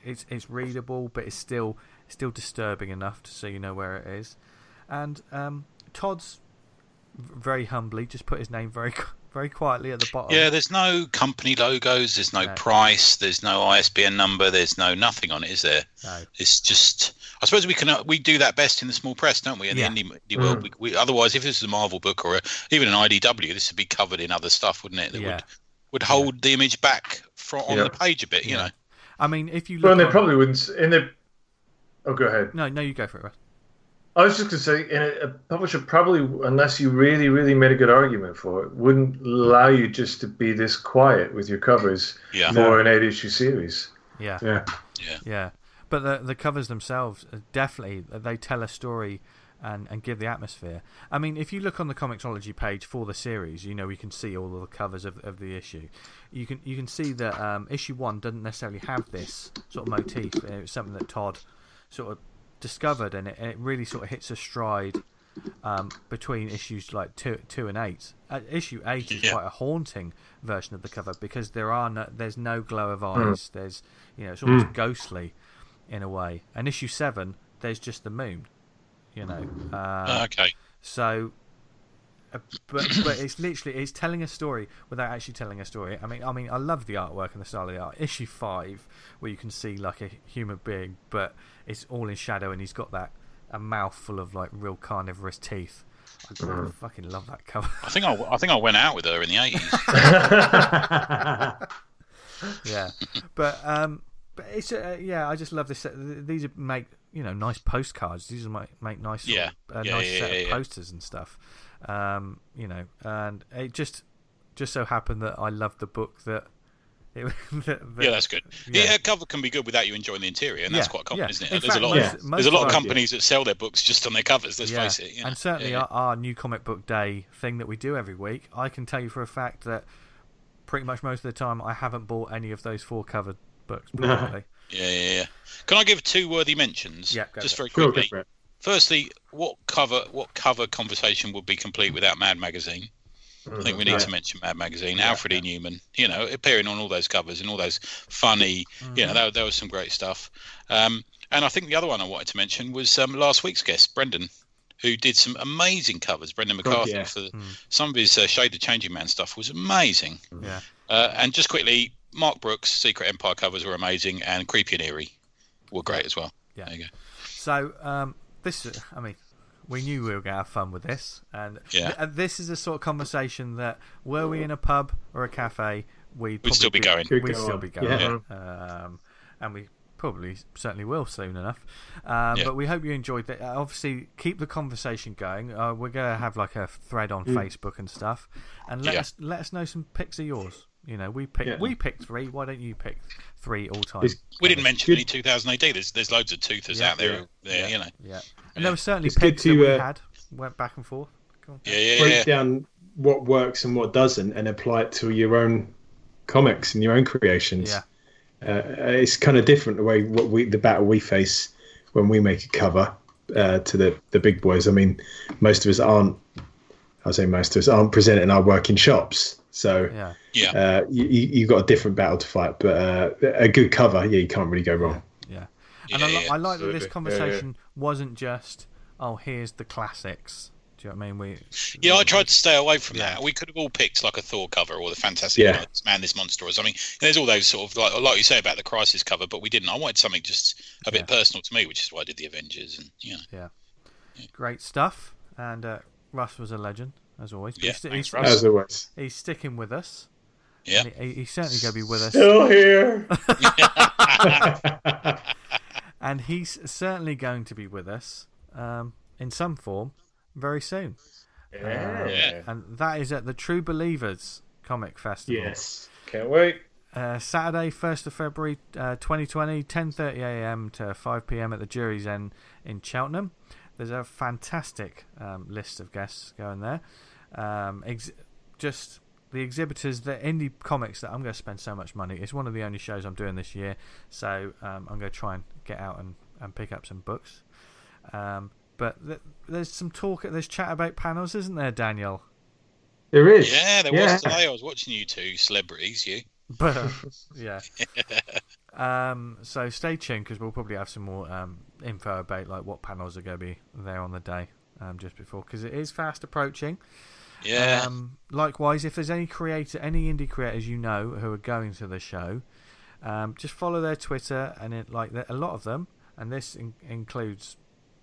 it's it's readable, but it's still still disturbing enough to so you know where it is. And um, Todd's very humbly just put his name very very quietly at the bottom. Yeah, there's no company logos, there's no, No. price, there's no I S B N number, there's no nothing on it, is there? No. It's just, I suppose we can uh, we do that best in the small press, don't we? In Yeah. the indie, indie world, we, we, otherwise, if this is a Marvel book or a, even an I D W, this would be covered in other stuff, wouldn't it? That Yeah. would would hold the image back from on Yeah. the page a bit, you Yeah. know. I mean, if you look Well, and they on- probably wouldn't. In the oh, go ahead. no, no, you go for it, Russ. I was just going to say, in a, a publisher probably, unless you really, really made a good argument for it, wouldn't allow you just to be this quiet with your covers Yeah. for No. an eight-issue series. Yeah. Yeah. Yeah. Yeah, but the the covers themselves uh, definitely they tell a story and, and give the atmosphere. I mean, if you look on the Comixology page for the series, you know you can see all of the covers of, of the issue. You can you can see that um, issue one doesn't necessarily have this sort of motif. It was something that Todd sort of discovered, and it, and it really sort of hits a stride um, between issues like two two and eight. Uh, issue eight is Yeah. quite a haunting version of the cover because there are no, there's no glow of eyes. There's you know it's almost ghostly in a way. And issue seven, there's just the moon. You know, uh, Okay. so. Uh, but but it's literally it's telling a story without actually telling a story. I mean I mean I love the artwork and the style of the art. Issue five, where you can see like a human being, but it's all in shadow, and he's got that a mouth full of like real carnivorous teeth. I fucking love that cover. I think I, I think I went out with her in the eighties. Yeah, but um, but it's uh, yeah. I just love this. Set. These are make you know nice postcards. These are make make nice sort Yeah. of, uh, Yeah, nice yeah, set yeah, of yeah. posters and stuff. Um, you know, and it just just so happened that I loved the book that. It, that, that Yeah, that's good. Yeah. Yeah, a cover can be good without you enjoying the interior, and that's Yeah, quite common, yeah. isn't it? In There's fact, a lot. most- Of, most there's a lot of of our- companies that sell their books just on their covers. Let's Yeah, face it. You know? and certainly Yeah, yeah. Our, our new comic book day thing that we do every week, I can tell you for a fact that pretty much most of the time I haven't bought any of those four covered books. Probably. Yeah, yeah, yeah. Can I give two worthy mentions? Yeah, go just for very Sure, quickly. go for it. Firstly, what cover what cover conversation would be complete without Mad Magazine? I think we need Right. to mention Mad Magazine. Alfred E. Newman, you know, appearing on all those covers and all those funny, you know, there, there was some great stuff. Um, and I think the other one I wanted to mention was um, last week's guest, Brendan, who did some amazing covers. Brendan McCarthy, yeah. for some of his uh, Shade the Changing Man stuff was amazing. Yeah. Uh, and just quickly, Mark Brooks' Secret Empire covers were amazing, and Creepy and Eerie were great as well. Yeah. There you go. So um, this, is- I mean, we knew we were going to have fun with this, and Yeah. th- and this is a sort of conversation that were we in a pub or a cafe, we'd, probably still be going. We'd Could go still on. be going, Yeah. um, and we probably certainly will soon enough. Um, Yeah. But we hope you enjoyed that. Uh, obviously, keep the conversation going. Uh, we're going to have like a thread on Facebook and stuff, and let Yeah. us let us know some pics of yours. You know, we picked Yeah. we picked three. Why don't you pick three all time? It's- We didn't mention Good. any two thousand A D. There's there's loads of toothers Yeah, out there. yeah, there yeah. You know. Yeah, and there were certainly It's good pics that to, we uh, had went back and forth. Go on. Yeah, yeah, Break yeah. down what works and what doesn't, and apply it to your own comics and your own creations. Yeah. Uh, it's kind of different the way what we the battle we face when we make a cover uh, to the the big boys. I mean, most of us aren't. I'll say most of us aren't presenting our work in shops, so Yeah. Yeah. uh, you you you got a different battle to fight. But uh, a good cover, yeah, you can't really go wrong. Yeah, Yeah, and I, li- yeah, I like that this absolutely. conversation wasn't just, oh, here's the classics. Do you know what I mean? We, Yeah, I tried to stay away from Yeah. that. We could have all picked like a Thor cover or the Fantastic Yeah. Four, Man, This Monster or something. There's all those sort of like, like you say about the Crisis cover, but we didn't. I wanted something just a bit Yeah. personal to me, which is why I did the Avengers. And you know, great stuff. And uh, Russ was a legend, as always. Yeah, he's, sti- thanks, he's, Russ. As always. he's sticking with us. yeah, And he, he's certainly going to be with us. Still here. And he's certainly going to be with us um, in some form very soon. Yeah. Yeah. And that is at the True Believers Comic Festival. Yes. Can't wait. Uh, Saturday, first of February, uh, twenty twenty, ten thirty a m to five p m at the Jury's End in Cheltenham. There's a fantastic um, list of guests going there. Um, ex- just the exhibitors, the indie comics that I'm going to spend so much money. It's one of the only shows I'm doing this year, so um, I'm going to try and get out and, and pick up some books. Um, but th- there's some talk, there's chat about panels, isn't there, Daniel? There is. yeah. There Yeah. was today. I was watching you two celebrities. You. But yeah, Um, so stay tuned because we'll probably have some more um, info about like what panels are going to be there on the day um, just before, because it is fast approaching. Yeah. Um, likewise, if there's any creator, any indie creators you know who are going to the show, um, just follow their Twitter, and it like a lot of them, and this in- includes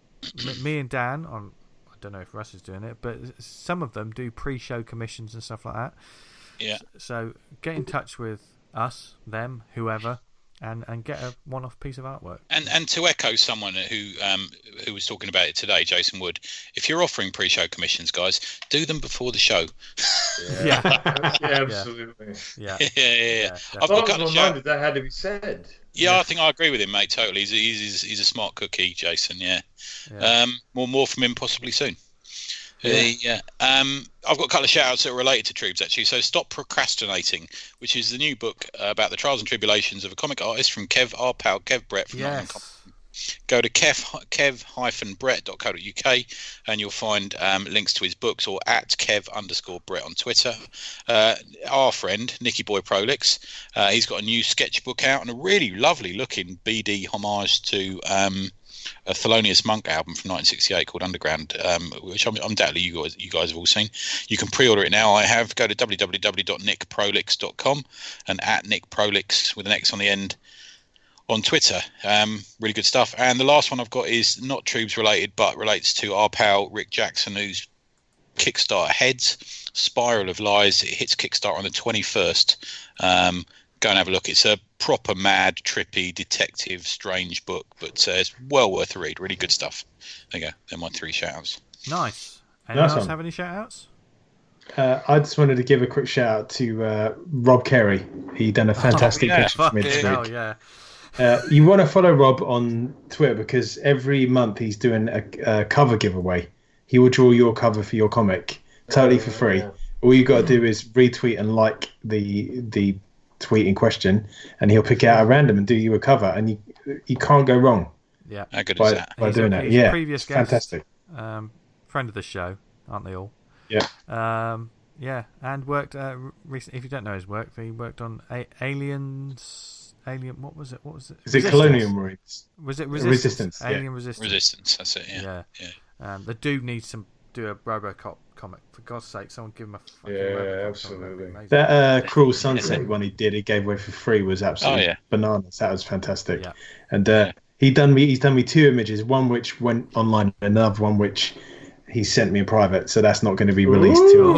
m- me and Dan on. I don't know if Russ is doing it, but some of them do pre-show commissions and stuff like that. Yeah. So get in touch with us, them, whoever, and, and get a one-off piece of artwork. And and to echo someone who um who was talking about it today, Jason Wood, if you're offering pre-show commissions, guys, do them before the show. Yeah, yeah, absolutely. Yeah, yeah, yeah. yeah. yeah I've got I was reminded that had to be said. Yeah, yeah, I think I agree with him, mate. Totally, he's he's, he's a smart cookie, Jason. Yeah. yeah. Um, more more from him possibly soon. Yeah. Uh, yeah. Um, I've got a couple of shout outs that are related to Troops, actually. So, Stop Procrastinating, which is the new book uh, about the trials and tribulations of a comic artist from Kev, our pal, Kev Brett from Nottingham Comics. Go to kev kev brett dot co dot uk and you'll find um, links to his books, or at kev underscore brett on Twitter. Uh, our friend Nicky Boy Prolix, uh, he's got a new sketchbook out and a really lovely looking B D homage to um, a Thelonious Monk album from nineteen sixty-eight called Underground, um, which I'm, undoubtedly you guys, you guys have all seen. You can pre-order it now. I have. Go to w w w dot nick prolix dot com and at Nick Prolix with an X on the end on Twitter. Um, really good stuff. And the last one I've got is not Troobs related, but relates to our pal Rick Jackson, whose Kickstarter Heads, Spiral of Lies. It hits Kickstarter on the twenty-first. Um, go and have a look. It's a proper mad, trippy, detective, strange book, but uh, it's well worth a read. Really good stuff. There you go. They're my three shout-outs. Nice. Anyone Nice else one. have any shout-outs? Uh, I just wanted to give a quick shout out to uh, Rob Carey. He done a fantastic Oh, yeah. picture for me this Fucking week. Oh, yeah. Uh, you want to follow Rob on Twitter because every month he's doing a, a cover giveaway. He will draw your cover for your comic totally for free. Yeah. All you got to do is retweet and like the the tweet in question, and he'll pick it out at random and do you a cover, and you you can't go wrong Yeah. How good by, is that? by He's doing a- that. he's a Yeah, previous it's guest. fantastic. Um, friend of the show, aren't they all? Yeah. Um, yeah, and worked uh, recently. If you don't know his work, he worked on a- Aliens. Alien, what was it? What was it? Is it Resistance. Colonial Marines? Was it Resistance, Resistance? yeah. Alien Resistance. Resistance, that's it, yeah. Yeah. Yeah. Um, the dude needs to do a RoboCop comic. For God's sake, someone give him a fucking Yeah, RoboCop comic. absolutely. That'd be amazing. That uh, Cruel Sunset one he did, he gave away for free, was absolutely Oh, yeah. bananas. That was fantastic. Yeah. And uh, he done me. He's done me two images. One which went online, and another one which he sent me in private. So that's not going to be released till.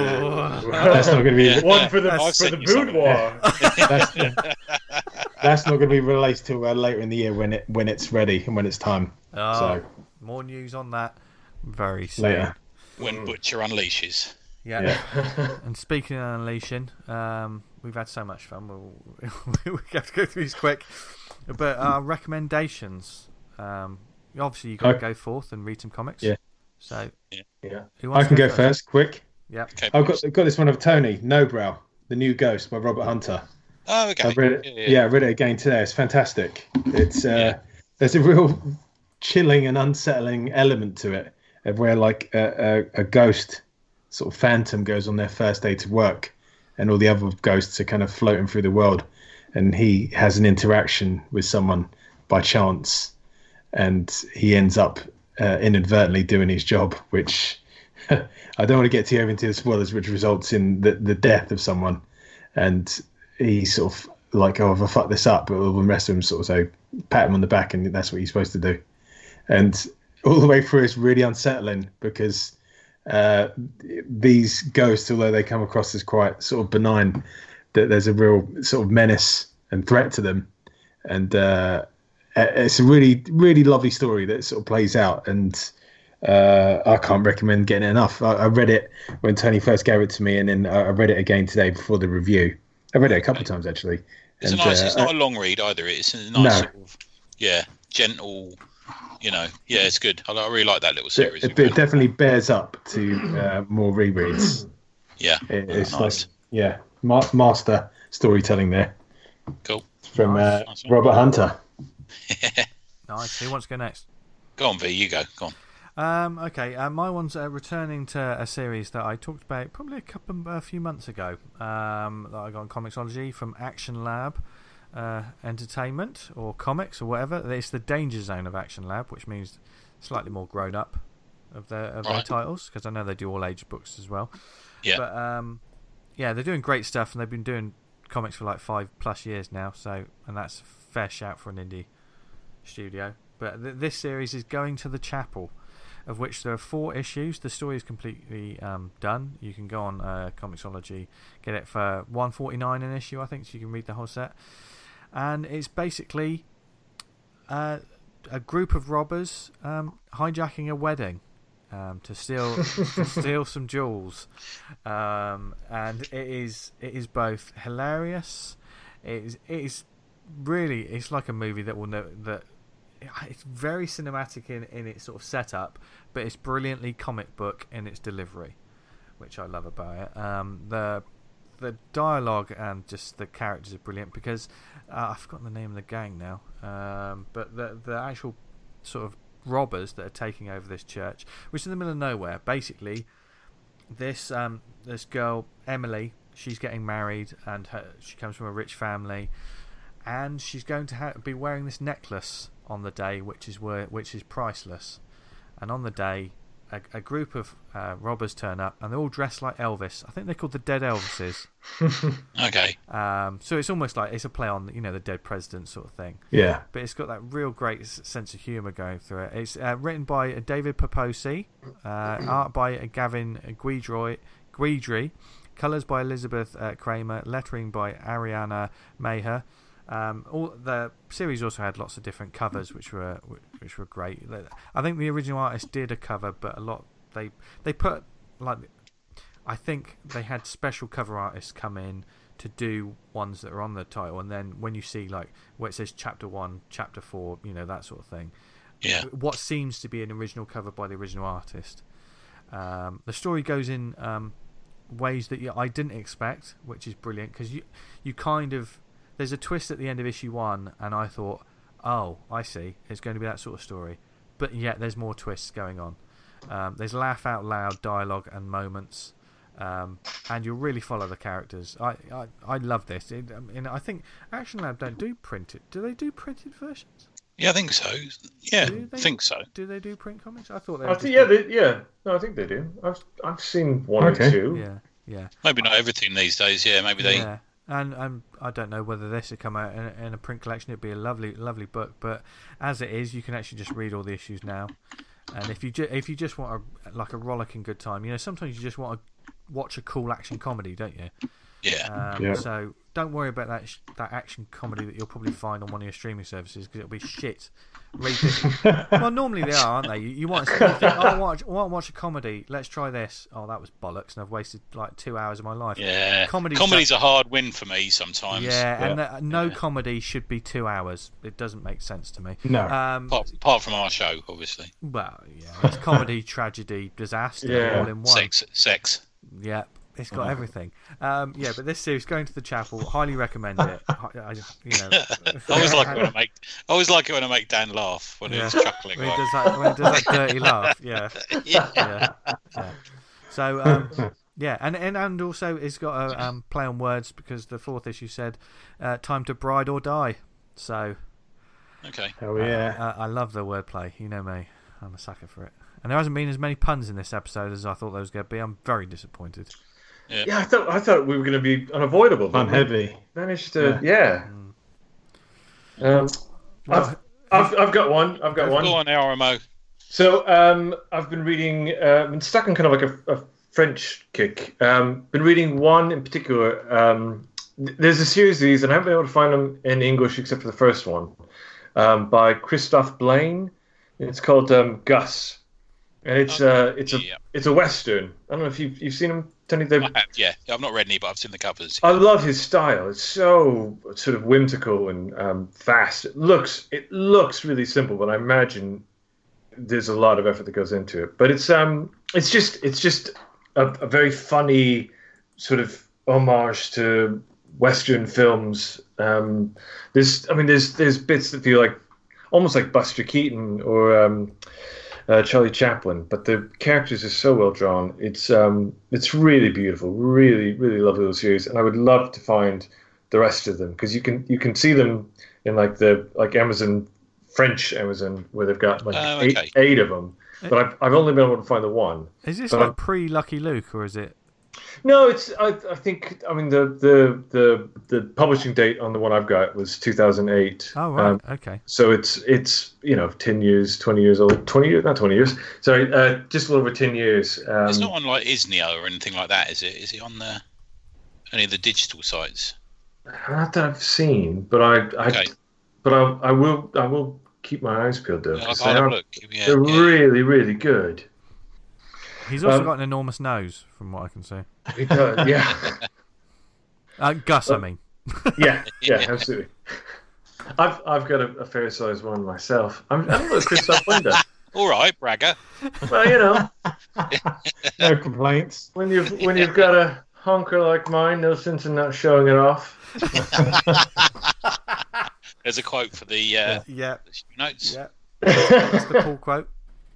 Oh. That's not going to be. Yeah. One for the I've for sent the you some. boudoir. That's, that's not going to be released till uh, later in the year when it when it's ready and when it's time. Oh, So more news on that very soon. later. When Butcher unleashes. Yeah. Yeah. And speaking of unleashing, um, we've had so much fun. We'll, we have to go through these quick. But our recommendations. Um, obviously, you've got to Okay. go forth and read some comics. Yeah. So, Yeah. who I wants can to go first, quick. Yeah. Okay. I've got I've got this one of Tony Nobrow, The New Ghost by Robert Hunter. Oh, okay. I read it. Yeah, Yeah, yeah. I read it again today. It's fantastic. It's uh, Yeah. there's a real chilling and unsettling element to it, of where like a, a, a ghost, sort of phantom, goes on their first day to work, and all the other ghosts are kind of floating through the world, and he has an interaction with someone by chance, and he ends up uh, inadvertently doing his job, which I don't want to get too over into the spoilers, which results in the the death of someone, and he's sort of like, oh, if I fuck this up, but all the rest of them sort of say, pat him on the back, and that's what he's supposed to do. And all the way through, it's really unsettling because uh, these ghosts, although they come across as quite sort of benign, that there's a real sort of menace and threat to them. And uh, it's a really, really lovely story that sort of plays out. And uh, I can't recommend getting it enough. I, I read it when Tony first gave it to me, and then I read it again today before the review. I read it a couple of times actually. It's And, a nice. uh, It's not a long read either. It's a nice No. sort of, yeah, gentle. You know, yeah, it's good. I, I really like that little series. It, it definitely bears up to uh, more rereads. Yeah, It, it's nice. like, yeah, ma- master storytelling there Cool. from uh, Nice. Nice one. Robert Hunter. Nice. Who wants to go next? Go on, V. You go. Go on. Um, okay, uh, my one's uh, returning to a series that I talked about probably a couple, a few months ago. Um, that I got on Comixology from Action Lab. uh, entertainment or comics or whatever. It's the Danger Zone of Action Lab, which means slightly more grown up of their of Right. their titles, because I know they do all age books as well. Yeah. But um, yeah, they're doing great stuff, and they've been doing comics for like five plus years now. So, and that's a fair shout for an indie studio. But th- this series is Going to the Chapel, of which there are four issues. The story is completely um, done. You can go on uh, Comixology, get it for one forty-nine an issue, I think, so you can read the whole set. And it's basically uh, a group of robbers um, hijacking a wedding um, to steal to steal some jewels. Um, and it is it is both hilarious. It is it is really it's like a movie that will know that. It's very cinematic in, in its sort of setup, but it's brilliantly comic book in its delivery, which I love about it. Um, the the dialogue and just the characters are brilliant because uh, I've forgotten the name of the gang now, um, but the the actual sort of robbers that are taking over this church, which is in the middle of nowhere. Basically, this um, this girl Emily, she's getting married, and her, she comes from a rich family, and she's going to ha- be wearing this necklace on the day, which is where, which is priceless. And on the day, a, a group of uh, robbers turn up, and they're all dressed like Elvis. I think they're called the Dead Elvises. Okay. Um, so it's almost like it's a play on, you know, the Dead President sort of thing. Yeah. But it's got that real great s- sense of humour going through it. It's uh, written by uh, David Paposi, uh, art by uh, Gavin Guidroy, Guidry, colours by Elizabeth uh, Kramer, lettering by Ariana Maher. Um, all the series also had lots of different covers, which were which were great. I think the original artist did a cover, but a lot they they put like I think they had special cover artists come in to do ones that are on the title, and then when you see like where it says chapter one, chapter four, you know, that sort of thing. Yeah. What seems to be an original cover by the original artist. Um, the story goes in um, ways that you, I didn't expect, which is brilliant because you you kind of. There's a twist at the end of issue one, and I thought, oh, I see, it's going to be that sort of story. But yet there's more twists going on. Um, there's laugh out loud dialogue and moments, um, and you'll really follow the characters. I I, I love this. It, I mean, I think Action Lab don't do printed. Do they do printed versions? Yeah, I think so. Yeah, Do I they? think so. Do they do print comics? I thought they. I were think, just yeah, do- they, yeah. No, I think they do. I've I've seen one Okay. or two. yeah, yeah. Maybe not everything these days. Yeah, maybe they. Yeah, and um, I don't know whether this would come out in, in a print collection. It'd be a lovely, lovely book. But as it is, you can actually just read all the issues now. And if you ju- if you just want a like a rollicking good time, you know, sometimes you just want to watch a cool action comedy, don't you? Yeah. Um, Yeah. So don't worry about that sh- that action comedy that you'll probably find on one of your streaming services because it'll be shit. Read this. Well, normally they are, aren't they? You, you want to you think, oh, I want, I want to watch a comedy. Let's try this. Oh, that was bollocks, and I've wasted like two hours of my life. Yeah. Comedy Comedy's a hard win for me sometimes. Yeah, and Yeah. uh, no Yeah. comedy should be two hours. It doesn't make sense to me. No. Um, Apart, apart from our show, obviously. well, yeah, it's comedy, tragedy, disaster, Yeah. all in one. Sex, sex. Yeah, it's got everything. Um, yeah, but this series, Going to the Chapel, highly recommend it. I, I- you know, I always like it when I make. I always like it when I make Dan laugh when Yeah. he's chuckling. when it does that, when it does that dirty laugh. Yeah, yeah. yeah, yeah. So. Um, Yeah, and, and and also it's got a um, play on words because the fourth issue said, uh, "Time to bride or die." So Okay. Oh yeah. uh, I love the wordplay. You know me, I'm a sucker for it. And there hasn't been as many puns in this episode as I thought there was going to be. I'm very disappointed. Yeah, I thought I thought we were going to be unavoidable. but Fun heavy. we Managed to, yeah. Mm. Um, Well, I've, I've I've got one. I've got one. Go on, R M O. So um, I've been reading. Uh, been stuck in kind of like a, a French kick. Um, been reading one in particular. Um, th- there's a series of these, and I haven't been able to find them in English except for the first one, um, by Christophe Blaine. It's called um, Gus, and it's uh, it's a Yeah. it's a western. I don't know if you've you've seen them, Tony. They're I have, yeah. I've not read any, but I've seen the covers. I love his style. It's so sort of whimsical and um, fast. It looks it looks really simple, but I imagine there's a lot of effort that goes into it. But it's um it's just it's just a, a very funny sort of homage to Western films. Um, there's I mean there's there's bits that feel like almost like Buster Keaton or um, uh, Charlie Chaplin, but the characters are so well drawn. It's um, it's really beautiful, really, really lovely little series, and I would love to find the rest of them, because you can you can see them in like the like Amazon French Amazon where they've got like Oh, okay. eight eight of them, but I've I've only been able to find the one. Is this But like I'm- pre Lucky Luke, or is it? No, it's I I think I mean the the the the publishing date on the one I've got was two thousand eight. Oh right, Um, okay. so it's it's you know ten years, twenty years old, twenty years, not twenty years. Sorry, uh, just a little over ten years. Um, It's not on like Isneo or anything like that, is it? Is it on the any of the digital sites? Not that I've seen, but I, I Okay. but I, I will I will keep my eyes peeled though. I'll, 'cause I'll they have a are, look. Yeah, they're yeah. really really good. He's also um, got an enormous nose, from what I can see. He does, yeah, Uh, Gus, I mean. yeah, yeah, absolutely. I've I've got a, a fair sized one myself. I'm I'm a Christoph Linder. All right, bragger. Well, you know, No complaints. when you've when you've got a honker like mine, no sense in not showing it off. There's a quote for the, uh, Yeah, the show notes. yeah. That's the Paul quote.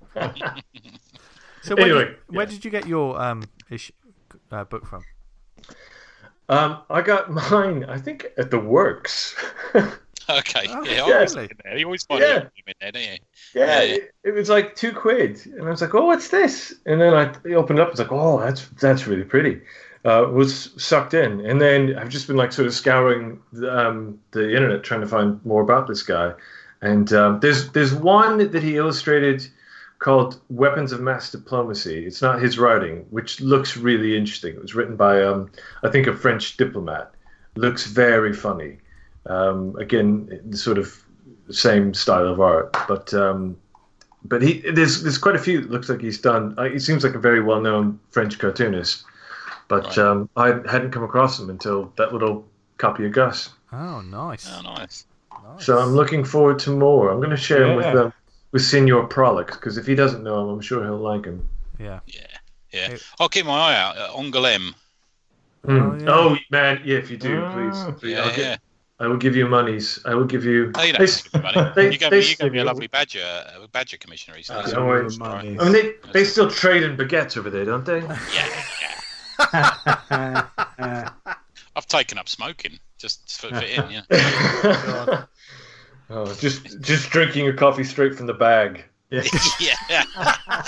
So where, Anyway, did, where yeah. did you get your um ish, uh, book from? Um, I got mine, I think, at the Works. Okay. Oh, yeah, yeah. always in there. You always find Yeah. him in there, don't you? Yeah, Yeah. It, it was like two quid, and I was like, "Oh, what's this?" And then I opened it up. It's like, "Oh, that's that's really pretty." Uh, was sucked in, and then I've just been like sort of scouring the, um, the internet trying to find more about this guy. And um, there's there's one that he illustrated called "Weapons of Mass Diplomacy." It's not his writing, which looks really interesting. It was written by um, I think a French diplomat. Looks very funny. Um, again, the sort of same style of art, but um, but he there's there's quite a few. It looks like he's done. Uh, he seems like a very well known French cartoonist, but Right. um, I hadn't come across him until that little copy of Gus. Oh, nice. Oh, nice. nice. So I'm looking forward to more. I'm going to share him with Yeah. um, with Senor Prolix, because if he doesn't know him, I'm sure he'll like him. Yeah. Yeah. Yeah. It- I'll keep my eye out. Uh, Angoulême. Mm. yeah. Oh man, yeah, if you do, Ah. please, please Yeah, I'll yeah. get, I will give you monies. I will give you. Oh, you They don't s- have to give me money. they- you gave they me, you gave me a still- lovely badger, a badger commission recently. Uh, so don't worry. it's all right. I mean, they, they still trade in baguettes over there, don't they? Yeah, yeah. I've taken up smoking just for fit in. Yeah. Oh, just just drinking your coffee straight from the bag. Yeah. yeah.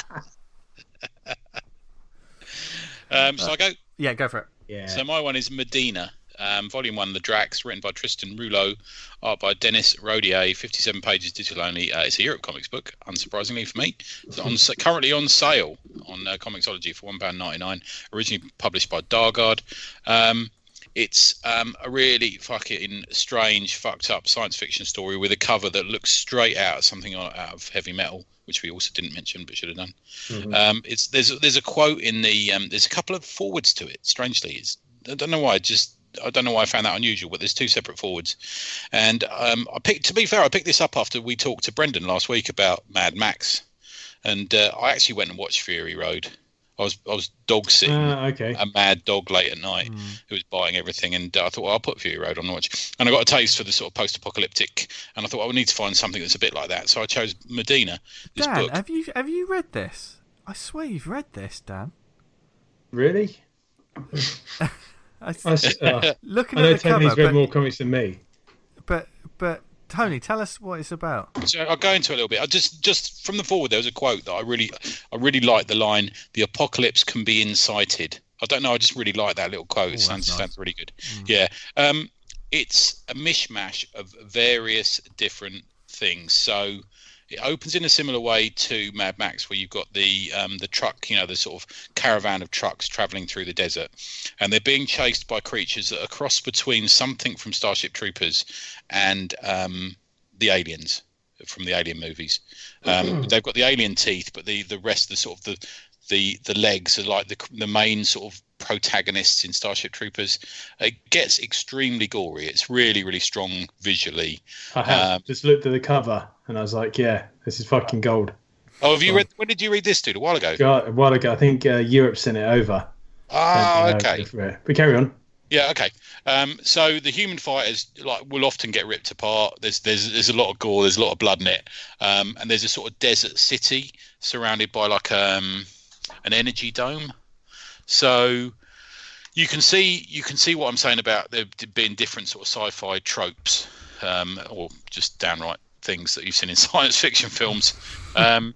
um, so I go. Yeah, go for it. Yeah. So my one is Medina, um, Volume One, The Drax, written by Tristan Rouleau, art by Dennis Rodier, fifty-seven pages, digital only. Uh, it's a Europe Comics book, unsurprisingly for me. It's on currently on sale on uh, Comixology for one pound ninety-nine. Originally published by Dargard. Um, it's um, a really fucking strange, fucked up science fiction story with a cover that looks straight out of something out of heavy metal, which we also didn't mention but should have done. Mhm. Um, it's there's there's a quote in the um, there's a couple of forwards to it. Strangely, it's I don't know why. Just I don't know why I found that unusual, but there's two separate forwards. And um, I picked to be fair, I picked this up after we talked to Brendan last week about Mad Max, and uh, I actually went and watched Fury Road. I was I was dog sitting Ah, okay. a mad dog late at night Mm. who was buying everything, and uh, I thought, well, I'll put Fury Road on the watch. And I got a taste for the sort of post-apocalyptic, and I thought, well, I need to find something that's a bit like that. So I chose Medina, this Dan, book. have you have you read this? I swear you've read this, Dan. Really? I, I, s- uh, looking I know at the cover, Tony's read but, more comics than me. but but Tony, tell us what it's about. So I'll go into it a little bit. I just just from the forward, there was a quote that I really I really like the line, "The apocalypse can be incited." I don't know. I just really like that little quote. Ooh, It sounds, that's nice. sounds really good. Yeah. Um, it's a mishmash of various different things. So it opens in a similar way to Mad Max, where you've got the um, the truck, you know, the sort of caravan of trucks traveling through the desert, and they're being chased by creatures that are a cross between something from Starship Troopers and um, the aliens from the Alien movies. Um, they've got the alien teeth, but the the rest, the sort of the the the legs are like the the main sort of protagonists in Starship Troopers. It gets extremely gory. It's really really strong visually. I have Um, just looked at the cover and I was like, yeah, this is fucking gold. Oh, have you read? When did you read this, dude? A while ago. God, a while ago, I think uh, Europe sent it over. Ah, Uh, okay. for- But carry on. Yeah, okay. Um, so the human fighters like will often get ripped apart. There's there's there's a lot of gore. There's a lot of blood in it. Um, and there's a sort of desert city surrounded by like um an energy dome. So you can see you can see what I'm saying about there being different sort of sci-fi tropes, um, or just downright things that you've seen in science fiction films. Um,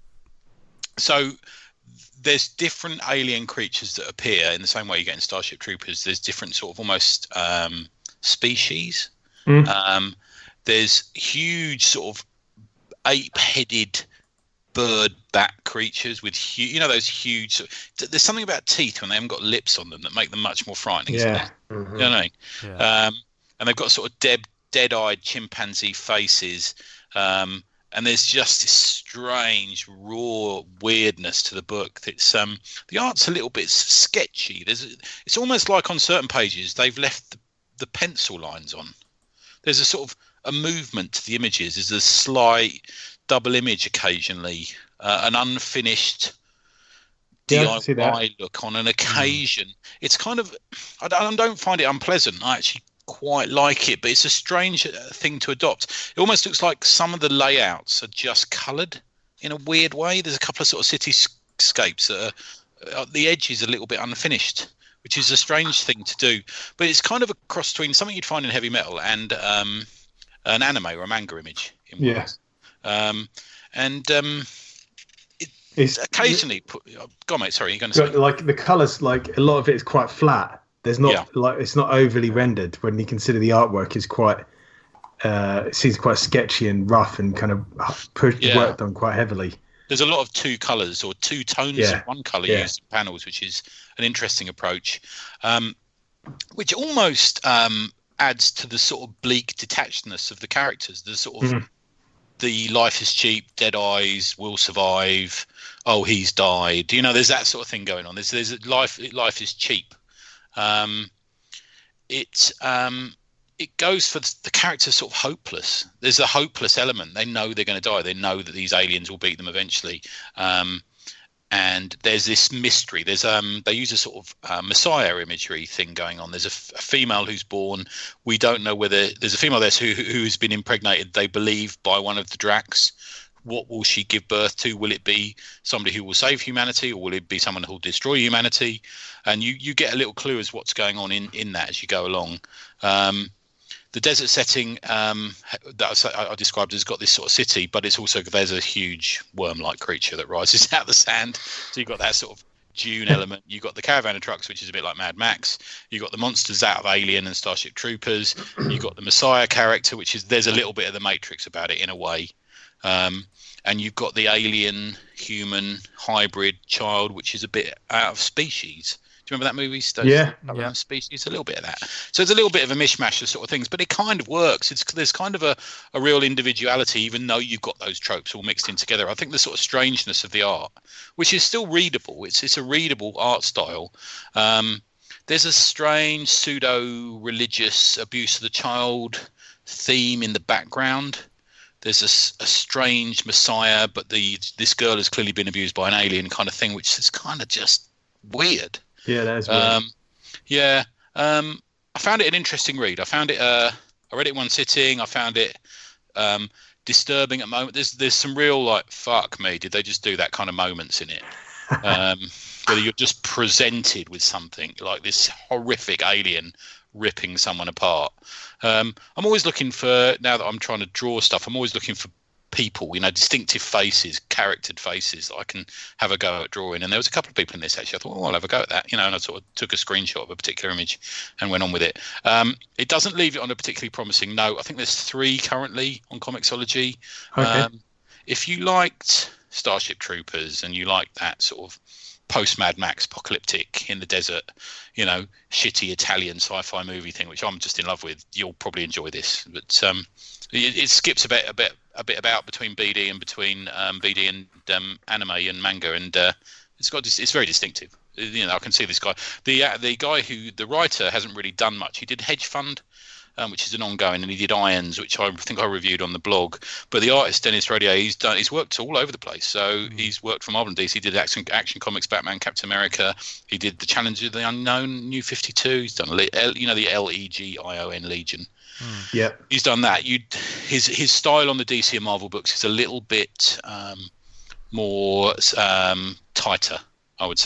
so there's different alien creatures that appear in the same way you get in Starship Troopers. There's different sort of almost um, species. Mm. Um, there's huge sort of ape-headed bird bat creatures with huge, you know, those huge. There's something about teeth when they haven't got lips on them that make them much more frightening. Yeah. Mm-hmm. You know what I mean? Yeah. Um, and they've got sort of dead, dead-eyed chimpanzee faces. Um, and there's just this strange, raw weirdness to the book. That's um, the art's a little bit sketchy. There's, it's almost like on certain pages they've left the, the pencil lines on. There's a sort of a movement to the images. There's a slight double image occasionally, uh, an unfinished yeah, D I Y look on an occasion. Mm. It's kind of, I don't, I don't find it unpleasant. I actually quite like it, but it's a strange thing to adopt. It almost looks like some of the layouts are just coloured in a weird way. There's a couple of sort of cityscapes that are, uh, the edge is a little bit unfinished, which is a strange thing to do. But it's kind of a cross between something you'd find in heavy metal and um, an anime or a manga image. In yeah. Um, and um, it it's, occasionally, put, oh, go on, mate. Sorry, you're going to say like the colours. Like a lot of it is quite flat. There's not yeah. like it's not overly rendered. When you consider the artwork is quite, uh, it seems quite sketchy and rough and kind of pushed, yeah. worked on quite heavily. There's a lot of two colours or two tones yeah. of one colour yeah. used in panels, which is an interesting approach, um, which almost um, adds to the sort of bleak detachedness of the characters. The sort of mm. the life is cheap, dead eyes, will survive. Oh, he's died. You know, there's that sort of thing going on. There's there's life. Life is cheap. Um, it um, it goes for the characters sort of hopeless. There's a hopeless element. They know they're going to die. They know that these aliens will beat them eventually. Um, and there's this mystery. There's um, they use a sort of uh, Messiah imagery thing going on. There's a, f- a female who's born. We don't know whether there's a female there who who has been impregnated. They believe by one of the Dracs. What will she give birth to? Will it be somebody who will save humanity, or will it be someone who will destroy humanity? And you, you get a little clue as what's going on in, in that as you go along. Um, the desert setting um, that I, I described has got this sort of city, but it's also there's a huge worm-like creature that rises out of the sand. So you've got that sort of Dune element. You've got the caravan of trucks, which is a bit like Mad Max. You've got the monsters out of Alien and Starship Troopers. You've got the Messiah character, which is there's a little bit of the Matrix about it in a way. Um, and you've got the alien human hybrid child, which is a bit out of species. Do you remember that movie? Those, yeah, yeah. Species, a little bit of that. So it's a little bit of a mishmash of sort of things, but it kind of works. It's there's kind of a, a real individuality, even though you've got those tropes all mixed in together. I think the sort of strangeness of the art, which is still readable. It's it's a readable art style. Um, there's a strange pseudo-religious abuse of the child theme in the background. There's a, a strange Messiah, but the this girl has clearly been abused by an alien kind of thing, which is kind of just weird. Yeah, that is weird. Um, yeah, um, I found it an interesting read. I found it. Uh, I read it in one sitting. I found it um, disturbing at moment. There's there's some real like fuck me. Did they just do that kind of moments in it? Um, whether you're just presented with something like this horrific alien ripping someone apart. Um, I'm always looking for, now that I'm trying to draw stuff, I'm always looking for people, you know, distinctive faces, charactered faces that I can have a go at drawing. And there was a couple of people in this actually. I thought, oh, I'll have a go at that, you know, and I sort of took a screenshot of a particular image and went on with it. Um, it doesn't leave it on a particularly promising note. I think there's three currently on Comixology. Okay. Um, if you liked Starship Troopers and you liked that sort of post Mad Max apocalyptic in the desert, you know, shitty Italian sci-fi movie thing, which I'm just in love with, you'll probably enjoy this. But um, it, it skips a bit, a bit, a bit about between B D and between um, B D and um, anime and manga, and uh, it's got it's very distinctive. You know, I can see this guy. The uh, the guy who the writer hasn't really done much. He did Hedge Fund, Um, which is an ongoing, and he did Irons, which I think I reviewed on the blog. But the artist Dennis Rodier, he's done, he's worked all over the place. So mm. he's worked for Marvel and D C. He did action, action comics, Batman, Captain America. He did the Challenge of the Unknown, New fifty-two. He's done, you know, the L E G I O N Legion. Mm. Yeah, he's done that. You, his his style on the D C and Marvel books is a little bit um, more um, tighter, I would say.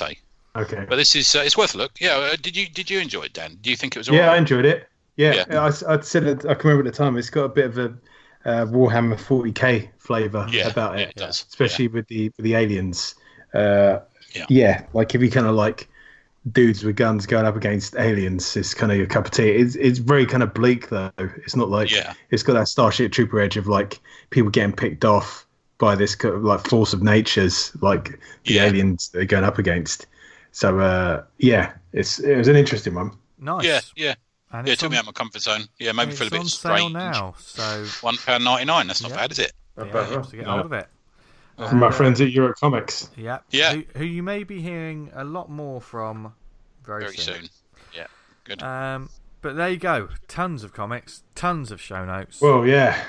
Okay. But this is uh, it's worth a look. Yeah. Uh, did you did you enjoy it, Dan? Do you think it was all Yeah, right? I enjoyed it. Yeah, Yeah. I, I said it, I can remember at the time. It's got a bit of a uh, Warhammer forty K flavour Yeah, about yeah, it, it does. especially with the with the aliens. Uh, Yeah. yeah, like if you kind of like dudes with guns going up against aliens, it's kind of your cup of tea. It's it's very kind of bleak though. It's not like Yeah. it's got that Starship Trooper edge of like people getting picked off by this kind of like force of nature's like the Yeah. aliens they're going up against. So uh, yeah, it's it was an interesting one. Nice. Yeah, yeah, And yeah. It it's took on, me out of my comfort zone. Yeah, maybe it's feel a bit on sale strange. now, so One pound ninety nine. That's not Yeah. bad, is it? Not yeah, bad, you huh? have to get No. hold of it. From my And, uh, friends at Eurocomics. Yeah. Yeah. Who, who you may be hearing a lot more from very, Very soon. Yeah, good. Um, but there you go. Tons of comics, tons of show notes. Well, yeah.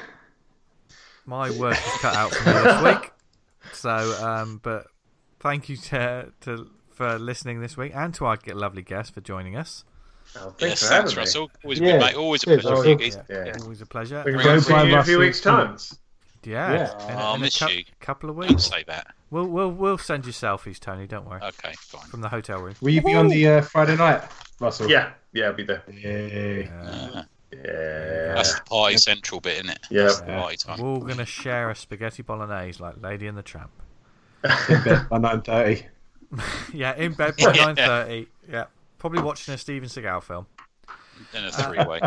My work is cut out for me this week. So, um, but thank you to, to for listening this week, and to our lovely guest for joining us. Oh, thanks Yes, for thanks, having me. Russell. Always Yeah. good, mate. Always a Cheers, pleasure. Russell. Gigs. Yeah, Yeah. always a pleasure. Looking Go forward to seeing by you in a few Russell. weeks' time. Yeah, Yeah. in, a- Oh, in a miss cou- you. couple of Don't weeks. say that. We'll we'll we'll send you selfies, Tony. Don't worry. Okay, fine. From the hotel room. Will you be on the uh, Friday night, Russell? Yeah, yeah, I'll be there. Yay. Uh, Yeah. That's the party central bit, isn't it? Yeah. That's the party time. we're all gonna share a spaghetti bolognese like Lady and the Tramp. In bed by nine thirty. Yeah, in bed by Yeah. nine thirty. Yeah, probably watching a Steven Seagal film. Then a three-way.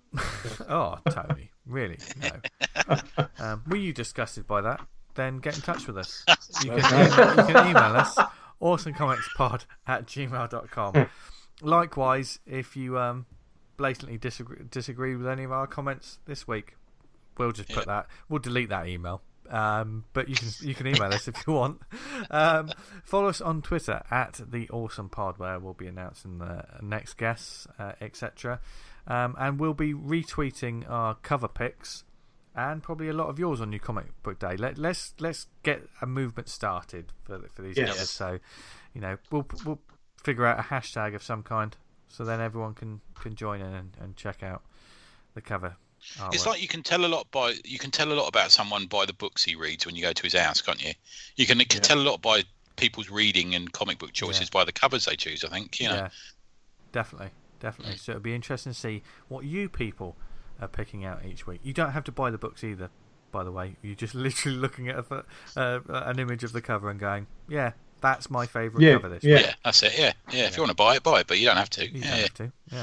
Oh, Tony, really? No. Um, were you disgusted by that? Then get in touch with us. You can, you can email us awesomecomicspod at gmail dot com. Likewise, if you um, blatantly disagree, disagree with any of our comments this week, we'll just put that. We'll delete that email. Um, but you can you can email us if you want. Um, follow us on Twitter at the Awesome Pod, where we'll be announcing the next guests, uh, et cetera. Um, and we'll be retweeting our cover pics and probably a lot of yours on New Comic Book Day. Let, let's let's get a movement started for for these Yes. covers. So, you know, we'll we'll figure out a hashtag of some kind, so then everyone can, can join in and, and check out the cover. It's artwork. like you can tell a lot by you can tell a lot about someone by the books he reads when you go to his house, can't you? You can, can tell a lot by people's reading and comic book choices Yeah. by the covers they choose. I think you know. Yeah, definitely, definitely. So it'll be interesting to see what you people are picking out each week. You don't have to buy the books either, by the way. You're just literally looking at a, uh, an image of the cover and going, "Yeah, that's my favourite Yeah, cover this yeah. week." Yeah, that's it. Yeah, yeah. If you want to buy it, buy it, but you don't have to. You Yeah, don't yeah. have to. Yeah.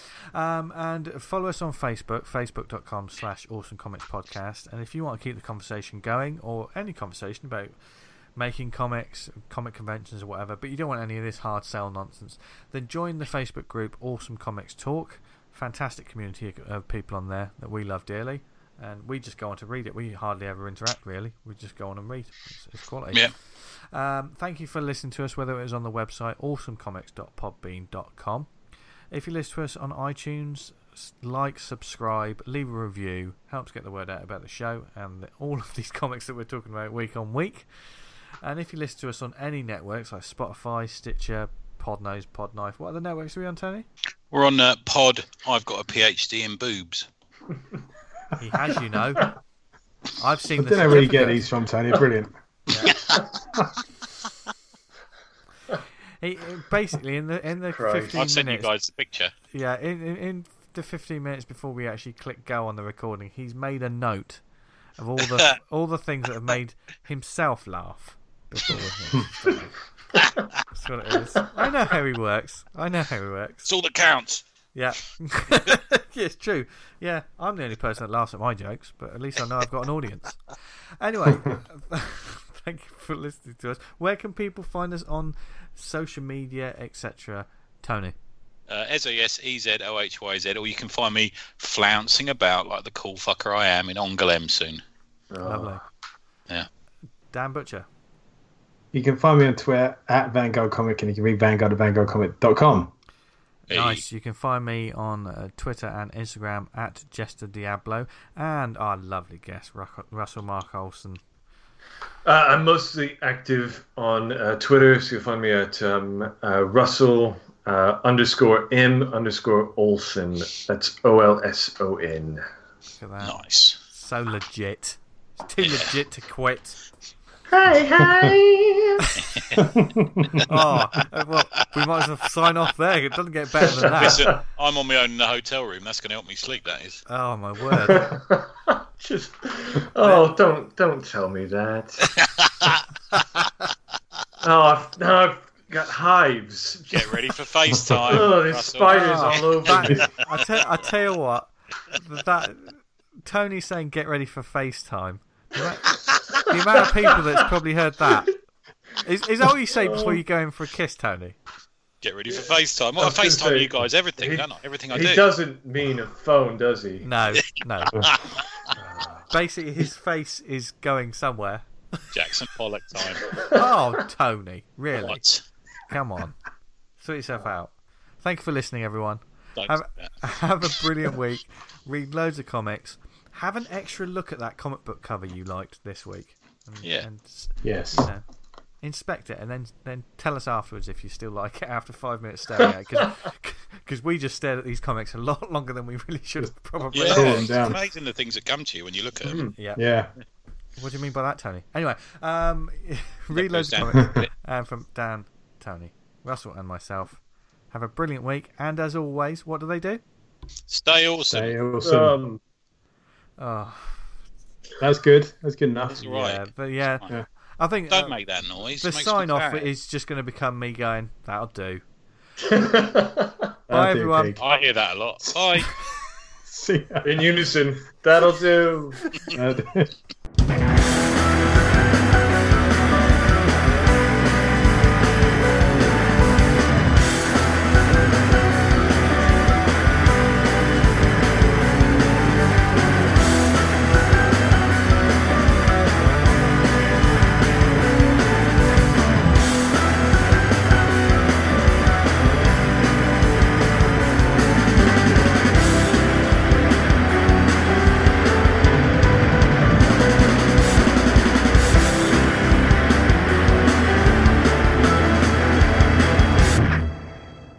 Um, and follow us on Facebook, facebook.com slash Awesome Comics Podcast. And if you want to keep the conversation going, or any conversation about making comics, comic conventions or whatever, but you don't want any of this hard sell nonsense, then join the Facebook group Awesome Comics Talk. Fantastic community of people on there that we love dearly. And we just go on to read it. We hardly ever interact, really. We just go on and read. It's, it's quality. Yeah. Um, thank you for listening to us, whether it was on the website awesome comics dot podbean dot com. If you listen to us on iTunes, s- like, subscribe, leave a review. Helps get the word out about the show and all of these comics that we're talking about week on week. And if you listen to us on any networks like Spotify, Stitcher, Podnose, Podknife, what other networks are we on, Tony? We're on uh, Pod. I've got a PhD in boobs. He has, you know. I've I seen the don't know where you get certificate. these from, Tony. Brilliant. He, basically, in the in the Christ. fifteen I've sent you minutes, guys the picture. yeah, in, in in the fifteen minutes before we actually click go on the recording, he's made a note of all the all the things that have made himself laugh before we started. That's what it is. I know how he works. I know how he works. It's all that counts. Yeah, yeah, it's true. Yeah, I'm the only person that laughs at my jokes, but at least I know I've got an audience. Anyway, thank you for listening to us. Where can people find us on social media, et cetera? Tony. Uh, S A S E Z O H Y Z, or you can find me flouncing about like the cool fucker I am in Ongalem soon. Lovely. Yeah. Dan Butcher. You can find me on Twitter at Vanguard Comic, and you can read Vanguard at vanguard comic dot com. Hey. Nice. You can find me on uh, Twitter and Instagram at Jester Diablo, and our lovely guest Ruck- Russell Mark Olsen. Uh, I'm mostly active on uh, Twitter, so you'll find me at um, uh, Russell uh, underscore M underscore Olson. That's O L S O N. Look at that. Nice. So legit. It's too legit to quit. Hey, hey. Oh, well, we might as well sign off there. It doesn't get better than that. Listen, I'm on my own in the hotel room. That's going to help me sleep. That is. Oh my word! Just, oh, don't, don't tell me that. Oh, I've, now I've got hives. Get ready for FaceTime. Oh, there's Russell. spiders Oh, all over me. that, I tell, I tell you what, that Tony saying "get ready for FaceTime." The amount, the amount of people that's probably heard that. Is, is that what you say before you go in for a kiss, Tony? Get ready for FaceTime. Well, I was gonna FaceTime say, you guys everything, he- don't I? Everything I He do. doesn't mean a phone, does he? No, no. Basically, his face is going somewhere. Jackson Pollock time. Oh, Tony, really? What? Come on, sort yourself out. Thank you for listening, everyone. Don't Have, do that. have a brilliant week. Read loads of comics. Have an extra look at that comic book cover you liked this week. And, Yeah. And, Yes. you know, inspect it and then then tell us afterwards if you still like it after five minutes staring at it. Because we just stared at these comics a lot longer than we really should have probably. Yeah, Cool, it's down. amazing the things that come to you when you look at them. Yeah. Yeah. What do you mean by that, Tony? Anyway, um, read loads of goes comics down. um, from Dan, Tony, Russell, and myself. Have a brilliant week, and as always, what do they do? Stay awesome. Stay awesome. Um, Oh, That's good. That's good enough. That's all right. yeah, but yeah, Fine. Yeah. I think Don't uh, make that noise. the It makes sign me off sad. is just going to become me going, "That'll do." That'll Bye, do, everyone. pig. I hear that a lot. Bye. See ya. in unison, that'll do. That'll do.